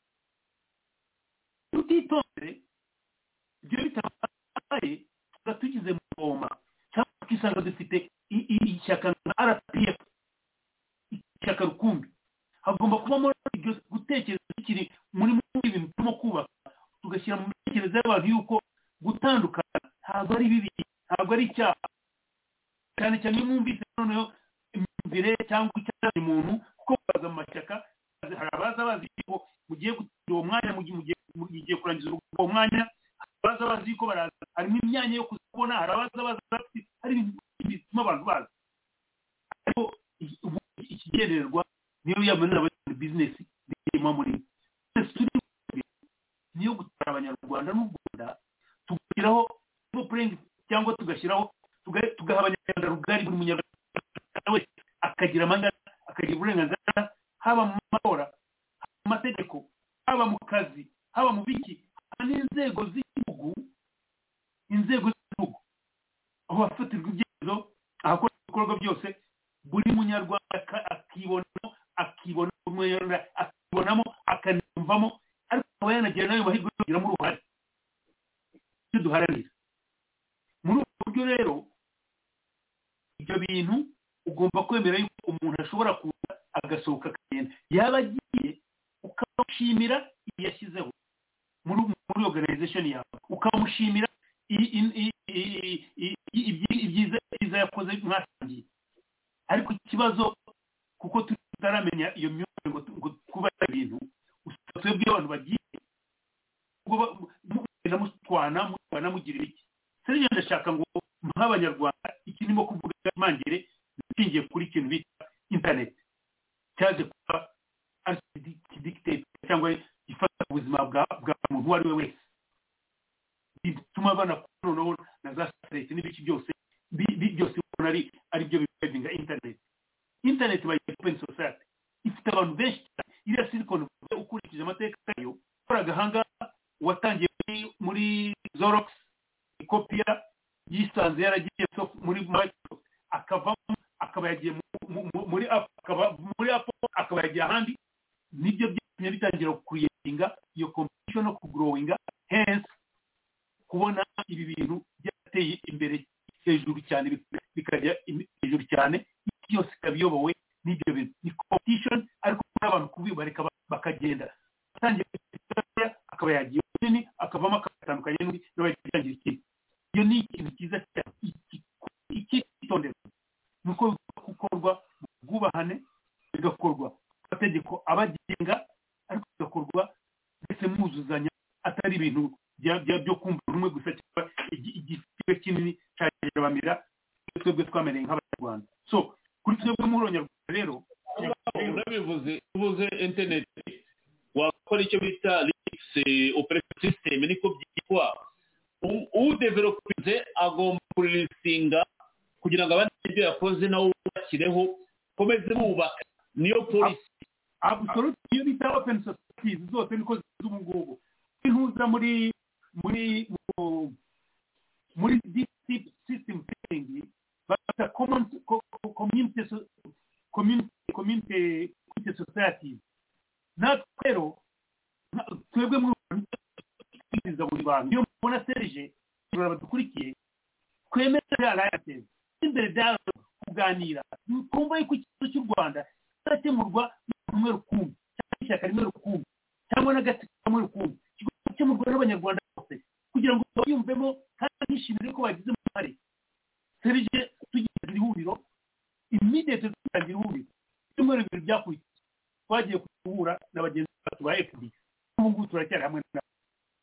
tutitonze ibyo bitabaye tuba tugize mu ngoma cyangwa tukisanga dufite ishyaka nka RPF ishyaka rukumbi hagomba kubamo gutekereza kiri muri ibintu turimo kubaka tugashyira mu mitekerereze y'abantu yuko gutandukana ntabwo ari bibi ntabwo ari icyaha cyane cyane iyo mwumvise noneho imyumvire cyangwa icyaha umuntu kuko baza mu mashyaka hari abaza bazi ko mugiye gutura uwo mwanya mugiye kurangiza uwo mwanya abaza bazi ko baraza harimo imyanya yo kubona hari abaza bazi hari ibintu bituma abantu baza ariko ikigererwa niyo yamanira abari business birimo muri niyo gutara abanyarwanda n'u Rwanda tugashyiraho cyangwa tugashyiraho tugaha abanyarwanda rugari buri munyarwanda wese akagira amangana akagira uburenganzira haba mu matora mu mategeko haba mu kazi haba mu biki n'inzego z'igihugu aho hafatirwa ibyemezo ahakora ibikorwa byose buri munyarwanda akibonamo akanumvamo ariko akaba yanagira nayo mahirwe yo kugiramo uruhare ibyo duharanira muri ubu buryo rero ibyo bintu ugomba kwemera yuko umuntu ashobora kuza agasohoka akagenda yaba agiye ukamushimira iyo yashyizeho muri organization yawe ukamushimira ibyiza yakoze mwasangiye ariko ikibazo kuko tutaramenya iyo myumvire ngo kuba ibintu twebwe abantu bagiye mugenda mutwana mugira iki serije ndashaka ngo nk'abanyarwanda ikirimo kuvuga imangire nshingiye kuri ikintu bita internet cyaje kuba dictate cyangwa gifata ubuzima bwa muntu uwo ari we wese bituma abana noneho na za satellite n'ibiki byose byose ubona ari byo bipedinga internet by open society ifite abantu benshi cyane iriya silicon ukurikije amateka yayo koraga hanga watangiye muri Xerox ikopia yisanze yaragiye muri Microsoft akaba yagiye muri Apple akaba yagiye ahandi nibyo byatumye bitangira creatinga iyo competition no kugrowinga hence kubona ibi bintu byateye imbere hejuru cyane bikajya hejuru cyane byose kabiyobowe n'ibyo bintu ni competition ariko abantu kubibareka bakagenda atangiye akaba yagiye nini akavamo akatandukanye n'abagitangira ikindi iyo ni ikintu cyiza cyane ikitondera nuko gukorwa bwubahane bigakorwa amategeko abagenga ariko bigakorwa ndetse mwuzuzanya atari ibintu byo kumva rumwe gusa cyangwa igisigo kinini cyaje bamira twebwe twamereye nk'abanyarwanda so kuri twebwe mu Rwanda rero uvuze internet wakora icyo bita Linux operating system niko byitwa udevelopize agomba kurisinga kugira ngo abandi ibyo yakoze nawe ubakireho komeze bubaka niyo polisi absolute iyo bita open society zose niko z'ubu ngubu intuza muri deep system thinking bata community society natwero twebwe mu kwiza buri bantu iyo mubona serije badukurikiye twemera alliance imbere da kuganira twumva yuko ikibazo cy'u Rwanda cyakemurwa n'umwe rukumbi cyangwa ishyaka rimwe rukumbi cyangwa n'agatsiko kamwe rukumbi cyakemurwa n'abanyarwanda bose kugira ngo bayumvemo kandi bishimire ko bagize uruhare serije tugize ihuriro immediate tugize ihuriro ibyumweru bibiri byakurikiye twagiye guhura na bagenzi bacu ba FD ubu ngubu turacyari hamwe nabo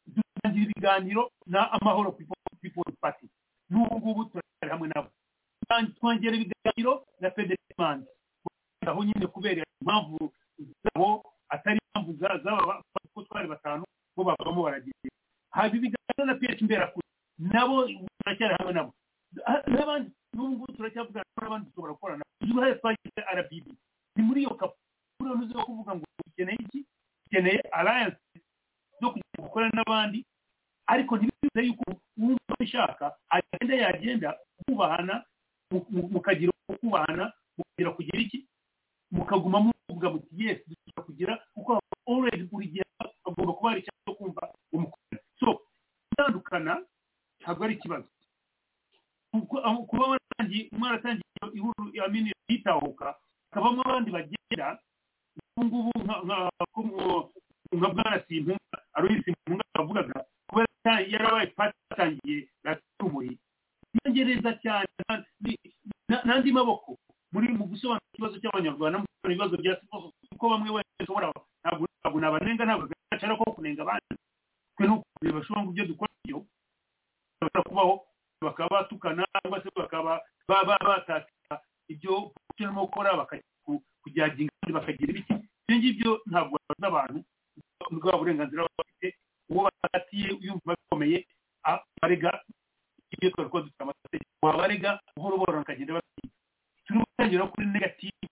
dutangira ibiganiro na amahoro people party n'ubu ngubu turacyari hamwe nabo twongera ibiganiro na federimani aho nyine kubera impamvu zabo atari impamvu z'aba ko twari batanu bo bavamo baragiye haba ibiganiro na PH Imberakuri nabo turacyari hamwe nabo n'abandi n'ubu turacyavugana n'abandi dushobora gukorana uruhare twagize RBB ni muri iyo kapuro nuzo kuvuga ngo ukeneye iki ukeneye alliance zo gukorana n'abandi ariko ntibivuze yuko wumva ushaka yagenda kubahana mukagira kubahana mukagira kugira iki mukaguma muvuga muti yes dushaka kugira kuko already buri gihe agomba kuba ari cyo kumva umukora so tandukana ntabwo ari ikibazo kuba mwaratangiye ihuru yamini yitahuka kabamo abandi bagenda ngubu nka bwarasimpu aruhisi munga avugaga kubera yarabaye patangiye ratumuri yongereza cyane nandi maboko muri mu gusobanura ikibazo cy'abanyarwanda mu bibazo bya siporo kuko bamwe wese bashobora ntabwo nabanenga ntabwo gacana ko kunenga abandi twe no kureba shobora ibyo dukora byo bashobora kubaho bakaba batukana cyangwa se bakaba batatira ibyo turimo gukora bakajyaginga bakagira ibiki ibyo ngibyo ntabwo baza abantu bwa burenganzira bafite uwo batatiye yumva bikomeye abarega ibyo twakora dufite amategeko wabarega buhoro buhoro bakagenda batinya turimo gutangira kuri negative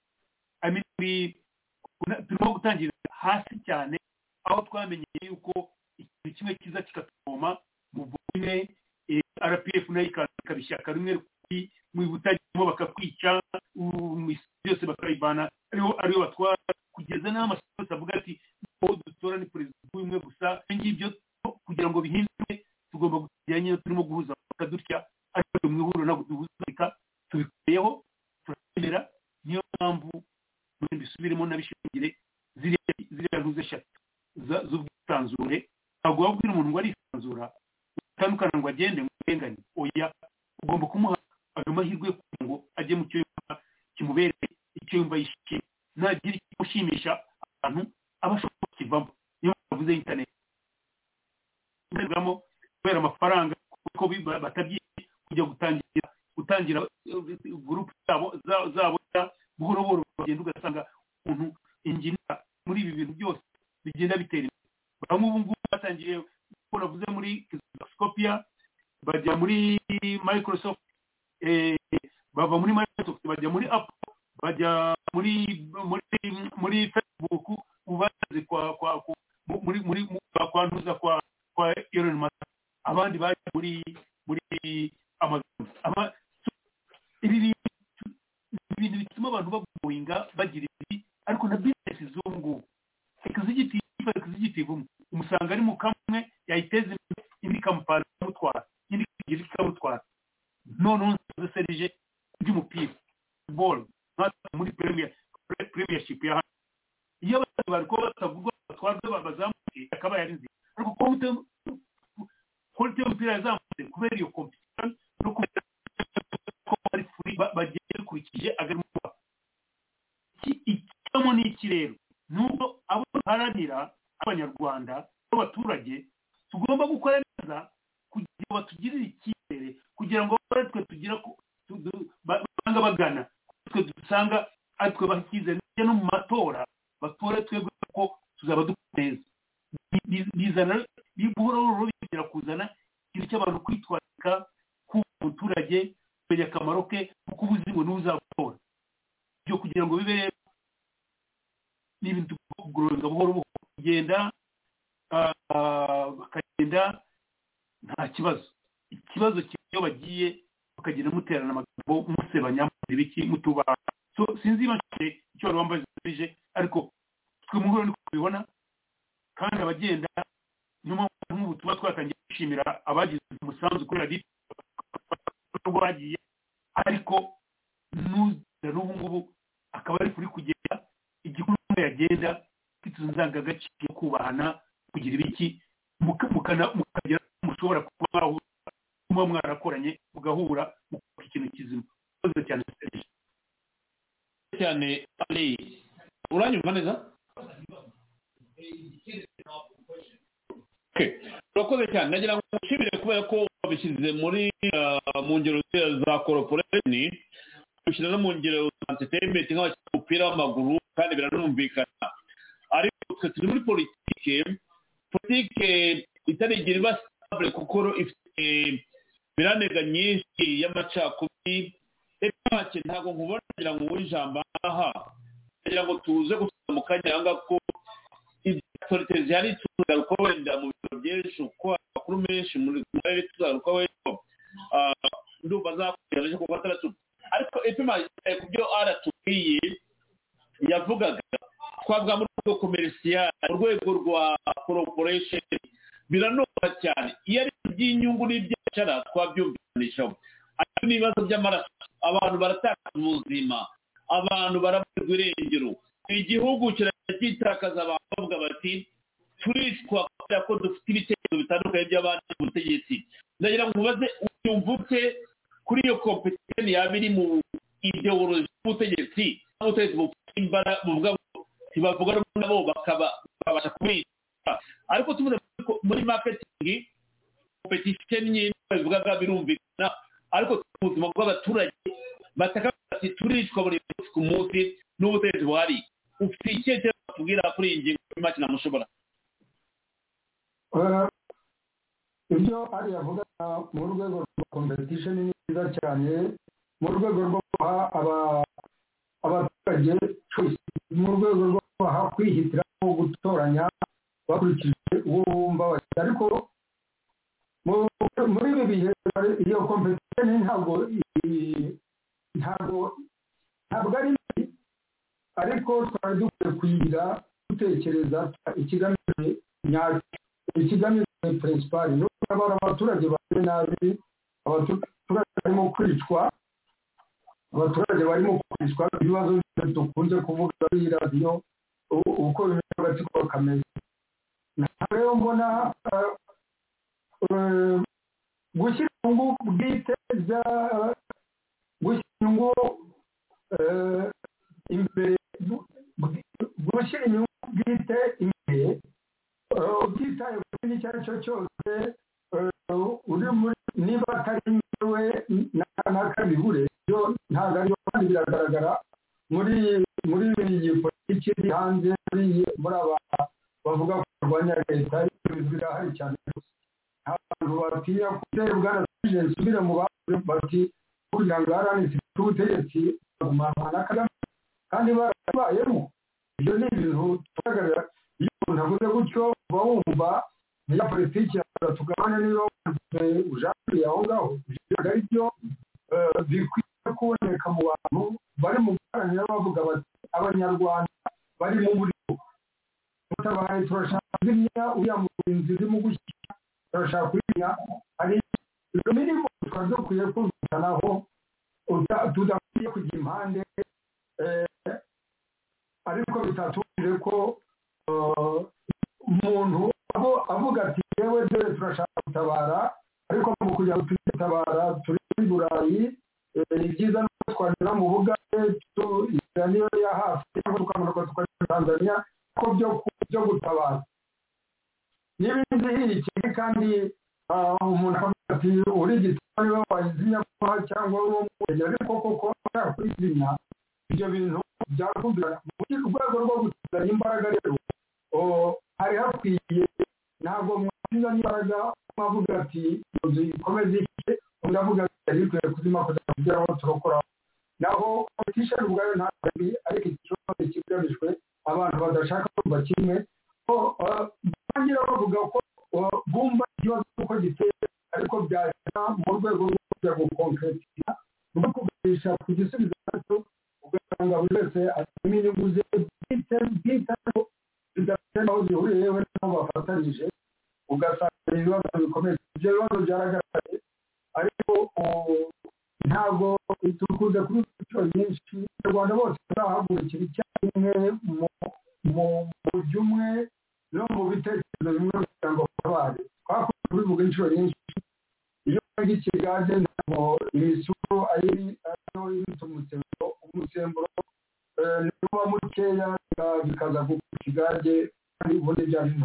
turimo gutangira hasi cyane aho twamenyeye yuko ikintu kimwe kiza kikatuvoma mu bumwe RPF nayo ikabishyaka rimwe mu butagimo bakakwica byose bakayibana ariyo batwara kugeza n'amashyaka avuga ati ko dutora ni perezida w'umwe gusa ngibyo kugira ngo bihinduke tugomba kujyanye turimo guhuza bakadutya ariko mu ihuriro ntabwo duhuzika tubikuyeho turemera niyo mpamvu muri bisubiremo nabishingire ziriya ntuze eshatu z'ubwisanzure ntabwo wabwira umuntu ngo arisanzura utandukana ngo agende mu burenganye oya ugomba kumuha ayo mahirwe kugira ngo ajye mu cyo yumva kimubereye icyo yumva yishimiye nagira ikimushimisha abantu abashobora kukivamo niyo bavuze internet ubwamo kubera amafaranga kuko batabyiye kujya gutangira gurupe zabo buhoro buhoro bagenda ugasanga umuntu injinira muri ibi bintu byose bigenda bitera imbere bamwe ubu ngubu batangiye uko navuze muri Scopia bajya muri Microsoft bava muri Microsoft bajya muri Apple bajya muri Facebook ubaze kwa Elon Musk abandi bari muri Amazon ibi bintu bituma abantu bagoyinga bagira ibi ariko na business zungu executive umusanga ari mu kamwe yayiteze indi kampani mutwara indi kigira ikamutwara none serije by'umupira ball muri premiership ya iyo bari ko batavugwa batwarwa bazamuye akaba yarinzi ariko quality y'umupira yazamutse kubera iyo competition no kubera ko bari free bagiye kurikije agarimo icyamo ni ikirero nubwo abo haranira abanyarwanda n'abaturage tugomba gukora neza kugira ngo batugirire icyizere kugira ngo twe tugira banga bagana twe dusanga atwe bakize no mu matora batore twebwe ko tuzaba dukomeza bizana bibuhoro bigira kuzana ikintu cy'abantu kwitwarika ku muturage kwenya akamaro ke kuko ubuzima n'uzatora byo kugira ngo bibe n'ibintu kuguronga buhoro kugenda bakagenda nta kibazo ikibazo kiyo bagiye bakagenda muterana amagambo musebanya ibiki mutuba so sinzi bashye icyo bari bambaje ariko twe muhuro ni kubibona kandi abagenda nyuma nk'ubu tuba twatangiye kwishimira abagize umusanzu kuri radio bagiye ariko n'ubu ngubu akaba ari kuri kugenda igikuru yagenda kituzanga agaciro kubahana kugira ibiki mukagera mushobora kuba mwarakoranye mugahura mukora ikintu kizima koze cyane ali uranyumva neza urakoze cyane nagira ngo nshimire kubera ko wabishyize muri mu ngero za corporation gushyira no mu ngero entertainment nk'abakina umupira w'amaguru kandi biranumvikana ariko twe turi muri politike itarigera iba stable kuko ifite biranega nyinshi y'amacakubiri epake ntabwo nkubona kugira ngo wowe ijambo aha kugira ngo tuze gusoma mu kanyanga ko autorité zihari tugaruka wenda mu biro byinshi uko amakuru menshi muri karere tugaruka wenda ndumva zakurikirana ko gatandatu ariko epima ku byo aratubwiye yavugaga twavuga mu rwego commercial mu rwego rwa corporation biranora cyane iyo ari iby'inyungu n'iby'acara twabyumvikanishaho ariko n'ibibazo by'amaraso abantu baratakaza ubuzima abantu baraburirwa irengero igihugu kiracyitakaza abantu bavuga bati turicwa kubera ko dufite ibitekerezo bitandukanye by'abandi mu butegetsi ndagira ngo mubaze unyumva ute kuri iyo competition yaba iri mu ideology y'ubutegetsi n'ubutegetsi bufite imbaraga buvuga ntibavuga nabo bakabasha kubita ariko tuvuze muri marketing competition nyine bivugaga birumvikana ariko ubuzima bw'abaturage bataka bati turicwa buri munsi ku munsi n'ubutegetsi buhari ufite icyerekezo tubwira kuri iyi ngingo make namushobora ibyo ari yavuga mu rwego rwa competition ni nziza cyane mu rwego rwo guha abaturage choice mu rwego rwo guha kwihitiramo gutoranya bakurikije uwo bumva ariko muri ibi bihe iyo competition ntabwo ari mbi ariko twari dukwiye kuyigira dutekereza ikigamije nyacyo ikigamije principal no kubara abaturage bari nabi abaturage barimo kwicwa ibibazo dukunze kuvuga kuri radiyo uko bimeze agatsiko kameze rero mbona gushyira inyungu bwite imbere gushyira inyungu bwite imbere utitaye kuri icyo ari cyo cyose uri muri niba atari we n'akabibure byo ntabwo ariyo kandi biragaragara muri iyi politiki iri hanze muri aba bavuga ko barwanya leta birahari cyane abantu batinya kutera bwana President subire mu bati kugira ngo aranise ubutegetsi bagumana na Kagame kandi barabayemo ibyo ni ibintu tugaragara iyo umuntu avuze gutyo uba wumva niya politiki tugabane niyo ujambiye aho ngaho ari byo bikwiye kuboneka mu bantu bari mu guharanira bavuga bati abanyarwanda bari mu buryo mutabaye turashaka zimya uriya murinzi urimo gushyira turashaka kuriya hari ibyo mirimo twari dukwiye kumvikanaho tudakwiye kujya impande ariko bitatubwire ko umuntu avuga ati yewe dore turashaka gutabara ariko mu kugira ngo tutabara turi muri Burayi ni byiza no twanyura mu Bugande niyo ya hafi cyangwa tukamanuka tukajya Tanzania ko byo gutabara n'ibindi hirya kandi umuntu akavuga ati uri igitabo niba wayizimya cyangwa uri umwegera ariko koko ashaka kuyizimya ibyo bintu byakumvira mu rwego rwo gutanga imbaraga rero hari hakwiye ntabwo mwazizanye imbaraga mwavuga ati inzu ikomeze iki undi avuga ati yari ikwiye kuzima kugira ngo turokora naho competition ubwayo ntabwo ari ariko ikibazo kigamijwe abantu badashaka kumva kimwe ko batangira bavuga ko bumva ikibazo uko giteye ariko byagera mu rwego rwo kujya gukonkretira no kugurisha ku gisubizo cyacu ugasanga buri wese afite inyungu ze bwite bidafite aho zihuriye yewe n'abo bafatanyije ugasanga ibibazo bikomeye ibyo bibazo byaragaragaye ariko ntabwo tukunze kuri inshuro nyinshi abanyarwanda bose bazahagurukira icyarimwe mu buryo umwe no mu bitekerezo bimwe kugira ngo babare twakunze kubivuga inshuro nyinshi iyo uri ikigage ntabwo imisuru ariyo yita umusemburo niba mukeya bikaza ku ikigage kandi ubundi bya bino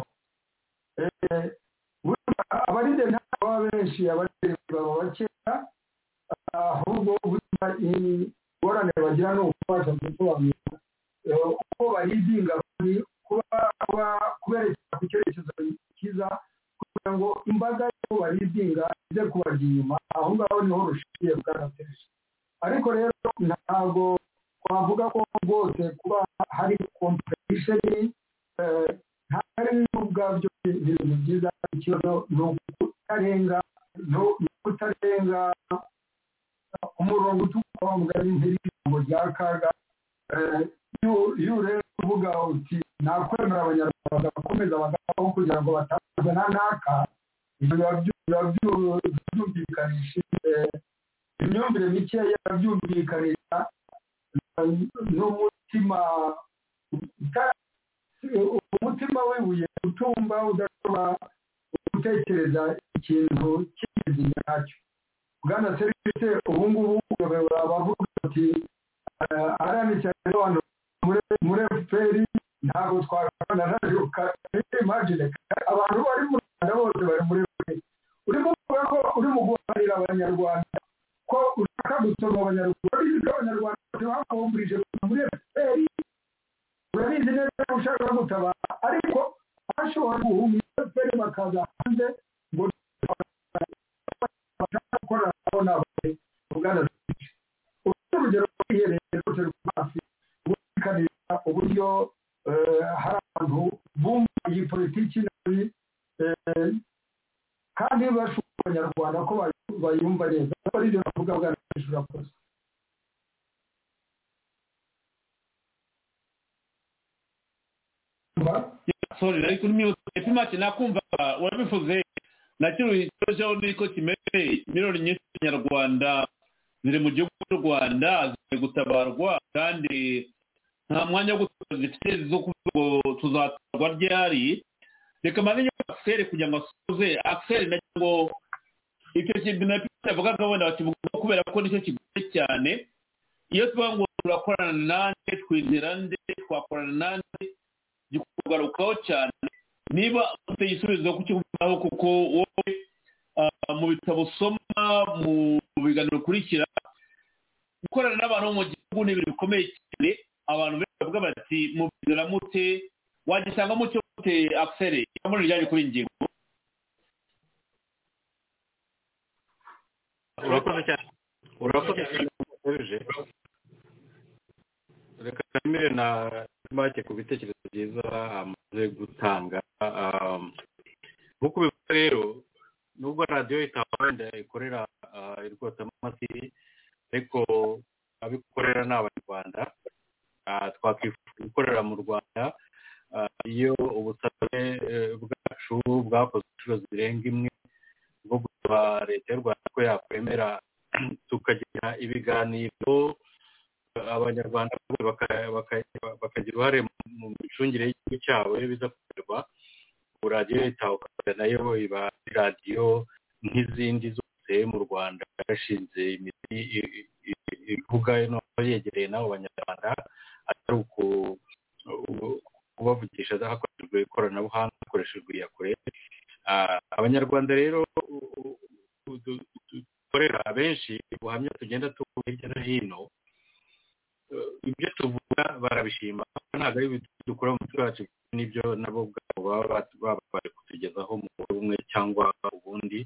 abaride ntabwo baba benshi abaride baba bakeya ahubwo ubuzima bagira ni ukubasha gusobanura uko baridinga kuberekeza ku cyerekezo cyiza kugira ngo imbaga y'uko baridinga ize kubajya inyuma aho ngaho niho rushingiye bwarateje ariko rero ntabwo twavuga ko rwose kuba hari competition ntari n'ubwabyo ibintu byiza ikibazo ni ukutarenga umurongo utukura mugari nk'ijambo rya kaga iyo ureba uvuga uti nakwemera abanyarwanda bakomeza bagabaho kugira ngo batazana n'aka ibyo biba byumvikanisha imyumvire mikeya byumvikanisha n'umutima wibuye utumva udashobora gutekereza ikintu cy'ingenzi nyacyo bwana serivisi ubu ngubu bavuga ati aramutse abantu muri FPR ntabwo twakorana nayo imagine abantu bari mu Rwanda bose bari muri FPR urimo kuvuga ko uri mu guharanira abanyarwanda ko ushaka gusoma abanyarwanda ntibakawumvirije muri FPR urabizi neza ko ushaka gutabara ariko ashobora guhumira FPR bakaza hanze ngo bakora abona ubwana urugero rw'iherereye rwose rw'amafi rwerekanira uburyo hari abantu bumva iyi politiki nabi kandi bashobora abanyarwanda ko bayumva neza ari byo bavuga bwana hejuru akoze sorry ariko ni make nakumva wabivuze nakiro cyo niko kimeze miliyoni nyinshi z'Abanyarwanda ziri mu gihugu cy'u Rwanda ziri gutabarwa kandi nta mwanya wo zifite zo kuvuga tuzatarwa ryari reka mamenye Axel kugira ngo asuze Axel ngo icyo kintu navugaga wenda bakivuga kubera ko nicyo kigoye cyane iyo tuvuga ngo turakorana nande twinjira nde twakorana nande gikugarukaho cyane niba ufite igisubizo kukivugaho kuko wowe mu bitabo usoma mu biganiro ukurikira gukorana n'abantu mu gihugu ni ibintu bikomeye cyane abantu benshi bavuga bati mubizera mute wagisanga mucyo mute Axel muri rijyanye kuri ingingo urakoze cyane reka kamere na make ku bitekerezo byiza amaze gutanga nk'uko bivuga rero nubwo radiyo itawenda ikorera irwotamati ariko abikorera ni abanyarwanda twakwifuza gukorera mu Rwanda iyo ubusabe bwacu bwakoze inshuro zirenga imwe bwo gusaba leta y'u Rwanda ko yakwemera tukagira ibiganiro abanyarwanda bakagira uruhare mu micungire y'igihugu cyabo iyo biza kugerwa radiyo itawuka nayo iba radiyo nk'izindi zose mu Rwanda yarashinze imizi ivuga no yegereye n'abo banyarwanda atari kubavugisha hakoreshejwe ikoranabuhanga hakoreshejwe iyakure abanyarwanda rero dukorera benshi ubuhamya tugenda tuvuga hirya no hino ibyo tuvuga barabishima ntabwo ari ibintu dukora mu mutwe wacu n'ibyo nabo ubwabo baba bari kutugezaho mu buryo bumwe cyangwa ubundi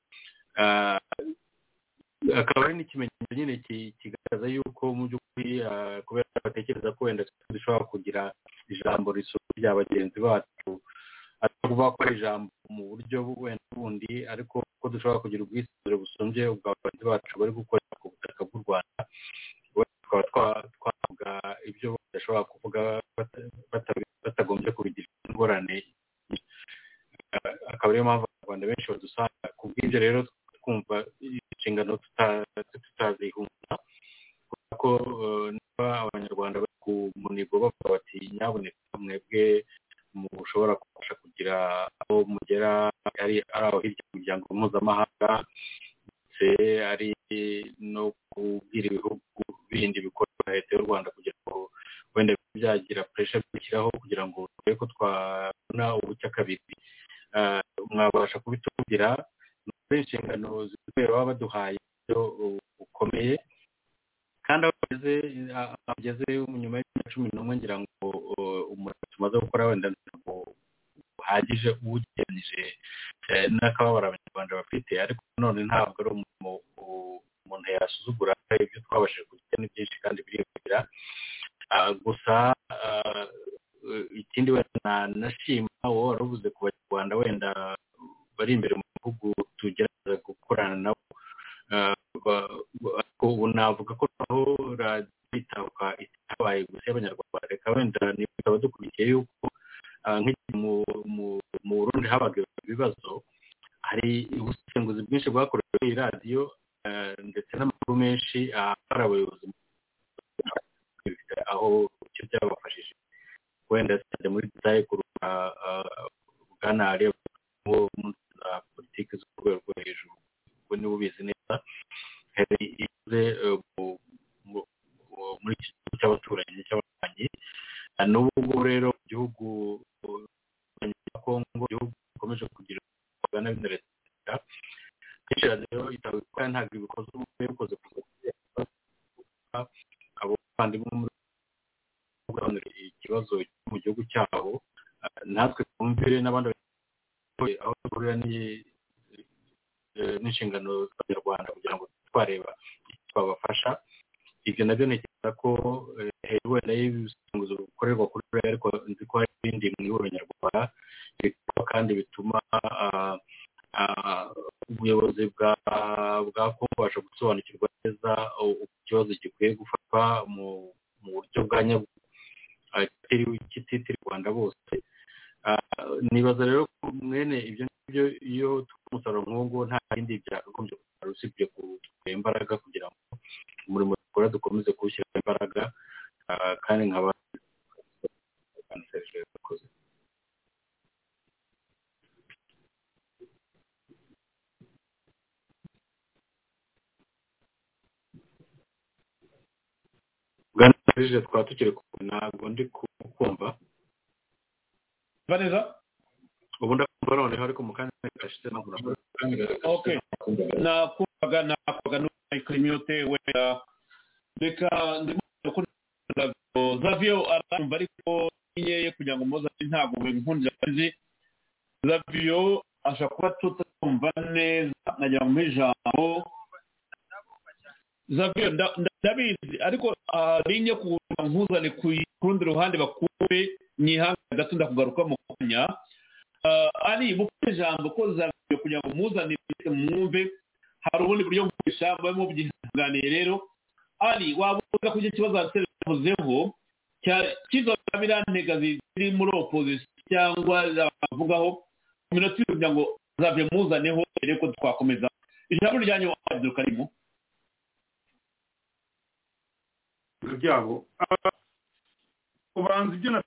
akaba ari n'ikimenyetso nyine kigaragaza yuko mu by'ukuri kubera batekereza ko wenda dushobora kugira ijambo risumba rya bagenzi bacu atavuga ko ari ijambo mu buryo wenda bundi ariko ko dushobora kugira ubwisanzure busumbye ubwa bagenzi bacu bari gukorera ku butaka bw'u Rwanda tukaba twavuga ibyo badashobora kuvuga batagombye kubigira ingorane akaba ariyo mpamvu abanyarwanda benshi badusanga ku bw'ibyo rero twumva inshingano tutazihunza kuko niba abanyarwanda bari ku munigo bavuga bati nyaboneka mwebwe mushobora kubasha kugira aho mugera ari aho hirya mu miryango mpuzamahanga ndetse ari no kubwira ibihugu bindi bikorera leta y'u Rwanda kugira ngo wenda byagira pressure bishyiraho kugira ngo turebe ko twabona ubucya kabiri mwabasha kubitubwira inshingano zikomeye baba baduhaye bukomeye kandi ageze nyuma y'imyaka 11 ngira ngo umurimo tumaze gukora wenda ntabwo uhagije ugereranije n'akababaro abanyarwanda bafite, ariko none ntabwo ari umuntu yasuzugura ibyo twabashije kugira ni byinshi kandi biriyongera. Gusa ikindi wenda nashima wowe waravuze ku banyarwanda wenda bari imbere mu gihugu tugerageza gukorana nabo, ubu navuga ko aho raditabuka itabaye gusa y'abanyarwanda, reka wenda niba tukaba dukurikiye yuko mu Burundi habaga ibibazo, hari ubusesenguzi bwinshi bwakorewe iyi radiyo ndetse n'amakuru menshi hari abayobozi aho icyo byabafashije wenda zijya muri detaye kuruta bwanari mu politiki zo ku rwego rwo hejuru, ubwo niba ubizi neza. Hari ize muri iki gihugu cy'abaturanyi cy'ababanyi, n'ubu ngubu rero mu gihugu cya Kongo, igihugu gikomeje kugira ubugana bw'intereta kenshi radiyo itawe kuko ntabwo ibikoze ubukwe bikoze abo bandimwe muri ikibazo mu gihugu cyabo, natwe twumvire n'abandi aho duhurira n'inshingano z'abanyarwanda kugira ngo twareba icyo twabafasha. Ibyo nabyo ntekereza ko wenda y'ibisubizo bikorerwa kuri radiyo, ariko nzi ko hari ibindi mu ihuriro nyarwanda bikorwa kandi bituma ubuyobozi bwa Kongo bubasha gusobanukirwa neza ikibazo gikwiye gufatwa mu buryo bwa nyabwo kititira Rwanda bose. Nibaza rero ko mwene ibyo ngibyo iyo tumusaruro nk'uwo nta bindi byakagombye gukora usibye kutwara imbaraga kugira ngo umurimo dukora dukomeze kuwushyira imbaraga, kandi nkaba bwanarije twaba tukiri ntabwo ndi kumva neza ubu ndakumva noneho, ariko mu kanya gashize ntabwo nakora. Okay, nakumvaga n'ikrimyote wenda reka ndimo Zavio arumva ariko yeye kugira ngo muza ntabwo binkundira azi. Zavio ashaka kuba tutumva neza nagira mu ijambo. Zavio ndabizi ariko rinye ku nkuzane ku rundi ruhande bakube nyihanga gatunda kugaruka mu kunya ari bufite ijambo ko Zavio kugira ngo muzane mwumve hari ubundi buryo bw'ijambo mu byihanganiye. Rero ari wabuza kugira ikibazo asezeho kizo birantega ziri muri opposition cyangwa avugaho minota kugira ngo Zavio muzaneho reko twakomeza ijambo ryanyu Abdul Karim byabo ubanza ibyo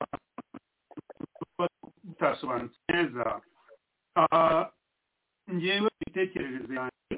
utasobanutse neza. Ngewe ibitekerezo yanjye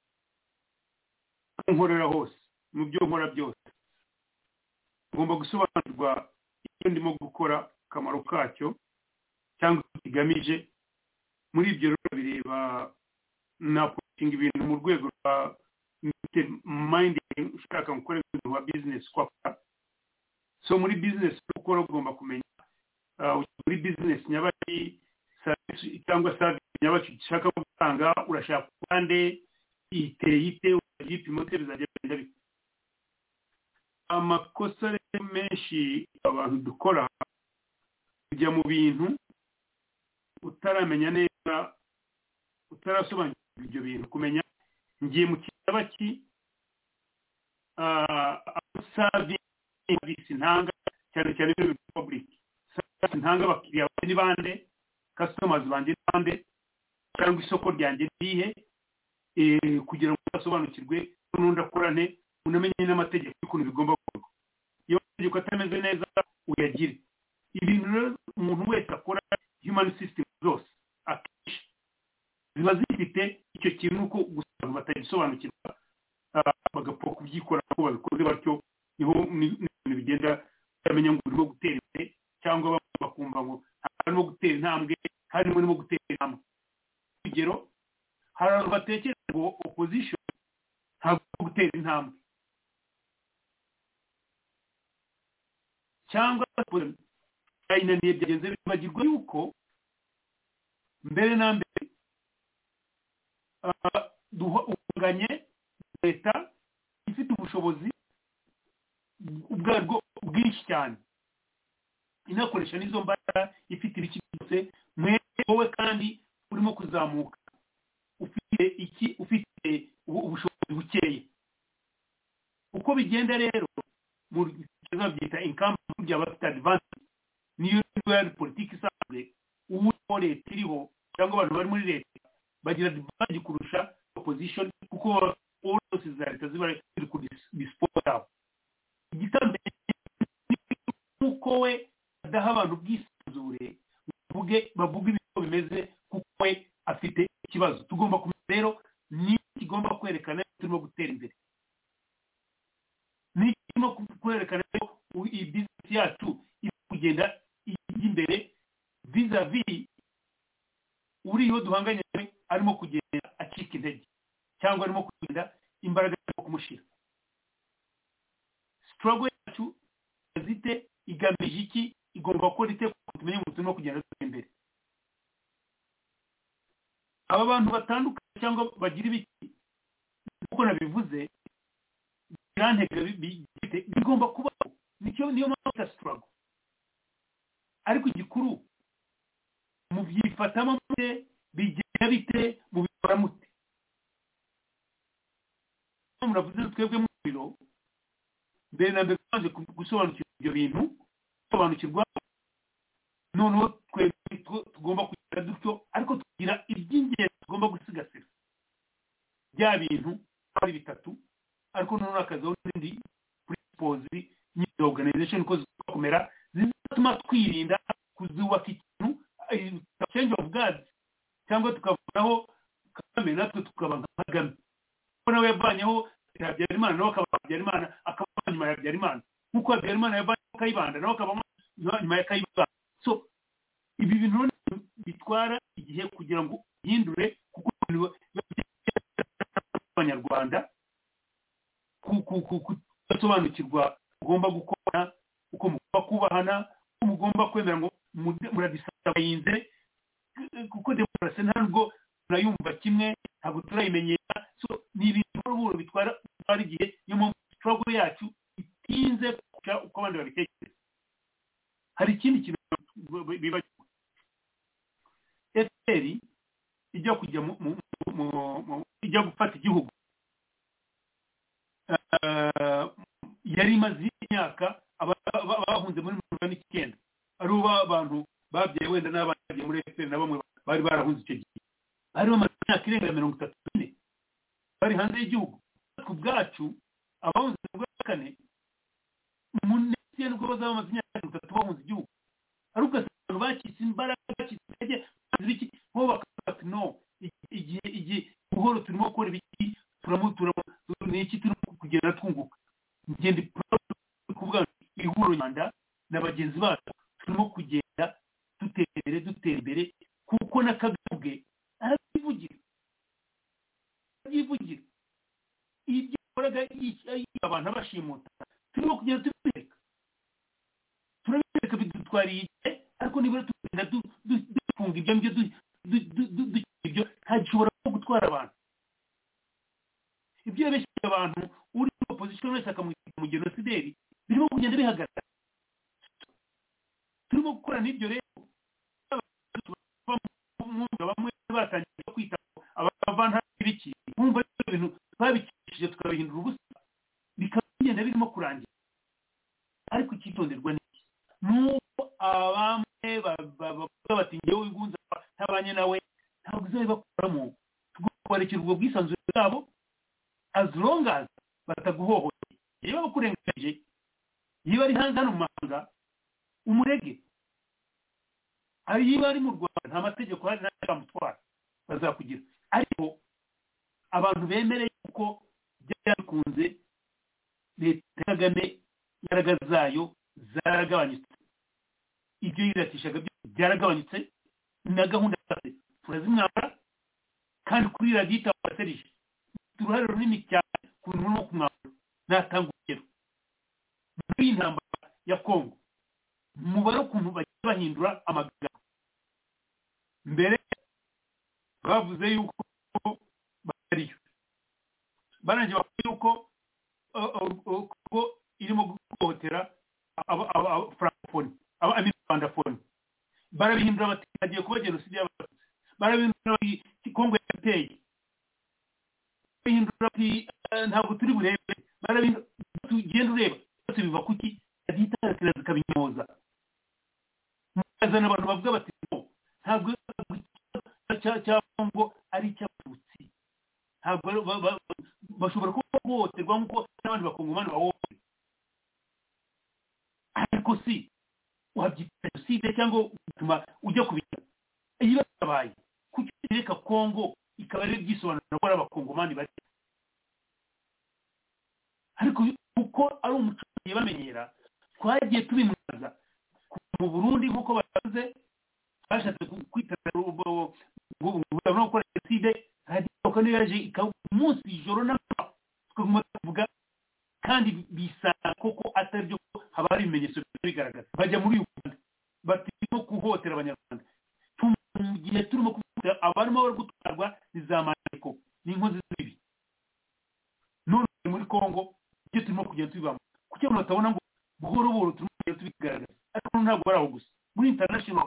nkorera hose mu byo nkora byose ngomba gusobanurwa icyo ndimo gukora, akamaro kacyo cyangwa kigamije. Muri ibyo rero bireba na putinga ibintu mu rwego rwa mind ushaka gukora ibintu wa business kwa so muri business ukora ugomba kumenya muri business nyabaki service cyangwa service nyabaki ushaka gutanga, urashaka kandi iteye igipimo bizagenda bite. Amakosa menshi abantu dukora kujya mu bintu utaramenya neza, utarasobanukirwa ibyo bintu, kumenya ngiye mu kibaki service ntanga cyane cyane ibintu public service ntanga abakiriya bandi bande, customers bandi bande, cyangwa isoko ryanjye rihe kugira ngo basobanukirwe n'undi akorane unamenye n'amategeko y'ukuntu bigomba gukorwa. Iyo amategeko atameze neza uyagire. Ibintu rero umuntu wese akora human system zose akenshi ziba zifite icyo kintu ko gusa batagisobanukirwa bagapfa kubyikora ko babikoze batyo, niho ibintu bigenda bamenya ngo urimo gutera imbere cyangwa bakumva ngo harimo gutera intambwe, harimo gutera intambwe. Urugero, hari abantu batekereza ngo opposition ntabwo gutera intambwe. cyangwa ayinaniye byagenze bibagirwa yuko mbere na mbere duhunganye leta ifite ubushobozi ubwarwo bwinshi cyane inakoresha n'izo mbaraga ifite ibiki byose wowe kandi urimo kuzamuka ufite ubushobozi bukeye uko bigenda rero mu kibazo byita income by'abafite advance niyo yari politiki isanzwe uwo leta iriho cyangwa abantu bari muri leta bagira advantage kurusha opposition kuko zose za leta ziba ziri ku dispose yabo igitandukanye kuko we adaha abantu bwisanzure bavuga ibintu bimeze kuko we afite ikibazo tugomba kumenya rero ni kigomba kwerekana turimo gutera imbere ni kirimo kwerekana ko iyi business yacu iri kugenda imbere vis-a-vis uriyo duhanganye arimo kugenda acika intege cyangwa arimo kugenda imbaraga zo kumushira struggle yacu zite igamije iki igomba gukora ite tumenye ngo turimo kugenda imbere aba bantu batandukanye cyangwa bagira ibiki uko nabivuze birantega bigomba kubaho niyo mpamvu ya struggle ariko igikuru mu byifatamo mute bigenda bite mu bikora mute muravuze twebwe mu biro mbere na mbere twaje gusobanukirwa ibyo bintu gusobanukirwa noneho tugomba kugira dutyo ariko tugira iby'ingenzi tugomba gusigasira bya bintu ari bitatu ariko noneho akazaho n'indi principles nyine organization uko zikomera zizatuma twirinda kuzubaka ikintu change of guards cyangwa tukavanaho Kagame natwe tukaba nka Kagame kuko nawe yavanyeho Habyarimana nawe akaba Habyarimana akaba nyuma ya Habyarimana nk'uko Habyarimana yavanyeho Kayibanda nawe akaba nyuma ya Kayibanda so ibi bintu bitwara igihe kugira ngo hindure kuko abanyarwanda kusobanukirwa ugomba gukora uko mugomba kubahana uko mugomba kwemera ngo muradisabinze kuko demokarasi ntabwo turayumva kimwe ntabwo turayimenyera so ni ibintu bitwara igihe niyo mpamvu struggle yacu itinze kuca uko abandi babitekereza hari ikindi kintu biba FPR ijya kujya ijya gufata igihugu yari imaze imyaka abahunze muri 19 ari abantu babyaye wenda n'abagiye muri FPR na bamwe bari barahunze icyo gihe ari bamaze imyaka irenga 34 bari hanze y'igihugu ku bwacu abahunze bwa kane umunsi n'ubwo bazaba bamaze imyaka 33 bahunze igihugu ari ugasanga bakitse imbaraga bakitse intege zibiki bo bakata no igihe buhoro turimo gukora ibiki turamutura n'iki turimo kugenda twunguka ngende kuvuga ihuro Rwanda n'abagenzi bacu turimo kugenda dutera imbere kuko nakagabwe arabivugira ibyo koraga abantu abashimuta turimo kugenda turabireka bidutwariye ariko nibura tugenda dufunga ibyo ibyo ntagishobora gutwara abantu ibyo yabeshye abantu uri opposition wese akamwita mu genocideri birimo kugenda bihagarara turimo gukora n'ibyo rero bamwe batangiye kwita abavana ibiki bumva ibintu babikishije tukabihindura ubusa bikagenda birimo kurangira ariko icyitonderwa n'iki nuko abamwe bavuga bati ngewe wigunza ntabanye nawe ntabwo uzabibakuramo tugomba ubwo bwisanzure bwabo as long as bataguhohoteye iyo bakurengeje iyo ari hanze hano mu mahanga umurege iyo ari mu Rwanda nta mategeko hari n'amutwara bazakugira ariko abantu bemereye kuko byakunze leta Kagame imbaraga zayo zaragabanyutse ibyo yiratishaga byaragabanyutse na gahunda zose turazimwambara kandi kuri radiyo itabaserije uruhare runini cyane ku bintu no kumwambara natanga urugero muri iyi ntambara ya Kongo mubare ukuntu bagiye bahindura amagambo. Mbere bavuze yuko bariyo barangije bavuze yuko ko irimo guhotera francophonie abanyarwandafone, barabihindura bati bagiye kuba jenoside y'abatutsi, barabihindura bati Kongo yateye, barabihindura bati ntabwo turi burebe, barabihindura tugenda ureba byose biva kuki aditara zikabinyoza. Mukazana abantu bavuga bati no ntabwo cya Kongo ari icy'abatutsi, ntabwo bashobora kuba guhohoterwa nk'uko n'abandi bakongomani bahohoterwa. Ariko si wabyita jenoside cyangwa bituma ujya kubita iyo babaye kuki reka Kongo ikaba ari byisobanura ko abakongomani bari, ariko uko ari umuco bamenyera twagiye tubimwaza mu Burundi nk'uko bavuze bashatse kwitana no gukora jenoside ariko niyo yaje umunsi ijoro n'amanywa tukaguma tuvuga kandi bisanga koko atari byo haba hari ibimenyetso bigaragaza. Bajya muri Uganda batirimo kuhotera abanyarwanda mu gihe turimo kuvuga abarimo bari gutwarwa nizamaniko n'inkozi z'ibibi. None muri Kongo ibyo turimo kugenda tubibamo kuki abantu batabona ngo buhoro buhoro turimo kugenda tubigaragaza, ariko ntabwo bari aho gusa. Muri international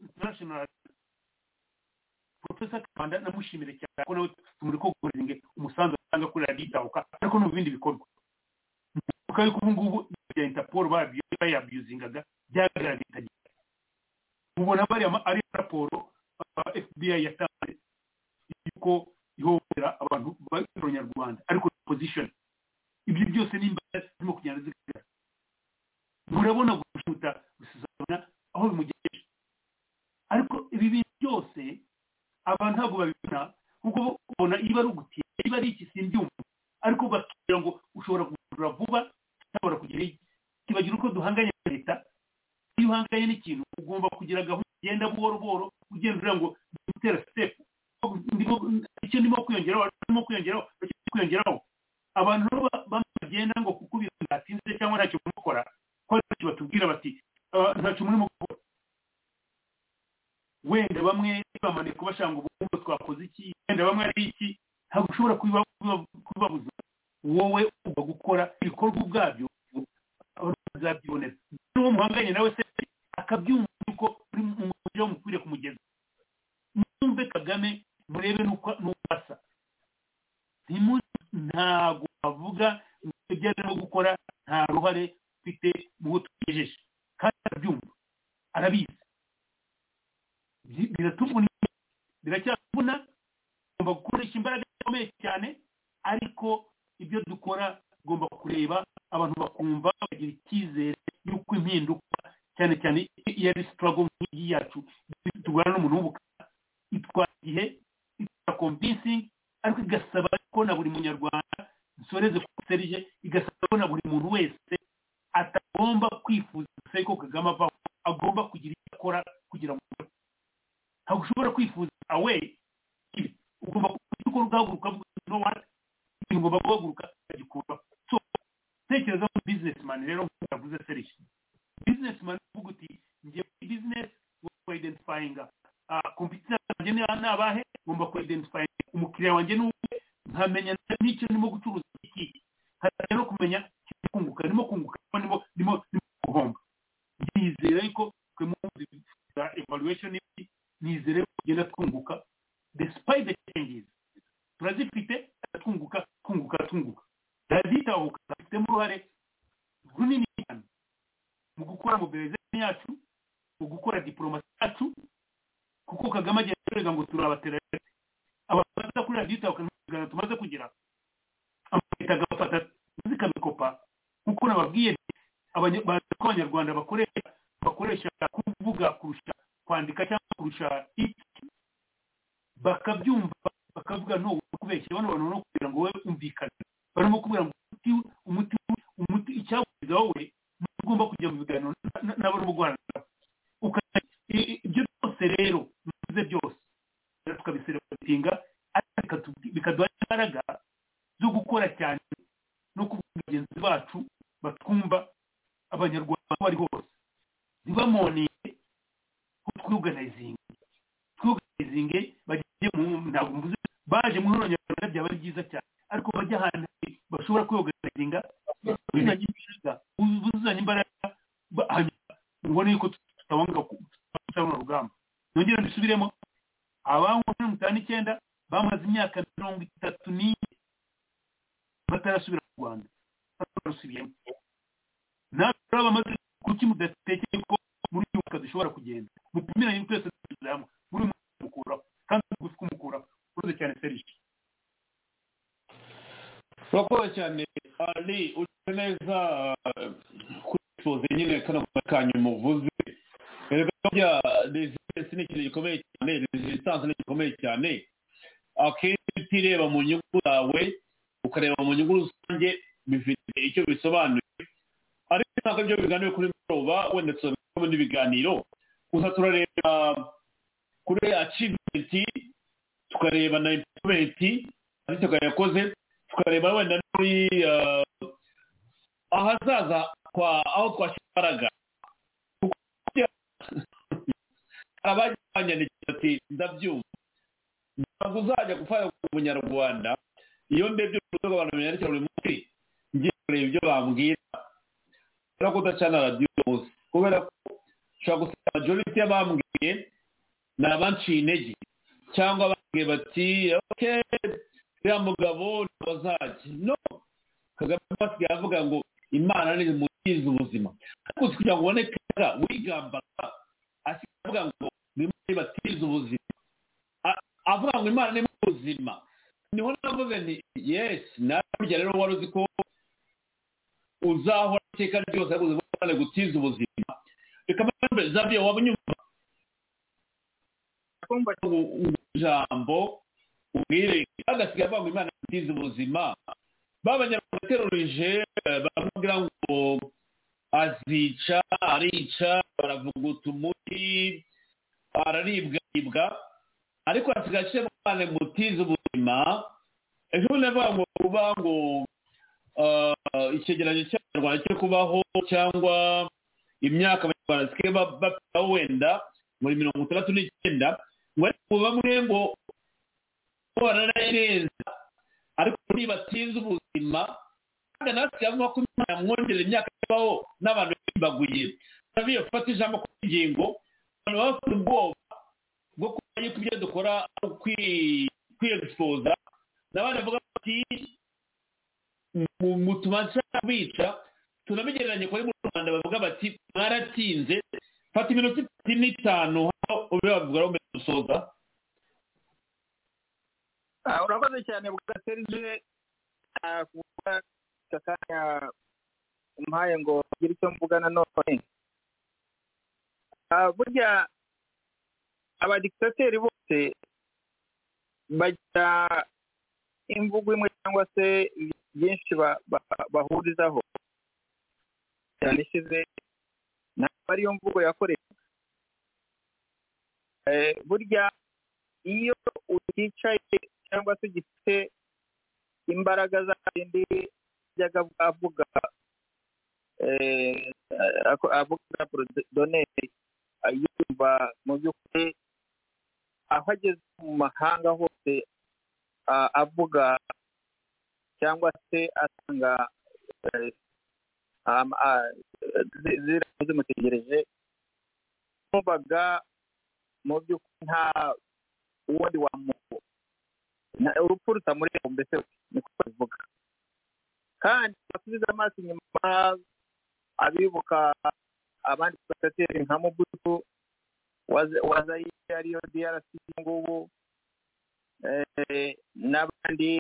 Professor Kabanda namushimire cyane ko nawe tumuri ko gukoringa umusanzu atanga kuri raditahuka, ariko no bindi bikorwa kuko ubu ngubu ya Interpol bayabuzingaga byagaragaye. Mubona bari ari raporo FBI yatanze yuko ihobera abantu b'abanyarwanda, ariko position ibyo byose nimba zimo kugenda zigaragara. Murabona gushuta gusuzana aho bimugejeje, ariko ibi bintu byose abantu ntabwo babibona kuko ubona iba ari ugutiye iba ari ikisimbyumva, ariko bakira ngo ushobora kugura vuba ushobora kugira kibagira uko duhanganye na leta. Iyo uhanganye n'ikintu ugomba kugira gahunda ugenda buhoro buhoro ugenda ngo gutera step. Icyo ndimo kwiyongeraho abantu bagenda ngo kuko bizatinze cyangwa ntacyo mukora ko batubwira bati ntacyo muri mukora. Wenda bamwe bamane kubashanga ubumwe twakoze iki, wenda bamwe ari iki, ntabwo ushobora kubibabuza. Wowe uba gukora ibikorwa ubwabyo azabyibonera. N'uwo muhanganye nawe se akabyumva yuko uri mu buryo mukwiriye kumugeza. Mwumve Kagame murebe nuko asa, ntago avuga ibyo arimo gukora nta ruhare ufite mu bo tugejeje, kandi arabyumva arabizi. Biracyatubona tugomba gukoresha imbaraga zikomeye cyane, ariko ibyo dukora tugomba kureba abantu bakumva bagira icyizere y'uko impinduka cyane cyane iyo ari struggle nk'iyi yacu tugwana n'umuntu w'ubukana itwara igihe, itwara convincing, ariko igasaba ko na buri munyarwanda nsoreze ku serije, igasaba ko na buri muntu wese atagomba kwifuza ko Kagame avaho, agomba kugira icyo akora kugira ngo ntabwo ushobora kwifuza away. Ugomba gukora ugahaguruka no what ugomba guhaguruka agikura. So tekereza mu businessman rero yavuze serije businessman uvuga uti ngiye business wo identifying competitor wanjye n'abahe, ngomba ku identifying umukiriya wanjye n'uwe, nkamenya n'icyo ndimo gucuruza iki, rero kumenya kunguka ndimo guhomba. Ndizera yuko twe mu evaluation nizere kugenda twunguka despite the changes turazifite, twunguka raditahuka dufite mu ruhare runini cyane mu gukora mobilization yacu, mu gukora diplomasi yacu, kuko Kagame agiye kurega ngo turabaterere abafata kuri raditahuka n'igana tumaze kugira amahita agafata zikamikopa nkuko nababwiye abanyarwanda bakoresha kuvuga kurusha kwandika cyangwa kurusha iki, bakabyumva bakavuga no kubeshya bano bantu no kugira ngo wowe umvikane, barimo kubwira ngo umuti icyabuza wowe ugomba kujya mu biganiro n'abo mu Rwanda. Ibyo byose rero bivuze byose tukabiseretinga, bikaduha imbaraga zo gukora cyane no kuvuga bagenzi bacu batwumva, abanyarwanda bari hose. ntibamoninge twiorganizinge bagiye ntabwo mvuze baje mu ihuriro nyarwanda byaba ari byiza cyane ariko bajya ahantu bashobora kwiorganizinga buzuzanya imbaraga ubona yuko tutabanga kutabona urugamba nongera ndisubiremo abangwa 59 bamaze imyaka 34 batarasubira mu Rwanda barasubiyemo ntabwo bamaze kuki mudatekeye ko muri yuka dushobora kugenda mupimira y'uko twese tuzamwe muri mukuraho kandi kumukuraho uruze cyane Serge urakoze cyane Ali uri neza kwifuza nyine kana kanyu muvuze rero bya resistance ni ikintu gikomeye cyane resistance ni gikomeye cyane akenshi utireba mu nyungu zawe ukareba mu nyungu rusange bifite icyo bisobanuye ariko ntabwo ibyo biganiro kuri moroba wenda tuzabikamo n'ibiganiro gusa turareba kuri achievement tukareba na improvement ariko yakoze tukareba wenda muri ahazaza kwa aho twashibaraga abajyanye ati ndabyumva ntabwo uzajya gufaya ku munyarwanda iyo ndebye urubuga abantu banyarukira buri munsi ngiye kureba ibyo bambwira kubera ko udacana radiyo yose kubera ko ushobora gusanga majority y'abambwiye ni abanciye intege cyangwa bambwiye bati okay uriya mugabo ntibazajye no Kagame basigaye avuga ngo imana ni mutiza ubuzima ariko kugira ngo ubone kaga wigambaga asigaye avuga ngo imana ibatiza ubuzima avuga ngo imana ni ubuzima niho navuze nti yes nabyo rero wari uzi ko uzahora iteka ryose yaguze bane gutiza ubuzima reka mpambe zabyo wabunyumva kumva ijambo ubwire agasiga avuga ngo imana gutiza ubuzima babanyarwanda terorije bavugira ngo azica arica baravuguta umuti araribwa ariko asigaye cyane mutiza ubuzima ejo navuga ngo kuba ngo icyegeranyo cy'abanyarwanda cyo kubaho cyangwa imyaka abanyarwanda sigaye bapfa wenda muri 69 ngo ariko bamwe ngo barareza ariko muri batinze ubuzima kandi natwe yavuga ko mwongera imyaka yabaho n'abantu baguye nabiye gufata ijambo ku ngingo abantu bafite ubwoba bwo kuba yuko ibyo dukora kwiexposa n'abandi bavuga bati mu tumaze bica tunabigereranye kuri mu Rwanda bavuga bati mwaratinze fata iminota 5 aho ube bavuga ngo dusoza urakoze cyane bwa Serge kuba kakanya umpaye ngo ngire icyo mvugana none burya abadiktateri bose bagira imvugo imwe cyangwa se byinshi bahurizaho cyane ishize ntabwo ariyo mvugo yakorewe burya iyo uticaye cyangwa se ugifite imbaraga zindi yaga avuga doneri yumva mu by'ukuri aho ageze mu mahanga hose avuga cyangwa se atanga zimutegereje numvaga mu by'ukuri nta uwundi urupfu rutamureba mbese niko babivuga kandi basubiza amaso inyuma abibuka abandi batateri nka Mobutu wazayire ariyo DRC ngubu n'abandi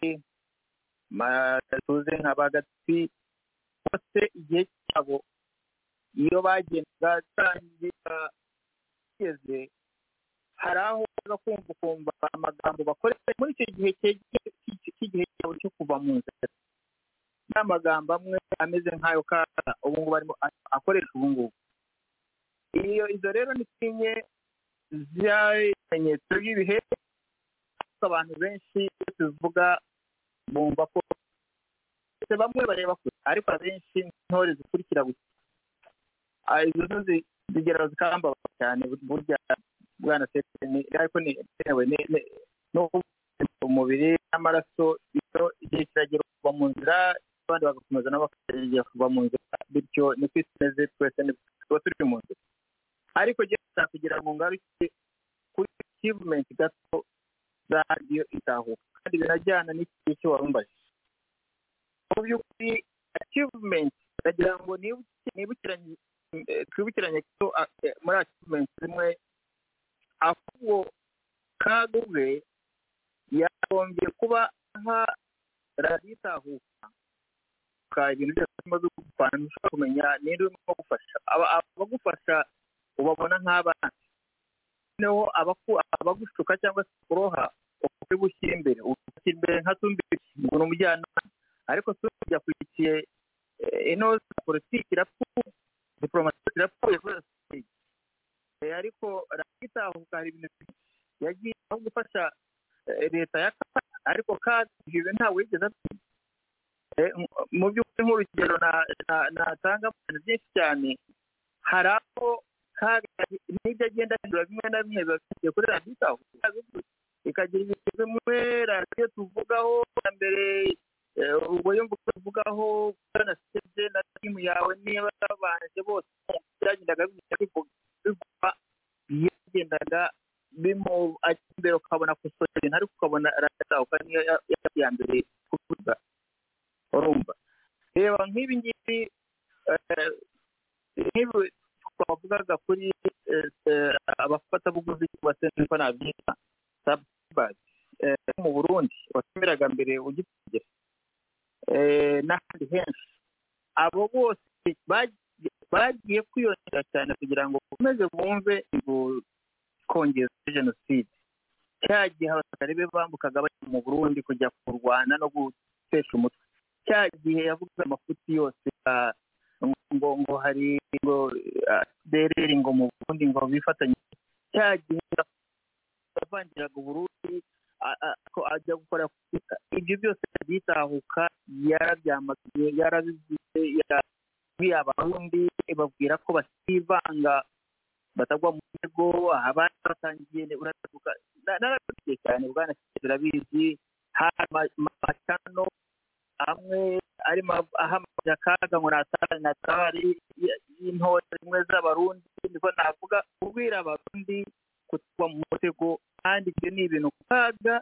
tuze nka Bagatsi bose igihe cyabo iyo bagendaga tangira kigeze hari aho kumva amagambo bakoresha muri icyo gihe cy'igihe cyabo cyo kuva mu nzira n'amagambo amwe ameze nk'ayo kaza ubu ngubu barimo akoresha ubu ngubu izo rero ni kimwe z'ibimenyetso by'ibihe abantu benshi tuvuga bumva ko bamwe bareba kure ariko abenshi ntore zikurikira gusa izo zigera zikamba cyane burya bwana Sete ariko ni no umubiri n'amaraso iyo igihe kiragera kuva mu nzira abandi bagakomeza nabo bakagiye kuva mu nzira bityo ni kwisineze twese tuba turi mu nzira ariko kugira ngo ngaruke kuri achievement gato za radiyo itahuka kandi birajyana n'iki cyo warumbaje mu by'ukuri achievement ndagira ngo twibukiranye ko muri achievement zimwe ahubwo kagubwe yagombye kuba nka radiyo itahuka ibintu byose bimaze gupfana ntushobora kumenya ninde urimo gufasha abagufasha ubabona nk'abana noneho abagushuka cyangwa se kuroha ukuri gushyira imbere nka tumbiki ngo ni umujyanama ariko tujya kurikiye ino politiki irapfuye diplomasi irapfuye ariko radiyo itahuka hari ibintu yagiye aho gufasha leta ya ariko kandi ibyo ntawe wigeze mu by'ukuri nk'urugero natanga ibintu byinshi cyane hari aho n'ibyo agenda ahindura bimwe na bimwe biba bigiye kuri radiyo itahuka ikagira ibintu bimwe radiyo tuvugaho na mbere ubwo yumva tuvugaho na sitede na timu yawe niba babanje bose byagendaga bivuga yagendaga imbere ukabona gusohora ibintu ariko ukabona radiyo itahuka niyo ya mbere kuvuga urumva reba nk'ibi ngibi twavugaga kuri abafatabuguzi cyangwa se niko nabyita sabubazi mu Burundi watumiraga mbere ugitugera n'ahandi henshi abo bose bagiye kwiyongera cyane kugira ngo bakomeze bumve kongeza jenoside cya gihe abasirikare be bambukaga bajya mu Burundi kujya kurwana no gutesha umutwe cya gihe yavuga amafuti yose ngo hari ngo dereri ngo mu Burundi ngo bifatanye cya gihe yavangiraga Uburundi ko ajya gukora ibyo byose byitahuka yarabyamagaye yarabivuze yabwiye Abarundi babwira ko basivanga batagwa mu ntego abandi batangiye uratavuga narabivuze cyane bwana birabizi amacano amwe arimo ahamaze akaga ngo natari y'intore zimwe z'Abarundi niko navuga kubwira Abarundi kutagwa mu mutego kandi ibyo ni ibintu kaga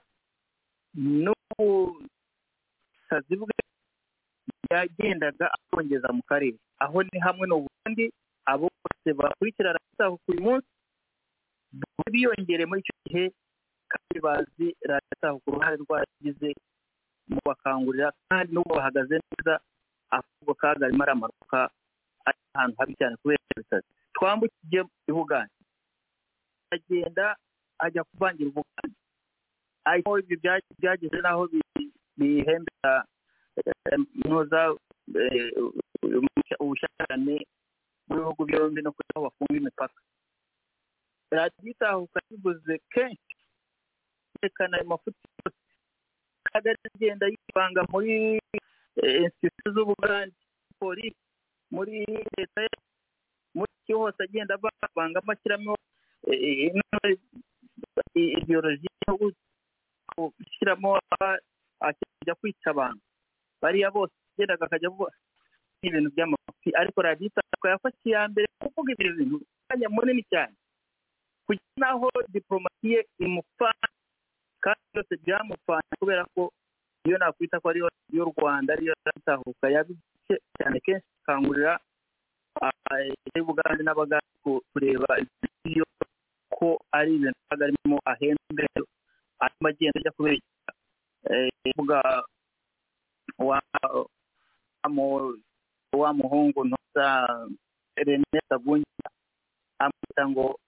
n'ubusazi bwe yagendaga akongeza mu karere aho ni hamwe n'ubundi abo bose bakurikira radiyo uyu munsi biyongere muri icyo gihe kandi bazi radiyo uruhare rwagize mu bakangurira kandi n'ubu bahagaze neza ahubwo kaga arimo aramanuka ari ahantu habi cyane kubera ibisazi twambukije i Bugande agenda ajya kuvangira Ubugande ariko ibyo byageze naho bihembera noza ubushakane bw'ibihugu byombi no kugira ngo bafunge imipaka radiyo itahuka ivuze kenshi yerekana ayo mafuti yose kagari agenda yivanga muri institut z'Ubugande polisi muri leta muri hose agenda bavangamo ashyiramo ideoloji yo gushyiramo akajya kwica abantu bariya bose agendaga akajya avuga ibintu by'amafi ariko radiyo itahuka yafashe iya mbere kuvuga ibyo bintu umwanya munini cyane kugira naho diplomasi ye imufana kandi byose byamufana kubera ko iyo nakwita ko ariyo y'u Rwanda ariyo itahuka yabice cyane kenshi ikangurira Bugande n'Abagande kureba iyo ko ari ibintu arimo ahembere arimo agenda ajya kubera kuvuga wa muhungu ntuza René Sagunja amwita ngo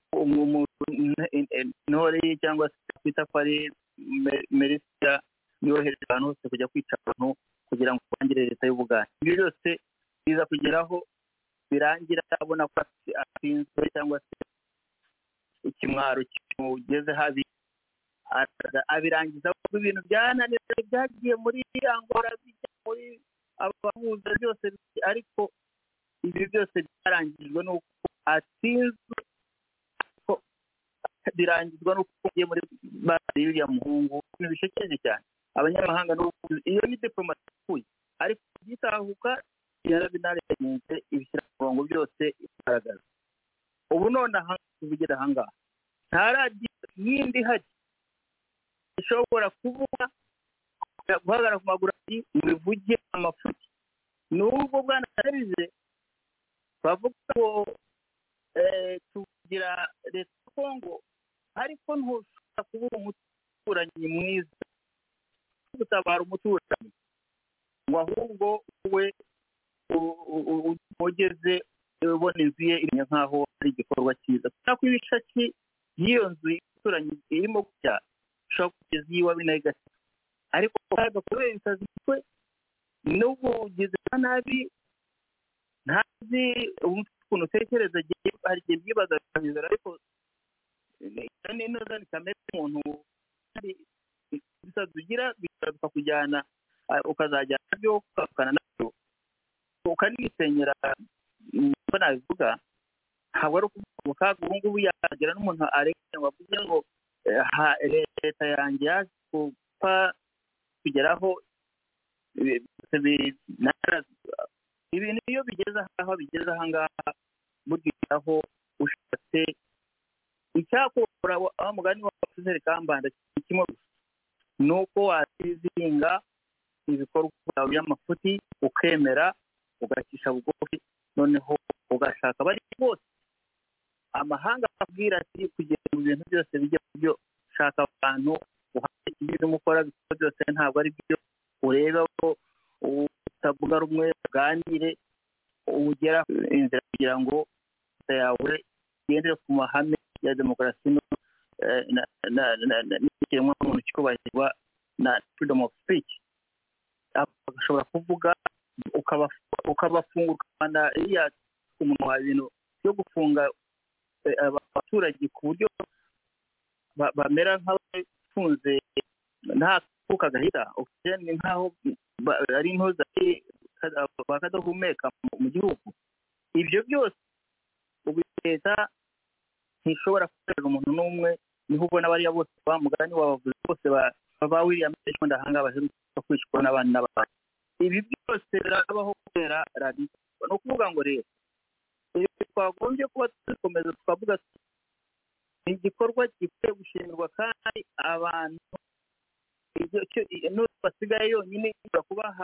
intore cyangwa se kwita ko ari Merisya yohereje abantu hose kujya kwica abantu kugira ngo bangire leta y'Ubugande ibyo byose biza kugeraho birangira abona ko atsinzwe cyangwa se ikimwaro kimugeze habi abirangiza ibintu byananira byagiye muri Angola bijya muri abahuza byose ariko ibi byose byarangijwe n'uko atsinzwe ko birangizwa no kugiye muri bari y'uriya muhungu n'ibishekeje cyane abanyamahanga no iyo ni diplomasi kuyi ariko gitahuka yarabinarenze ibishyira ku murongo byose igaragaza ubu none tuvugira ahangaha nta radiyo yindi ihari ishobora kuvuga guhagarara ku maguru ati bivuge amafuti n'ubwo bwana Serije bavuga ko tugira leta ya Kongo ariko ntushobora kuba umuturanyi mwiza gutabara umuturanyi ngo ahubwo we ugeze ubona inzu ye iri nkaho ari igikorwa cyiza kubera ko ibishaki y'iyo nzu y'umuturanyi irimo gucya ushobora kugeza iyiwe binayigasa ariko kaga kubera ibisazi twe n'ubwo ugeze nabi ntazi ukuntu utekereza hari igihe byibaza bikanyuzera ariko ni neza ni kamere umuntu ibisazi ugira bikakujyana ukazajyana byo ukakana nabyo ukanisenyera uko nabivuga ntabwo ari ukuvuga kaga ubu ngubu yagera n'umuntu areke ngo avuge ngo leta yanjye yaje gupfa kugeraho ibintu iyo bigeze aho bigeze ahangaha buryaho ushatse icyakora aho mugani wa Professor Kambanda kimwe ni uko wazizinga ibikorwa byawe by'amafuti ukemera ugacisha bugufi noneho ugashaka bari bose amahanga abwira ati kugira ngo ibintu byose bijye byo shaka abantu uhate ibyo mukora byose ntabwo ari byo ureba ko utavuga rumwe uganire ugera inzira kugira ngo yawe igendere ku mahame ya demokarasi n'ikiremwa muntu kikubahirwa na freedom of speech agashobora kuvuga ukabafungura ukabana iriya umuntu wa bintu byo gufunga abaturage ku buryo bamera nk'abafunze nta kuka gahita ni nkaho ari intoza bakadahumeka mu gihugu ibyo byose ubu leta ntishobora gukorera umuntu n'umwe niho ubona bariya bose bamugani wabavuze bose ba William Sessions ndahanga baheruka kwishwa n'abandi n'abandi ibi byose birabaho kubera radiyo no kuvuga ngo rero twagombye kuba dukomeza tukavuga ni igikorwa gikwiye gushimirwa kandi abantu basigaye yonyine kubaha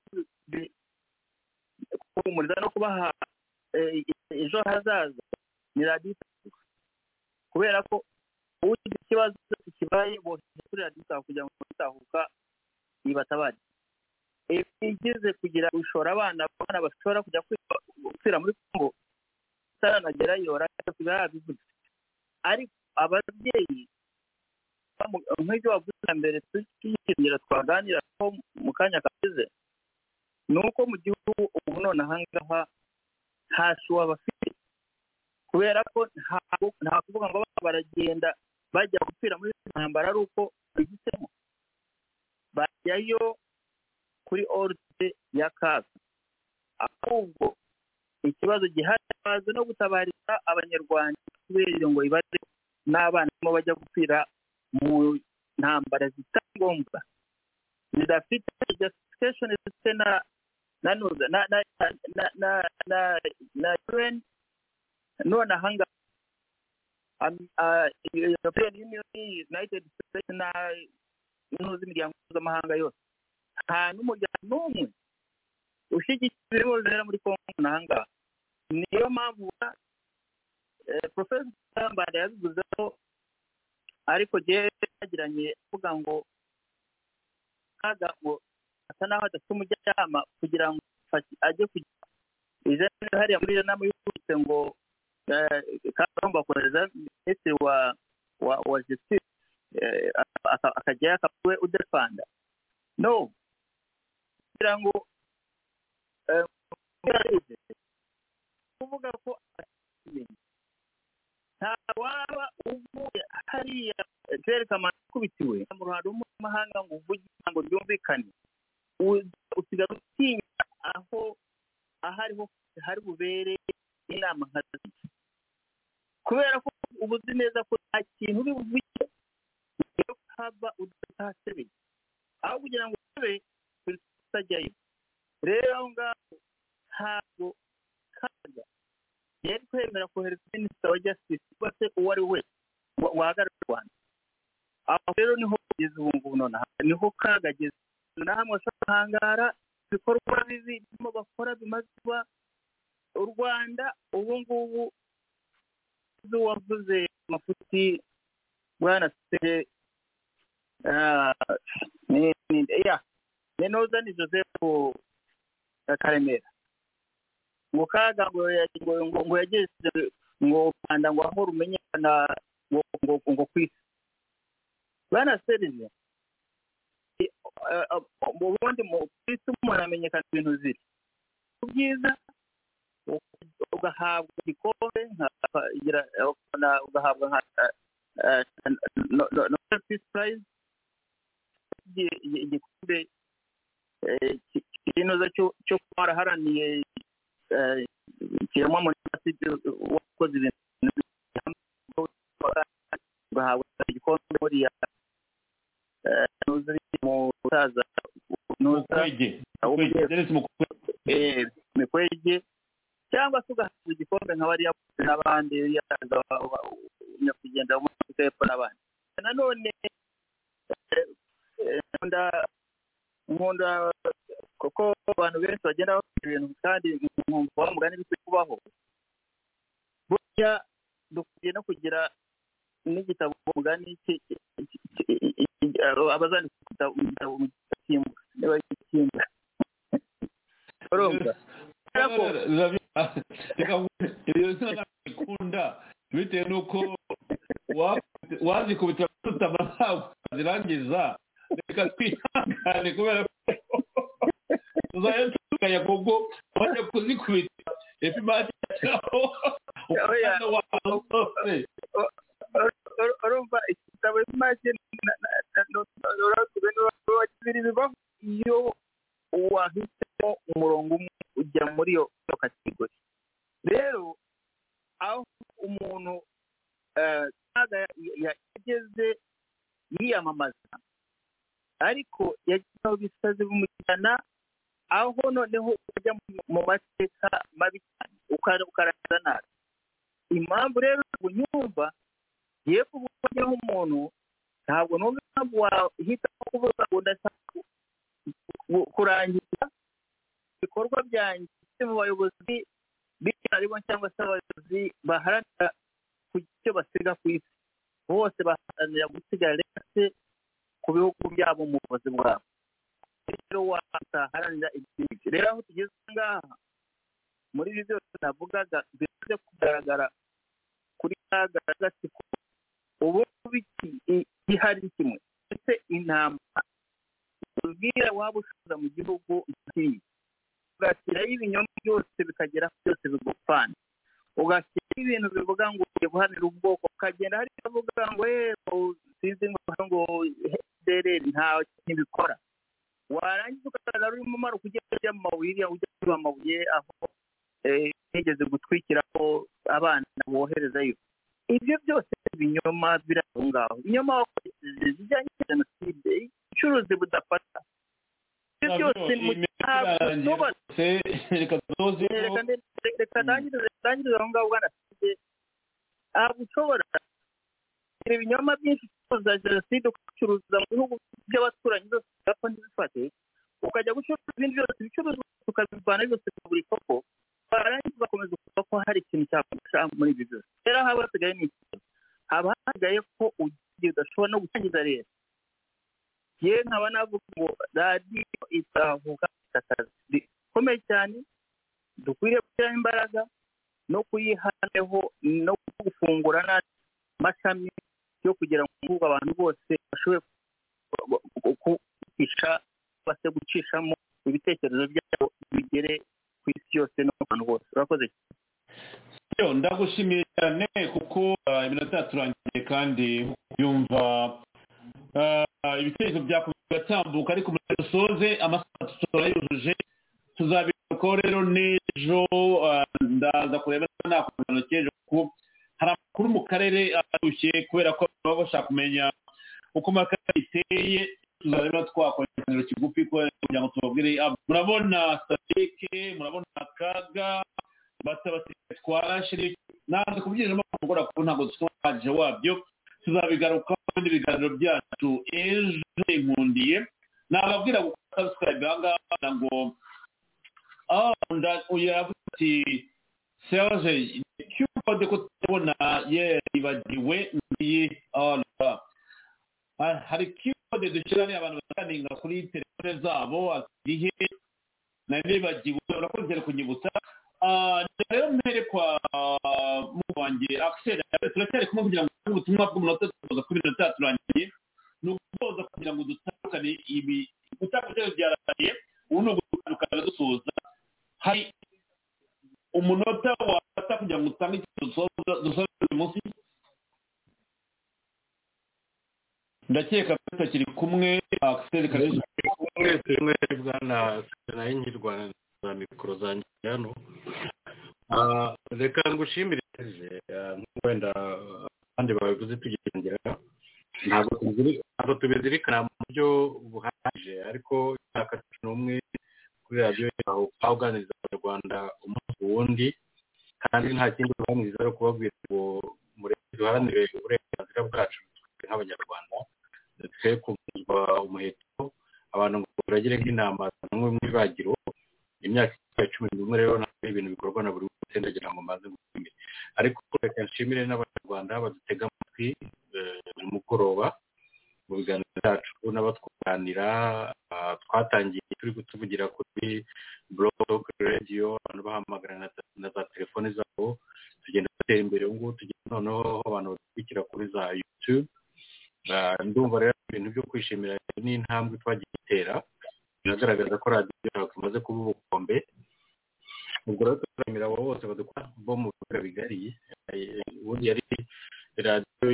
kumuriza no kubaha ejo hazaza ni radiyo kubera ko ugize ikibazo kibaye bose kuri radiyo kugira ngo bitahuka ibatabare igeze kugira gushora abana bashobora kujya kwira muri Kongo taranagerayo radiyo bivuze ariko ababyeyi nk'ibyo wavuze mbere tuyigendera twaganira ko mu kanya kagize ni uko mu gihugu ubu none ahangaha nta shuwa bafite kubera ko nta kuvuga ngo baragenda bajya gupfira muri ntambara ari uko bihisemo bajyayo kuri orute ya kaga ahubwo ikibazo gihari baza no gutabariza abanyarwanda kubera ngo ibare n'abana barimo bajya gupfira mu ntambara zitangombwa zidafite justification zifite na UN none ahanga European Union United States na n'imiryango mpuzamahanga yose nta n'umuryango n'umwe ushyigikira ibibera muri Kongo n'ahanga niyo mpamvu Professor Kambanda yabivuzeho ariko je yagiranye kuvuga ngo kaga ngo asa naho adafite umujyama kugira ngo ajye kujya ize hariya muri nama y'ubutse ngo kagomba kohereza minisitiri wa justice akajya akawe udefanda no kugira ngo kuvuga ko nta waba uvuye hariya zerekana kubitiwe mu ruhando mpuzamahanga ngo uvuge ngo ryumvikane usigara utinya aho ahariho hari bubere inama nkazi ikintu uri buvuge niyo haba udatasebeye aho kugira ngo ube utajyayo rero aho ngaho ntabwo kaga yari kwemera kohereza minisita wa justice cyangwa se uwo ari we wahagarara u Rwanda aho rero niho kugeza ubu ngubu nonaha niho kaga ageze namwe ashobora guhangara ibikorwa bibi birimo bakora bimaze kuba u Rwanda ubu ngubu wavuze amafuti bwana se nenoza ni Joseph Karemera ngo kaga ngo yagejeje ngo Rwanda ngo aho rumenyekana ngo kwisi bwana Serge ubundi mu kwisi umuntu amenyekana ibintu ziri byiza ugahabwa igikombe ugahabwa nka Nobel Peace Prize igikombe kinoza cyo kwaraharaniye kiremwa muri wakoze ibintu ugahabwa igikombe muri ya mu saza Mukwege cyangwa se ugahabwa igikombe nka bariya n'abandi nyakugenda mu Afurika n'abandi nanone nkunda kuko abantu benshi bagenda bakora ibintu kandi nkumva bamugana bikwiye kubaho burya dukwiye no kugira n'igitabo mugani abazandika igitabo niba gitsimba urumva iyo sinakunda bitewe n'uko wazikubita tutama ntabwo zirangiza reka twihangane kubera ko tuzajya tukaya kuko bajya kuzikubita efimati yaho umwana wawe wose urumva igitabo image biri bibaho iyo wahisemo umurongo umwe ujya muri iyo kategori rero aho umuntu yageze yiyamamaza ariko yagiyeho bisaze bimujyana aho noneho ujya mu mateka mabi cyane ukaraza nabi impamvu rero ntabwo nyumva ye kuvuga nk'umuntu ntabwo numva impamvu wahitamo kuvuga ngo ndashaka kurangiza ibikorwa byanjye mu bayobozi b'inararibonye cyangwa se abayobozi baharanira kugira icyo basiga ku isi bose baharanira gusigara ndetse ku bihugu byabo mu buvuzi bwabo rero wataharanira ibyinshi rero aho tugeze ngaha muri ibi byose navugaga bimaze kugaragara kuri gatsiko ubu ihari kimwe ndetse intambara ubwira waba ushoza mu gihugu nk'iyi ugashyiraho ibinyoma byose bikagera byose bigupfana ugashyiraho ibintu bivuga ngo ugiye guhanira ubwoko ukagenda hari avuga ngo sinzi ngo dereri nta ntibikora warangiza ukagaragara uri mu mara kujya mu mabuye ujya kuba amabuye aho higeze gutwikiraho abana boherezayo ibyo byose ibinyoma biraho ngaho inyoma wakoresheje zijyanye na jenoside ubucuruzi budafata ibyo byose mu ntabwo reka ndangiriza aho ngaho bwanaside ntabwo ushobora kugira ibinyoma byinshi za jenoside ugacuruza mu bihugu by'abaturanyi byose ugapfa ntibifate ukajya gucuruza ibindi byose ibicuruzwa tukabivana byose ku buri soko barangiza bakomeza kuvuga ko hari ikintu cyafasha muri ibi byose rero haba hasigaye n'ikintu haba hasigaye ko ugiye udashobora no gutangiza leta yewe nkaba navuga ngo radiyo itahuka akazi bikomeye cyane dukwiriye gushyiraho imbaraga no kuyihaneho no gufungura n'amashami yo kugira ngo abantu bose bashobore kwicisha base gucishamo ibitekerezo byabo bigere ku isi yose no ku bantu bose urakoze cyane ndagushimiye cyane kuko iminota yaturangiye kandi yumva ibitekerezo byakomeza bigatambuka ariko muri dusoze amasaha turayujuje tuzabigarukaho rero n'ejo ndaza kureba nakomeza n'ejo kuko hari amakuru mu karere ashyushye kubera ko bashaka kumenya uko amakara iteye tuzareba twakora ikiganiro kigufi kugira ngo tubabwire murabona statike murabona akaga twarashe nanze kubyinjiramo gukora kuko ntabwo dusobaje wabyo tuzabigarukaho ibindi biganiro byacu ejo inkundiye nababwira gukora subscribe ahangaha ngo yavuze ati Serge cyuko de ko tubona yibagiwe ngiyi hari kode dushyiramo abantu bakaninga kuri telefone zabo igihe naribagiwe urakoze kunyibutsa rero mbere kwa wanjye Axel turacyari kumwe kugira ngo ubutumwa bw'umunota tuza kuri minota turangiye ni ugusoza kugira ngo dutandukane ibi utakoze byaraniye ubu ni ugutandukana dusoza hari umunota wafata kugira ngo utange dusoza uyu munsi ndakeka tutakiri kumwe Axel Kalisa kumwe bwana Senayinyirwa za mikoro zanjye hano reka ngushimire wenda abandi babivuze tugendera ntabwo tubizirikana mu buryo buhagije ariko imyaka 11 kuri radiyo yaho uganiriza abanyarwanda umunsi wundi kandi nta kindi uganiriza ari kubabwira ngo duharanire uburenganzira bwacu nk'abanyarwanda twe kumva umuheto abantu ngo baragire nk'inama namwe mwibagiro imyaka 11 rero ntabwo ibintu bikorwa na buri wese ndagira ngo maze gushimira ariko reka nshimire n'abanyarwanda badutega amatwi buri mugoroba mu biganiro byacu n'abatwunganira twatangiye turi kutuvugira kuri blog radio abantu bahamagara na za telefone zabo tugenda dutera imbere ubu tugenda noneho abantu badukurikira kuri za YouTube ndumva rero ibintu byo kwishimira n'intambwe twagiye gutera binagaragaza ko radiyo yacu imaze kuba ubukombe ubwo rero turamira abo bose badukora bo mu bihugu bigari ubundi yari radiyo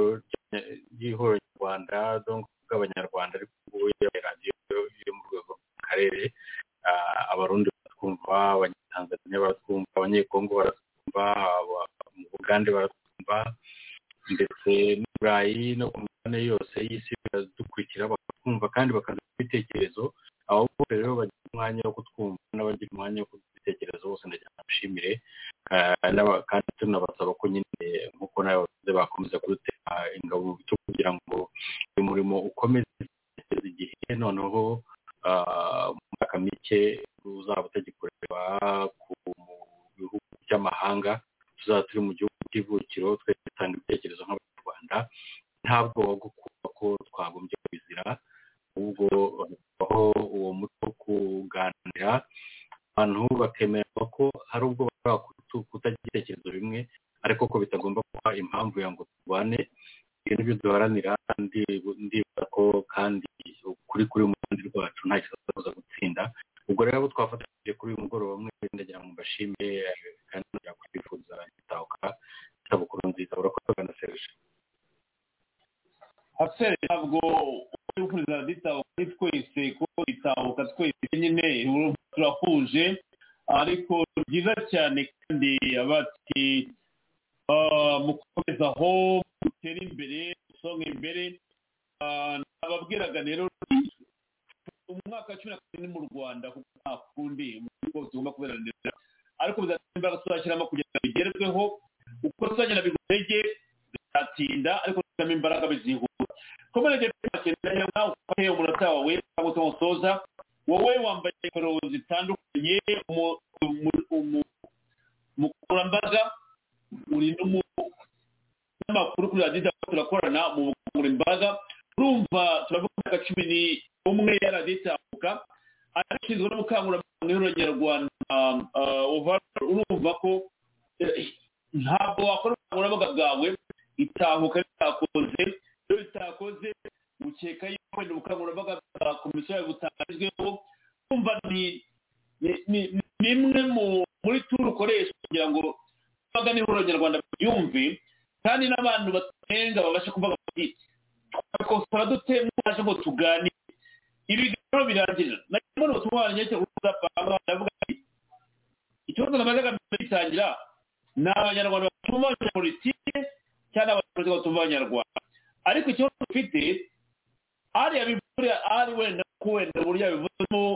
y'ihoro Rwanda donc bw'abanyarwanda ariko ubu radiyo iri mu rwego rw'akarere abarundi baratwumva abanyatanzania baratwumva abanyekongo baratwumva mu Bugande baratwumva ndetse n'Uburayi no ku migabane yose y'isi baradukurikira bakumva kandi bakaduha ibitekerezo abo bose rero bagira umwanya wo kutwumva n'abagira umwanya wo kubitekerezo bose ndagira nabashimire kandi tunabasaba ko nyine nk'uko nawe bakomeza kudutera ingabo mu bitugu kugira ngo uyu murimo ukomeze igihe noneho mu myaka mike uzaba utagikorerwa ku bihugu by'amahanga tuzaba turi mu gihugu cy'ivukiro twe dutanga ibitekerezo nk'abanyarwanda ntabwo bagukunda ko twagombye kubizira ahubwo aho uwo muco wo kuganira abantu bakemerwa ko hari ubwo bashobora kutagira ibitekerezo bimwe ariko ko bitagomba kuba impamvu ya ngo turwane ibintu byo duharanira ndibuka ko kandi kuri mu ruhande rwacu nta kibazo gutsinda ubwo rero abo twafatanyije kuri uyu mugoroba umwe ndagira ngo mbashime kandi ndagira kwifuza gutahuka isabukuru nziza urakoze na Serge Axel ntabwo uri kuri ditahuka twese ko ditahuka twese nyine turahuje ariko byiza cyane kandi abati mukomeza aho mutera imbere usonga imbere ababwiraga rero umwaka wa 20 mu Rwanda kuko nta kundi uko tugomba kuberanira ariko bizatembera tuzashyiramo kugira ngo bigerweho uko tuzagenda bigurege bizatinda ariko tuzamo imbaraga bizihuta komere de pakenda nawe ufaye umunota wawe cyangwa tumusoza wowe wambaye ingofero zitandukanye mukurambaga uri n'amakuru kuri radiyo turakorana mu bukangurambaga urumva turavuga 11 ya radiyo itahuka ashinzwe n'ubukangurambaga mu Rwanda urumva ko ntabwo wakora ubukangurambaga bwawe itahuka bitakoze iyo bitakoze ukeka yuko wenda ubukangurambaga bwa komisiyo butangizweho urumva ni imwe muri turu ukoresha kugira ngo bagane Abanyarwanda byumve kandi n'abantu batenga babasha kuvuga bati twakosora dute mwaje ngo tuganire ibiganiro birangirira nako n'ubutumwanya cyo kuzapanga ndavuga ikibazo namazaga bitangira n'Abanyarwanda batumva politike cyane abapolitiki batumva Abanyarwanda ariko ikibazo dufite ariya bibura ari wenda uburyo bivuzemo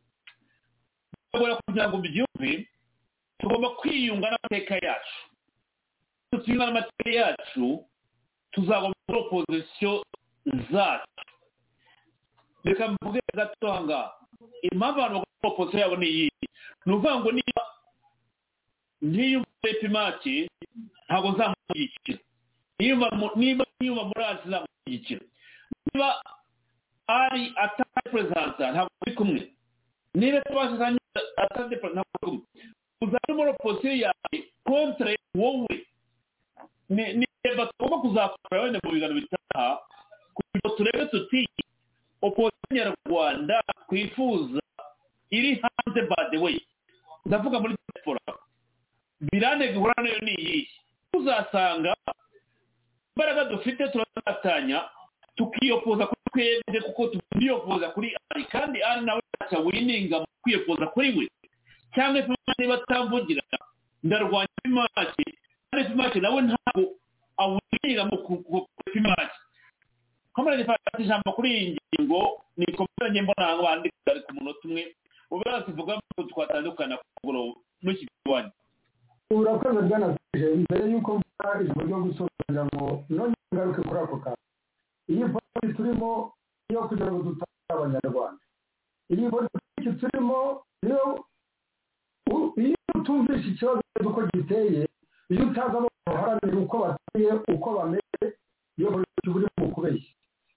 kugira ngo byumve tugomba kwiyunga n'amateka yacu tutiyunga n'amateka yacu tuzagomba muri opozisiyo zacu reka mvuge gato aha impamvu abantu bakora opozisiyo yabo ni iyi ni ukuvuga ngo niba ntiyumva epimaki ntabwo nzamushyigikira niba niyumva muransi nzamushyigikira niba ari atari perezida ntabwo turi kumwe niba tubasha atari perezida ntabwo turi kumwe uzajya muri opozisiyo yawe kontre wowe niba tugomba kuzakora wenda mu biganiro bitaha kugira ngo turebe tuti opozisiyo nyarwanda twifuza iri hanze by the way ndavuga muri diaspora birane gihura nayo ni iyi tuzasanga imbaraga dufite turazatanya tukiyopoza kuri twebwe kuko tukiyopoza kuri ari kandi ari nawe aca wininga mu kwiyopoza kuri we cyangwa niba atamvugira ndarwanya imaki kandi imaki nawe ntabwo awuninga mu kuko imaki kamara gifata ijambo kuri iyi ngingo ni kompanyi mbona abandi bari ku munota umwe ubera tuvuga ko twatandukana kugoro n'iki kiwanya urakoze bwana Serge mbere yuko mvuga ijambo ryo gusobanura ngo none ngaruke kuri ako kantu iyi politiki turimo yo kugira ngo dutanga abanyarwanda iyi politiki turimo iyo utumvisha ikibazo uko giteye iyo utazi abo baharanira uko bateye uko bameze iyo politiki buri mu kubeshya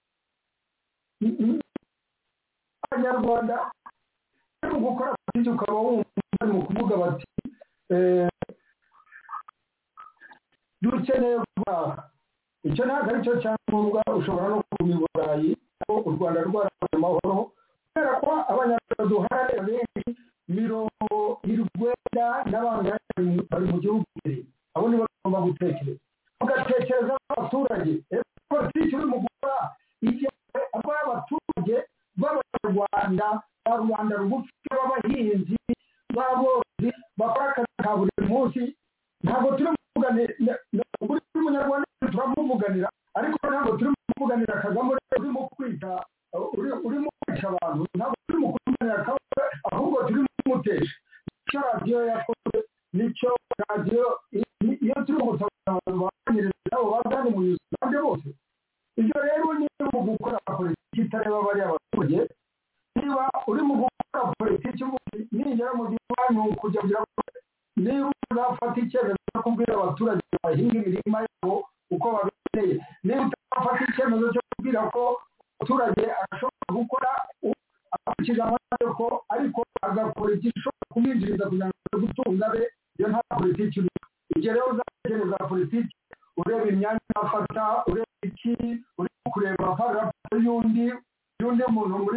abanyarwanda bari gukora politiki ukaba wumva bari mu kuvuga bati dukeneye guhaha icyo ntabwo ari cyo cyangombwa ushobora no kuguma i burayi aho u rwanda rwarabaye amahoro kubera ko abanyarwanda duharanira benshi mirongo irwenda n'abantu bari mu gihugu imbere abo nibo bagomba gutekereza ugatekereza abaturage politiki uri mu gukora igihe abaturage b'abanyarwanda ba rubanda rugufi b'abahinzi b'aborozi bakora akazi ka buri munsi ntabwo turi buri munyarwanda turamuvuganira ariko ntabwo turimo kuvuganira Kagame urimo kwita urimo kwica abantu ntabwo turimo kuvuganira Kagame ahubwo turimo kumutesha icyo radiyo yakoze nicyo radiyo iyo turimo gusaba abantu banyereza abo bagani mu Uganda bose ibyo rero niba mu gukora politiki itareba bariya abaturage niba uri mu gukora politiki ningera mu gihugu kujya kugira ngo niba uzafata icyemezo cyo kubwira abaturage bahinga imirima yabo uko babikeneye niba utafata icyemezo cyo kubwira ko abaturage ashobora gukora akurikije amategeko ariko agakora igishobora kumwinjiriza kugira ngo gutunga be iyo nta politiki ibyo rero uzatekereza politiki ureba imyanya afata ureba iki uri kureba paragarafu y'undi muntu muri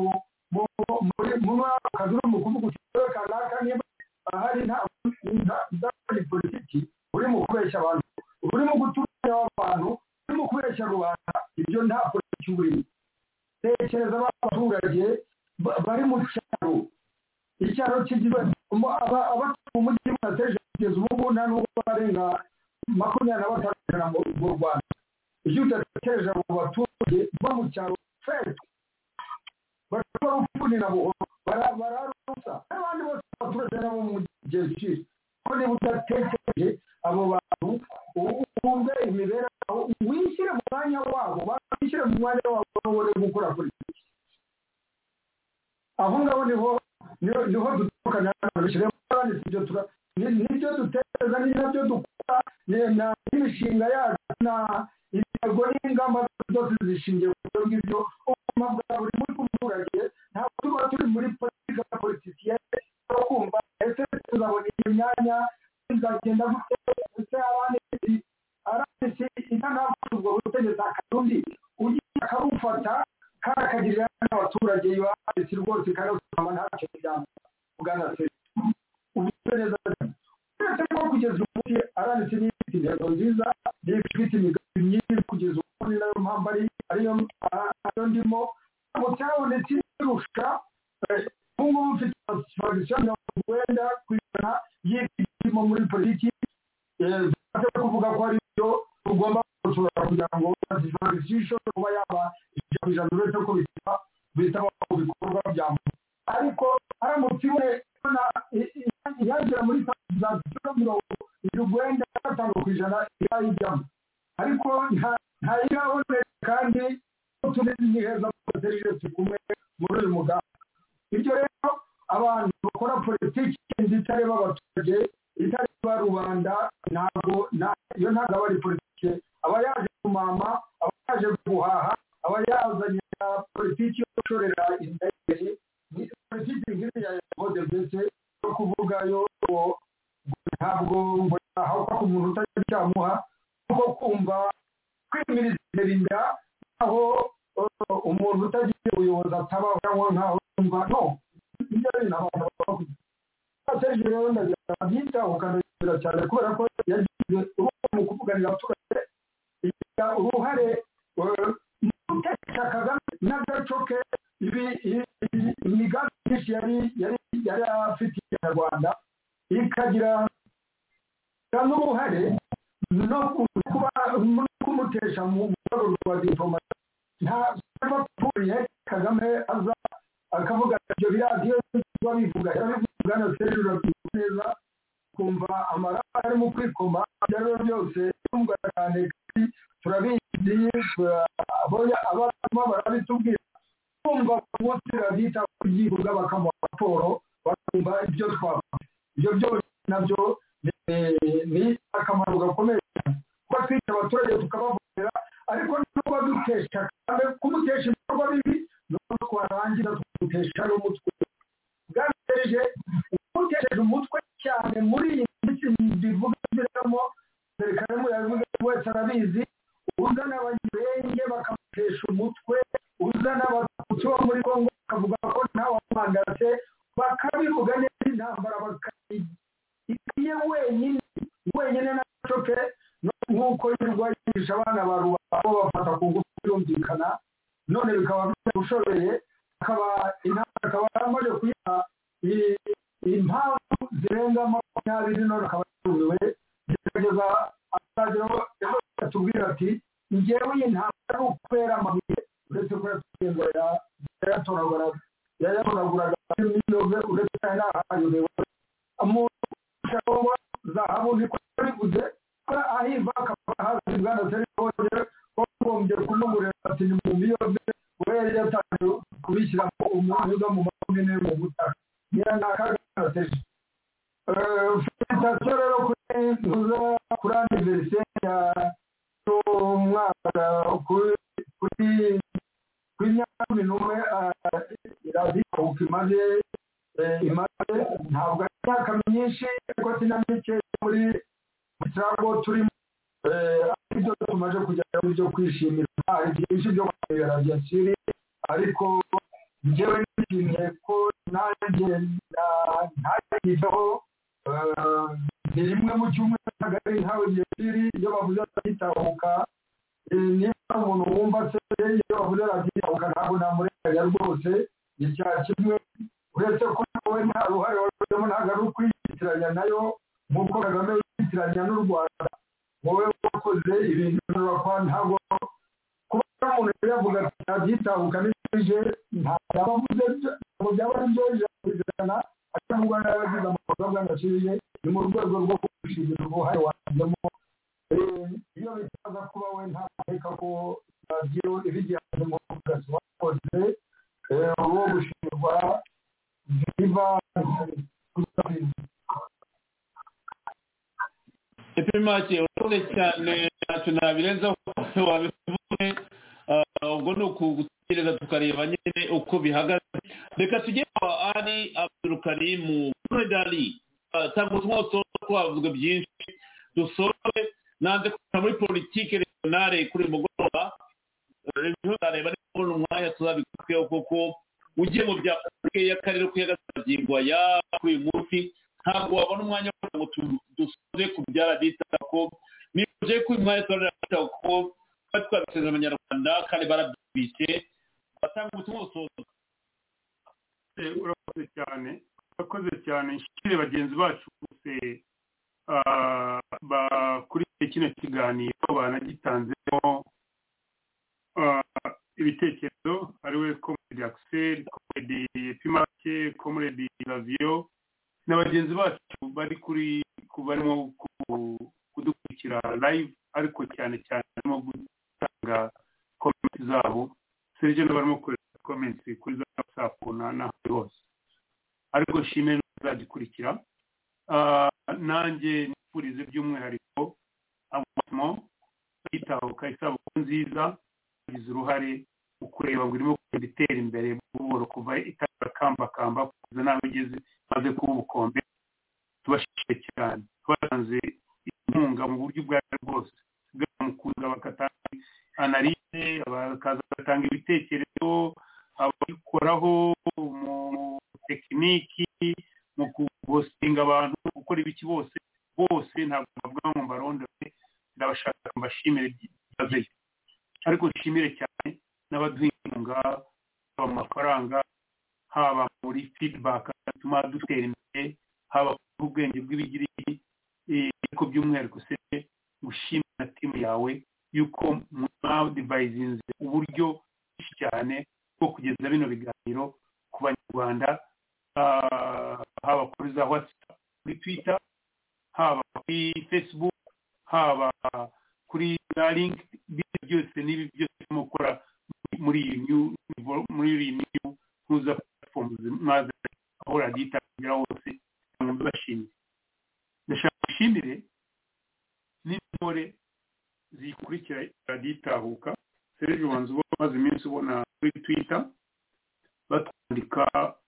akazi uri mu kuvuga ikibazo kanaka niba ahari nta politiki uri mu kubeshya abantu uri mu gutumira abantu uri mu kubeshya rubanda ibyo nta politiki urimo tekereza abaturage bari mu cyaro icyaro kigize abatuye mu mujyi bateje kugeza ubu ngubu nta n'ubwo barenga 25% mu Rwanda iyo udatekereje abo baturage bo mu cyaro fete bashobora gufunira buhoro bararusa n'abandi bose abaturage nabo mu gihe cyose ko niba udatekereje abo bantu wumve imibereho wishyire mu mwanya wabo wishyire mu mwanya wabo ubone gukora politiki aho ngaho niho dutandukanye n'abashyire kandi nibyo dutekereza ni nabyo dukora n'imishinga yacu intego n'ingamba zose zishingiye ku buryo bw'ibyo ubuzima bwa buri muturage ntabwo tuba turi muri politiki ya politicienne yo kumva ese tuzabona iyo myanya izagenda gute ese abandi aranditse itanafata ubwo butegetsi akarundi ugiye akarufata kakagirira n'abaturage iyo aranditse rwose kanasoma ntacyo byamba bwana se ubitereza uretse ko kugeza ubu aranditse n'ifite intego nziza n'ifite imigambi myinshi kugeza ubu ni nayo mpamvu ariyo ndimo ntabwo cyabonetse irusha ubu ngubu mfite satisfaction mirongo wenda kw'ijana y'ibirimo muri politiki bimaze kuvuga ko ari byo tugomba gushobora kugira ngo zishobore kuba yaba ijana uretse ko bitaba mu bikorwa bya muntu ariko aramutse yagera muri za mirongo gatanu ku ijana yayijyamo ariko ntayiraboneka kandi turi niheza serivisi kumwe muri uyu mugambi ibyo rero abantu bakora politiki itareba abaturage itareba rubanda ntabwo iyo ntabwo aba ari politiki aba yaje kumama aba yaje guhaha aba yazanye politiki yo gushorera indege politiki nk'iyi ya vode mbese yo kuvuga yo ntabwo ngo yahawe ku muntu utagira icyamuha kuko kumva kwimiriza inda aho umuntu utagiye ubuyobozi atabaho cyangwa nkaho yumva no ibyo ari n'abantu bakora Serge rero ndabyita ukanagira cyane kubera ko yagize uruhare mu kuvuganira abaturage uruhare mu gutesha Kagame n'agacoke imigambi myinshi yari afitiye Abanyarwanda ikagira n'uruhare no kuba kumutesha mu rwego rwa diplomasi ntapfuriye Kagame aza akavuga ibyo biradiyo bivuga yarabivuga na Serge urabyumva neza kumva amarara ari mu kwikoma ibyo byose tumva cyane turabizi abarimu barabitubwira kumva bose babita kubyivuga bakamuha raporo bakumva ibyo twavuga ibyo byose nabyo ni akamaro gakomeye kuba twita abaturage tukabavugera ariko nubwo dutesha kandi kumutesha ibikorwa bibi nubwo twarangiza tumutesha n'umutwe bwateje umutesheje umutwe cyane muri iyi minsi bivuga biramo serikali yavuga wese arabizi uzana abanyurenge bakamutesha umutwe uzana abatutsi bo muri Kongo bakavuga ko ntawe wamwandase bakabivuga neza intambara bakayiye wenyine n'acoke nk'uko yirwa yigisha abana ba rubanda bafata ku ngufu birumvikana none bikaba byarushoboye akaba intambara akaba yaramaze kuyiha impamvu zirenga 20 none akaba yarumiwe gerageza azageraho atubwira ati njyewe iyi ntambara ari ukwera amabuye uretse ko yayatoraguraga n'imyove uretse kandi ahayobewe umuntu zahabu niko yabivuze ahiva akaba hazi bwana Serge bagombye kumugurira ati ni mu miyove we yari yatangiye kubishyiramo umuntu mu makomine mu butaka niyo nakaga Serge felicitasiyo rero kuri aniveriseri y'umwaka kuri myaka 11 irabika uko imaze ntabwo ari imyaka myinshi ariko sinamike muri trago turimo ibyo tumaze kugera mu byo kwishimira hari byinshi byo kwera byasiri ariko njyewe nishimiye ko nanjye ntagizeho ni rimwe mu cyumweru hagari ntawe byasiri iyo bavuze atitahuka niba umuntu wumva se iyo bavuze atitahuka ntabwo namurenganya rwose icyaha kimwe uretse ko nawe nta ruhare wabizemo ntabwo ari ukwiyitiranya nayo nk'uko Kagame yiyitiranya n'u Rwanda wowe wakoze ibintu birakwa ntabwo kuba umuntu yavuga ati atitahuka n'ibije ntabwo abavuze ngo byaba ari byo ijana cyangwa yaragize amakosa bwanashiriye ni mu rwego rwo kwishimira uruhare wagizemo iyo bitaza kuba we ntabwo ko radiyo ibijyanye mu kazi wakoze uwo gushimirwa niba epimake urakoze cyane ntacyo nabirenzaho wabivuze ubwo ni ukugutegereza tukareba nyine uko bihagaze reka tujye ari Abdulkarimu Medali cyangwa se twavuzwe byinshi dusore nanze kuva muri politiki regionale kuri mugoroba ntareba n'ukuntu umwanya tuzabikukeho kuko ugiye mu bya politiki y'akarere kuyagabyingwa ya kuri uyu munsi ntabwo wabona umwanya ngo dusoze ku byaradita ko niba ko uyu mwanya tuzabita ko twabisezeranya abanyarwanda kandi barabyumvise batanga ubutumwa busoza urakoze cyane nshimire bagenzi bacu bose bakurikiye kino kiganiro banagitanzemo ibitekerezo ariwe Comrade Axel, Comrade Epimake, Comrade Lavio n'abagenzi bacu bari barimo kudukurikira live, ariko cyane cyane barimo gutanga comments zabo. Serge barimo kureka comments kuri za WhatsApp na hose, ariko shime n'azagikurikira. Nanjye nifurize by'umwihariko abamo itahuka isabukuru nziza, igize uruhare mu kureba ngo irimo kugenda itera imbere buhoro kuva itakambakamba kugeza naho igeze maze kuba ubukombe. Tubashije cyane, twatanze inkunga mu buryo ubwo ari bwose, bwamukuza bakatanga analyse, bakaza batanga ibitekerezo, ababikoraho mu tekiniki, mu kuhostinga abantu, gukora ibiki bose ntabwo bavuga ngo mbarondore. Ndabashaka mbashimire byimazeyo, ariko nshimire cyane n'abaduha inkunga, haba mu mafaranga, haba muri feedback atuma dutera imbere, haba ku bwenge bw'ibigiri, ariko by'umwihariko se gushimira na timu yawe yuko mwadivayizinze uburyo bwinshi cyane bwo kugeza bino biganiro ku banyarwanda, haba kuri za WhatsApp, kuri Twitter, haba kuri Facebook, haba kuri link, byose n'ibi byose mukora muri iyi new kuza platforms maze aho radita kugira hose mbashimire. Ndashaka gushimire n'intore zikurikira raditahuka. Serge wanzu maze iminsi ubona kuri Twitter batwandika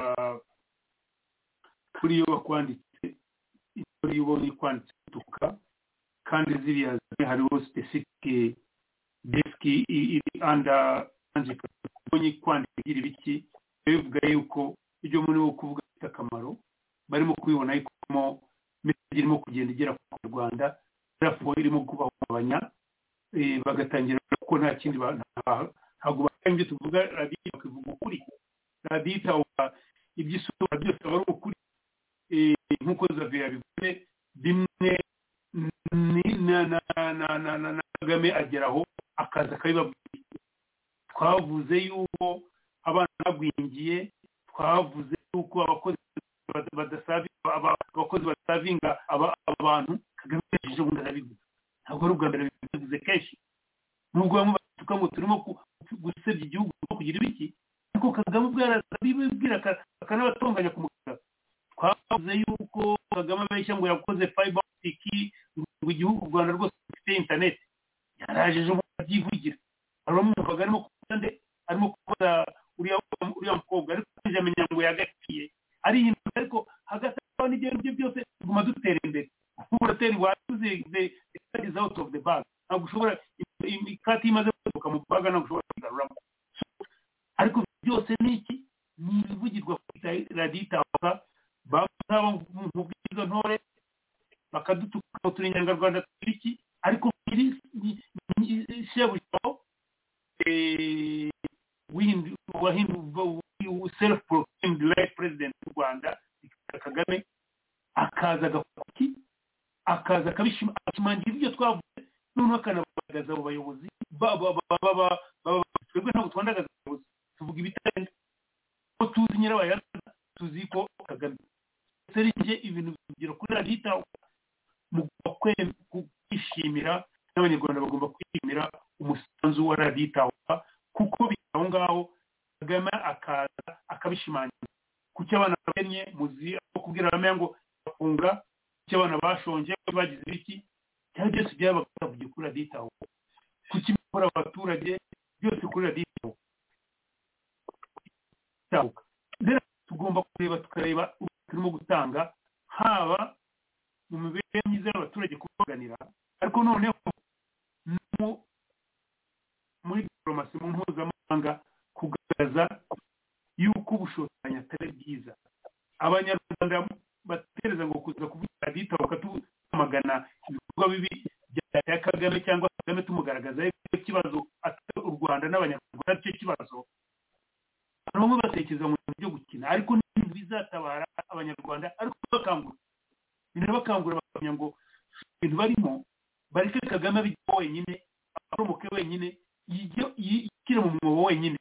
kuri yo bakwanditse kuri yo kwanditse tuka, kandi ziriya hariho specific desk iri under anjika kubonye kwandika ibiki bivuga yuko ibyo muri wo kuvuga akamaro barimo kubibona yuko message irimo kugenda igera ku Rwanda, therefore irimo kubahungabanya, bagatangira ko nta kindi ntabwo bakanje tuvuga radio bakivuga ukuri. Radio ibyisura byose bari ukuri, nkuko Xavier yabivuze bimwe na Kagame ageraho akaza akabibabwira. Twavuze yuko abana bagwingiye, twavuze yuko abakozi badasavinga abantu, Kagame yaje ubundi arabivuga. Ntabwo ari ubwa mbere bivuze kenshi, nubwo bamwe batuka ngo turimo gusebya igihugu no kugira ibiki, ariko Kagame ubwo yarabibwira akanabatonganya ku muganga. Twavuze yuko Kagame abeshya ngo yakoze fiber optic, ngo igihugu u Rwanda rwose gifite internet. Yarajeje mu byivugira, arumvaga arimo kugende, arimo kubaza uriya mukobwa, ariko amenya ngo yagakiye ari ibintu, ariko hagati n'ibyo byose tuguma dutera imbere. Uratera wavuze the is out of the bag, ntabwo ushobora ikati imaze kuvuka mu baga, ntabwo ushobora kugaruramo. Ariko byose niki ni ibivugirwa kuri raditahuka, baba mu bwizo ntore bakadutuka turi Nyarwanda twiki, ariko iri shebujo self proclaimed life president w'u Rwanda Kagame akaza gakuki, akaza kabishimangira ibyo twavuze, noneho akanabagaragaza abo bayobozi twebwe ntabwo twandagaza abayobozi, tuvuga ibitagenda ko tuzi nyirabayazana, tuzi ko Kagame serije ibintu bigira kuri raditahuka. Mu kwishimira n'abanyarwanda bagomba kwishimira umusanzu wa raditahuka, kuko bitaho ngaho Kagame akaza akabishimangira. Kuki abana bakenye muzi aho kubwira abamenya ngo bafunga, kuki abana bashonje bagize iki, cyangwa byose byabavuye kuri raditahuka. Kuki mukora abaturage byose kuri raditahuka. Tugomba kureba tukareba turimo gutanga, haba mu mibereho myiza y'abaturage kubaganira, ariko noneho muri diplomasi mu mpuzamahanga kugaragaza yuko ubushotoranyi atari bwiza. Abanyarwanda batereza ngo kuza kuvuga raditahuka tumagana ibikorwa bibi bya Kagame, cyangwa Kagame tumugaragaza ikibazo u Rwanda n'abanyarwanda cyo kibazo, bamwe batekereza mu byo gukina, ariko n'ibintu bizatabara abanyarwanda, ariko bakangura bakamenya ngo ibintu barimo bareke Kagame abijya wenyine, apromoke wenyine, yikira mu mwobo wenyine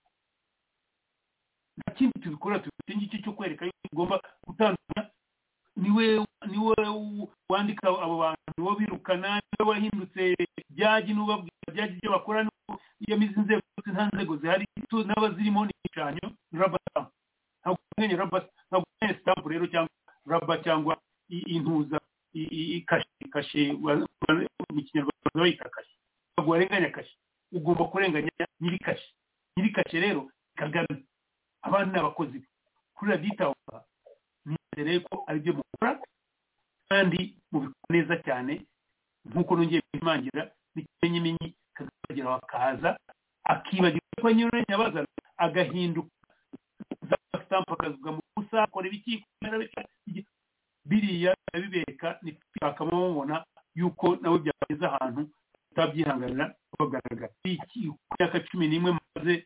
nta kindi tubikora tubifite ngiki cyo kwereka yuko tugomba gutandukanya niwe wandika abo bantu niwe birukana niwe wahindutse byaji n'ubabwira byaji ibyo bakora iyo mizi nzego nta nzego zihari n'abazirimo n'ibishushanyo rubber stamp ntabwo umenya rubber ntabwo umenya stamp rero cyangwa rubber cyangwa intuza kashe mu kinyarwanda bayita kashe ntabwo warenganya kashe ugomba kurenganya nyiri kashe rero Kagame abandi n'abakozi kuri raditawa nizere ko aribyo mukora kandi mubikora neza cyane nk'uko nongeye kubimangira n'ikimenyimenyi kagera wakaza akibagirwa ko nyine abazana agahinduka za stamp akazuga mu busa akora ibiki biriya bibereka ntibakamamo babona yuko nawe byageze ahantu utabyihanganira bagaragara iki myaka 11 maze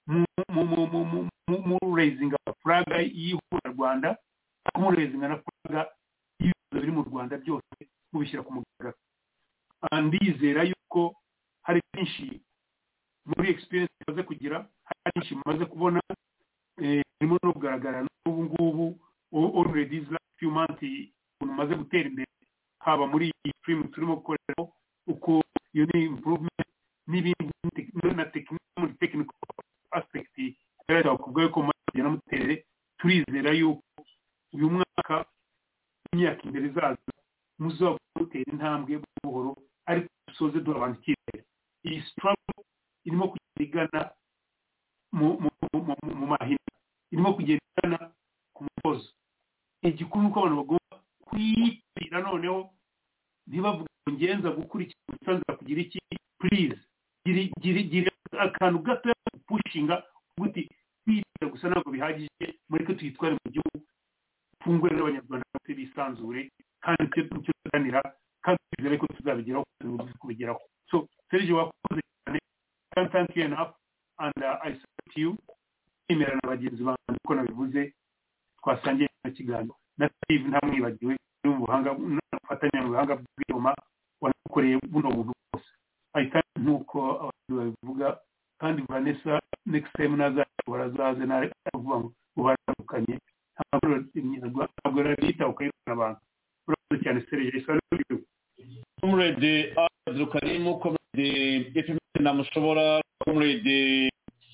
mu raising flag y'ihura Rwanda mu raising na flag y'ibibazo biri mu Rwanda byose mubishyira ku mugaragaro ndizera yuko hari byinshi muri experience maze kugira hari byinshi maze kubona birimo no kugaragara n'ubu ngubu already few months umaze gutera imbere haba muri iyi film turimo gukorera uko iyo ni improvement n'ibindi na technical aspect rero kubwo ko maze na muterere turizera yuko uyu mwaka imyaka imbere zaza muzogutera intambwe buhoro ariko soze do abantu kire iyi struggle irimo kugirana mu mahina irimo kugirana ku mukozo igikuru ko abantu bagomba kwitira noneho ntibavuga ngenza gukurikira usanzwe kugira iki please giri akantu gato pushinga guti kwitira gusa ntabwo bihagije muri ko twitware mu gihugu fungwe n'abanyarwanda bose bisanzure kandi cyo tuganira kandi bizere ko tuzabigeraho kubigeraho so Serge wakoze cyane thank you enough and I salute you imera n'abagenzi bantu ko nabivuze twasangiye ikiganiro na Steve ntamwibagiwe n'ubuhanga nafatanya mu buhanga bw'Iroma wanakoreye buno buntu bwose ahita nkuko abantu babivuga kandi Vanessa next time barazaze na kuvuga ngo ubarakanye ntabwo radita ukayibona abantu urakoze cyane Serge salute Comrade Abdul Karim Comrade FM namushobora Comrade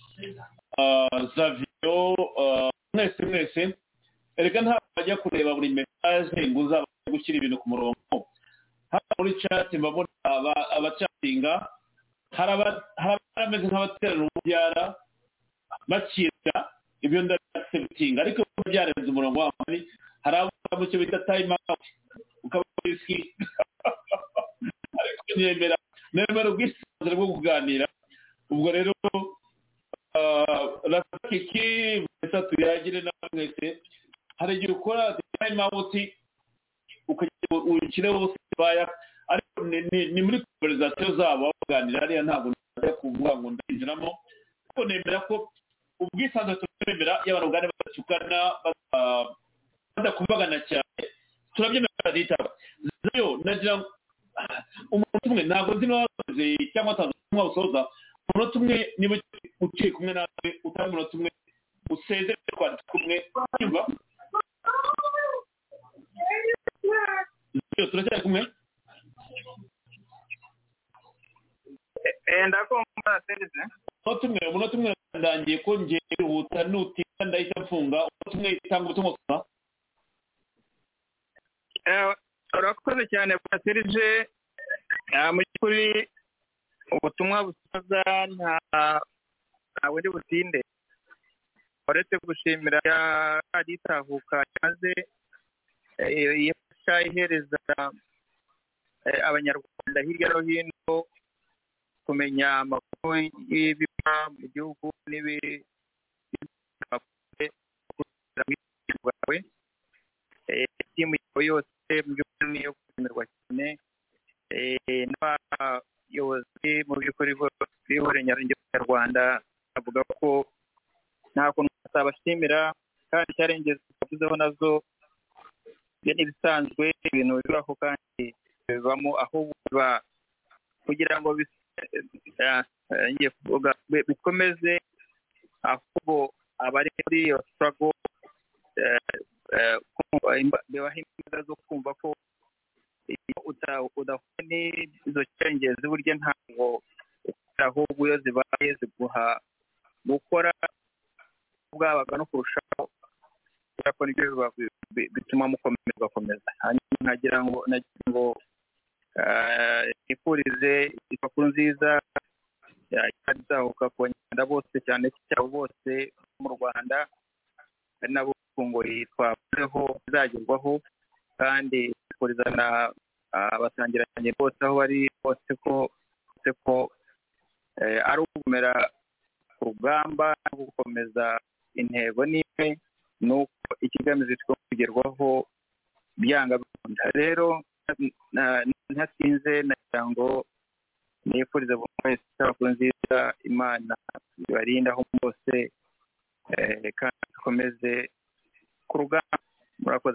Zavio mwese erega ntabwo bajya kureba buri message ngo uzaba gushyira ibintu ku murongo haba muri chat mbabona abacatinga harabameze nk'abaterana umubyara bakira ibyo ndasebutinga ariko byarenze umurongo w'amari hari abo mu cyo bita time out ukaba riski ariko nemera ubwisanzure bwo kuganira ubwo rero rafiki mwese tuyagire namwese hari igihe ukora time out ukire wose baya ariko ni muri conversation zabo baganira hariya ntabwo najya kuvuga ngo ndinjiramo kuko nemera ko ubwisanzure turemera y'abantu bwari batukana badakumbagana cyane turabyemera ditaba rero nagira umuntu umwe ntabwo nzi n'abakoze cyangwa atazi umwe usoza umuntu umwe niba uciye kumwe nawe utari umuntu umwe useze twandika kumwe nyumva turacyari kumwe ndakumva Serge umuntu umwe ndangiye ko ngiye kwihuta nutinda ndahita mfunga umuntu umwe itanga ubutumwa gusa urakoze cyane bwa Serge mu by'ukuri ubutumwa busaza nta wundi butinde uretse gushimira raditahuka maze yafasha ihereza abanyarwanda hirya no hino kumenya amakuru y'ibiba mu gihugu n'ibibwawe timu yose mu by'ukuri niyo kumirwa cyane n'abayobozi mu by'ukuri b'ihuriro nyarwanda avuga ko nta kuntu batabashimira kandi icyarengeze tuvuzeho nazo n'ibisanzwe ibintu bibaho kandi bibamo aho biba kugira ngo ngiye kuvuga bikomeze ahubwo abari muri iyo struggle bibaha imbaraga zo kumva ko iyo udahuye n'izo challenges burya ntabwo ahubwo iyo zibaye ziguha gukora bwabaga no kurushaho ko nibyo bituma mukomeza hanyuma nkagira ngo ifurize isabukuru nziza yazahuka ku banyarwanda bose cyane cyane bose mu Rwanda ari nabo funguro twavuzeho bizagerwaho kandi kurizana abasangiranye bose aho bari bose ko ari ugumera ku rugamba no gukomeza intego n'imwe nuko ikigamije cyo kugerwaho byanga bikunda rero ntatinze nagira ngo nifurize buri wese isabukuru nziza Imana ibarinda aho bose kandi ikomeze ku rugamba murakoze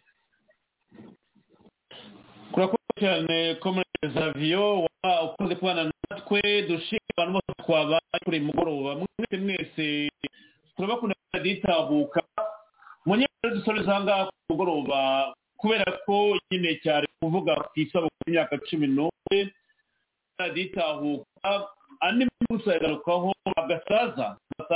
cyane Comrade Xavier ukoze kubana natwe dushimira abantu bose twabaye kuri mugoroba mwese turabakunda ditabuka munyere dusoreza ngaha ku mugoroba kubera ko nyine cyari kuvuga ku isabukuru y'imyaka 11 ditabuka andi munsi yagarukaho agasaza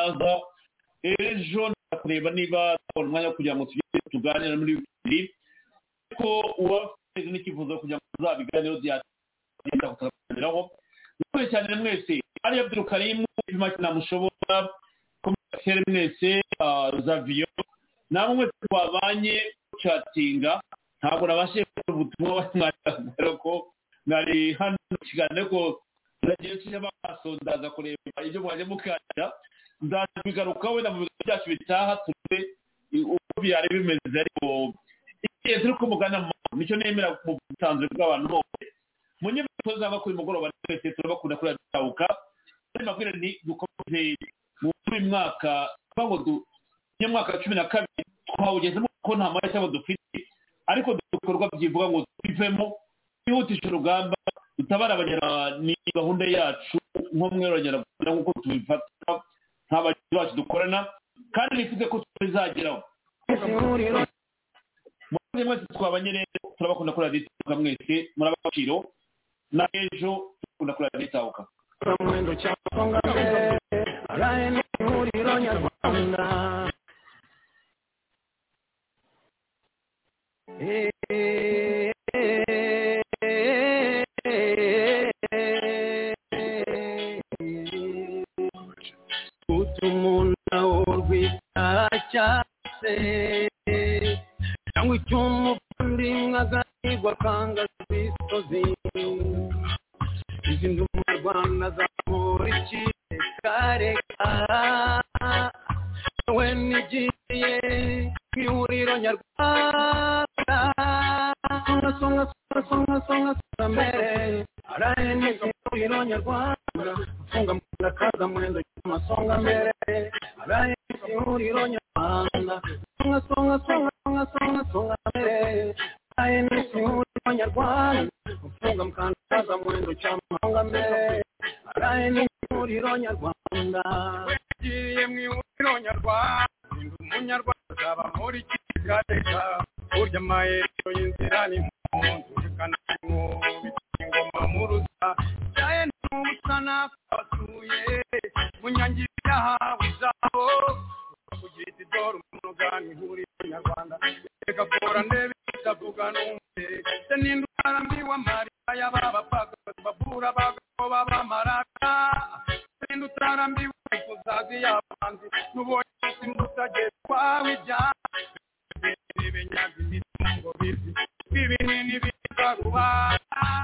ejo kureba niba twabona umwanya wo kugira ngo tuganire muri bibiri ko uwafite n'ikifuzo kugira ngo tuzabiganireho byagenda kuganiraho mukore cyane mwese ari Abdul Karim imaki namushobora komere mwese Xavier namwe mwese twabanye chattinga ntabwo nabashe ubutumwa bamwatara ko nari hano kiganiro ko nagiye cy'abaso ndaza kureba ibyo mwaje mukanda ndabigaruka we na mu byacu bitaha tube uko byari bimeze ariko igihe turi kumugana nicyo nemera mu butanzwe bw'abantu bose munye tuzanga kuri mugoroba twese turabakunda kuri Ditahuka ari mabwire ni dukomeze mu mwaka bango nyamwaka 12 twawugezemo ko nta mara cyabo dufite ariko dukorwa byivuga ngo twivemo yihutisha urugamba dutabara abanyarwanda ni gahunda yacu nko mweronyera nkuko tubifata nk'abagizi bacu dukorana kandi nifuze ko tuzageraho mwese twabanye rero turabakunda kuri Ditahuka mwese murabaciro na ejo tukunda kuri Ditahuka mwendo cyangwa araye n'ihuriro nyarwanda utumuna urwita cyase cyangwa icy'umufundi mwaganirwa kanga zisozi izindi umurwana zamura ikirekareka we nigiye ihuriro nyarwanda songa mbere araye n'ihuriro nyarwanda funga munda kaza mwendo cy'amasonga mbere araye n'ihuriro nyarwanda songa mbere araye n'ihuriro nyarwanda funga munda kaza mwendo cy'amasonga mbere araye n'ihuriro nyarwanda wegiye mu ihuriro nyarwanda ndi umunyarwanda zaba muri kigareka burya amaherezo y'inzira ni muntu kana ingoma muruza yaye n'ubusana basuye munyangirira hawe zabo kugita idoro umunogani ihuriro nyarwanda reka kora ndebe itavuga n'umwe se n'indukarambiwa marira y'abapaka babura bagabo babamaraka n'indutarambiwa kuzazi y'abanzi n'ubonye simbutage kwawe bya benyazi n'ingo bizi bibinini bikaruba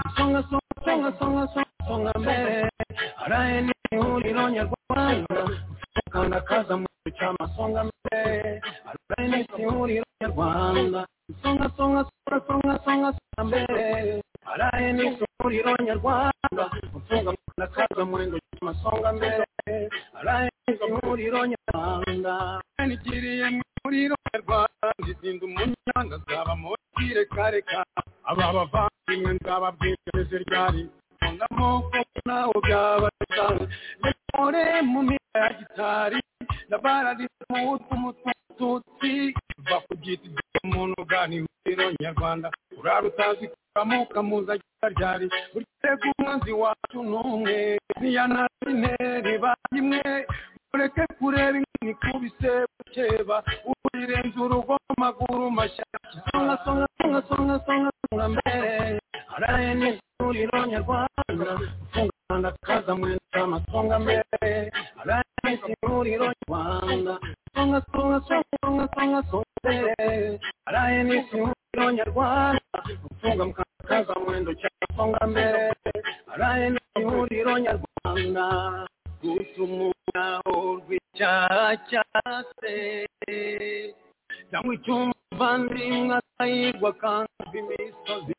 songa mbere araye n'ihuriro nyarwanda kandi kaza mu cy'amasonga mbere araye n'ihuriro nyarwanda songa mbere araye n'ihuriro nyarwanda funga munda kaza mwendo cy'amasonga mbere araye n'ihuriro nyarwanda nigiriye mu ihuriro nyarwanda izindi umunyanga zaba muri kirekareka aba bavandimwe nzababwiriza ryari ngamo nawe byaba cyane ore mu mira ya gitari ndabara di mututsi bakugita umuntu gani wiro nyarwanda urarutazi kamuka muza ryari urtego umwanzi wacu numwe niyanazine bimwe ureke kureba ni kubise bukeba urirenza urugo maguru mashyashya songa mbere araye ni uriro nyarwanda fungana kaza mwenda amasonga mbere araye ni uriro nyarwanda songa mbere araye ni uriro nyarwanda funga kaza mwenda cyasonga mbere araye ni uriro nyarwanda gusumuna urwicyacase cyangwa icyumvandimwe atayigwa kandi imisozi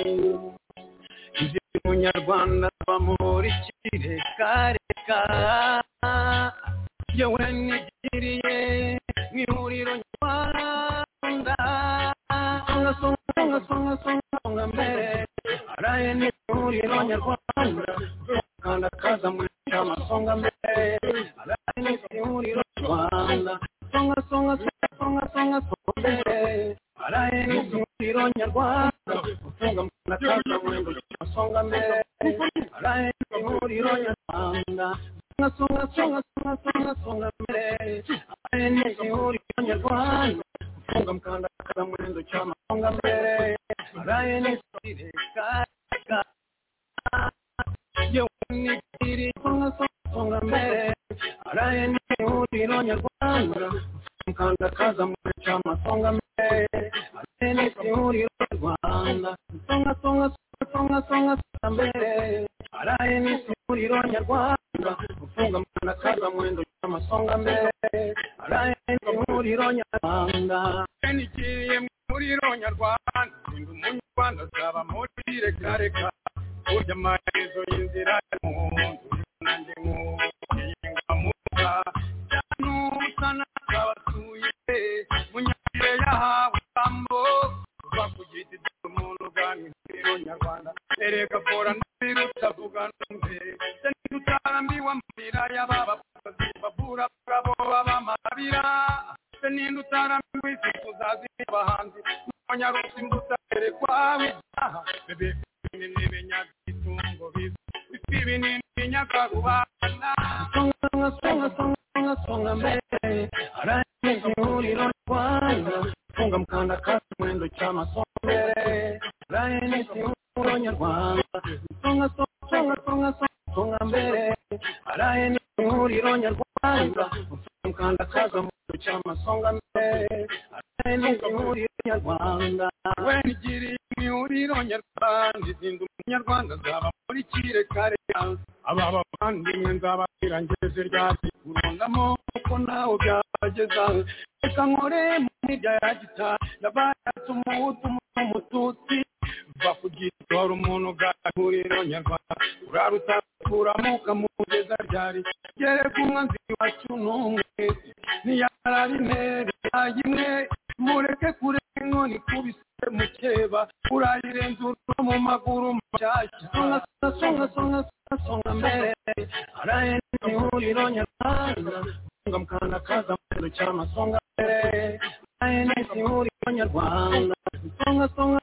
izi munyarwanda bamuri kirekareka yewe nigiriye mwihuriro nyarwanda songa mbere araye ni ihuriro nyarwanda kanda kaza muri amasonga mbere araye ni ihuriro nyarwanda songa mbere araye ni ihuriro nyarwanda ufunga mukanda kaza muri amasonga mbere araye ni ihuriro nyarwanda songa mbere araye ni ihuriro nyarwanda ufunga mukanda kaza muri amasonga mbere araye ni ihuriro yewe songa mbere araye ni ihuriro nyarwanda mukanda kaza muri amasonga mbere araye ni ihuriro nyarwanda songa mbere araye ni ihuriro nyarwanda ufunga mukanda kaza muri amasonga mbere araye ni ihuriro nyarwanda nigiriye muri nyarwanda ndi umunyarwanda zaba muri reka urya amaherezo y'inzira y'umuhondo nanjye nk'uyenga muka n'usana abatuye munyakire yahawe ijambo kuva ku giti cy'umuntu uganira nyarwanda erega fora n'irutavuga mbere n'utarambiwe amarira y'ababakozi babura abagabo b'abamarabira n'utarambiwe isi tuzazi abahanzi n'abanyarusi imbutere kwawe aha bebe n'ibinyagitungo binini nyakagubana songa mbere araye ni ihuriro nyarwanda funga mukanda kaza mwendo cy'amasonga mbere araye ni ihuriro nyarwanda songa mbere araye ni ihuriro nyarwanda funga mukanda kaza mwendo cy'amasonga mbere araye ni ihuriro nyarwanda we nigiriye ihuriro nyarwanda izindi umunyarwanda zaba muri kirekare aba bavandimwe nzababwira ngeze ryari urondamo ko nawe byageza reka nkore mu mirya ya gitari ndabayatse umuhutu umututsi bakugitora umuntu gahuriro nyarwanda urarutakura ukamugeza ryari gereka umwanzi wacu n'umwe niyarabinere yimwe mureke kure inkoni kubise mukeba urayirenza urugo mu maguru mashyashya songa mbere araye ni ihuriro nyarwanda funga mukanda kaza mwendo cy'amasonga mbere araye ni ihuriro nyarwanda songa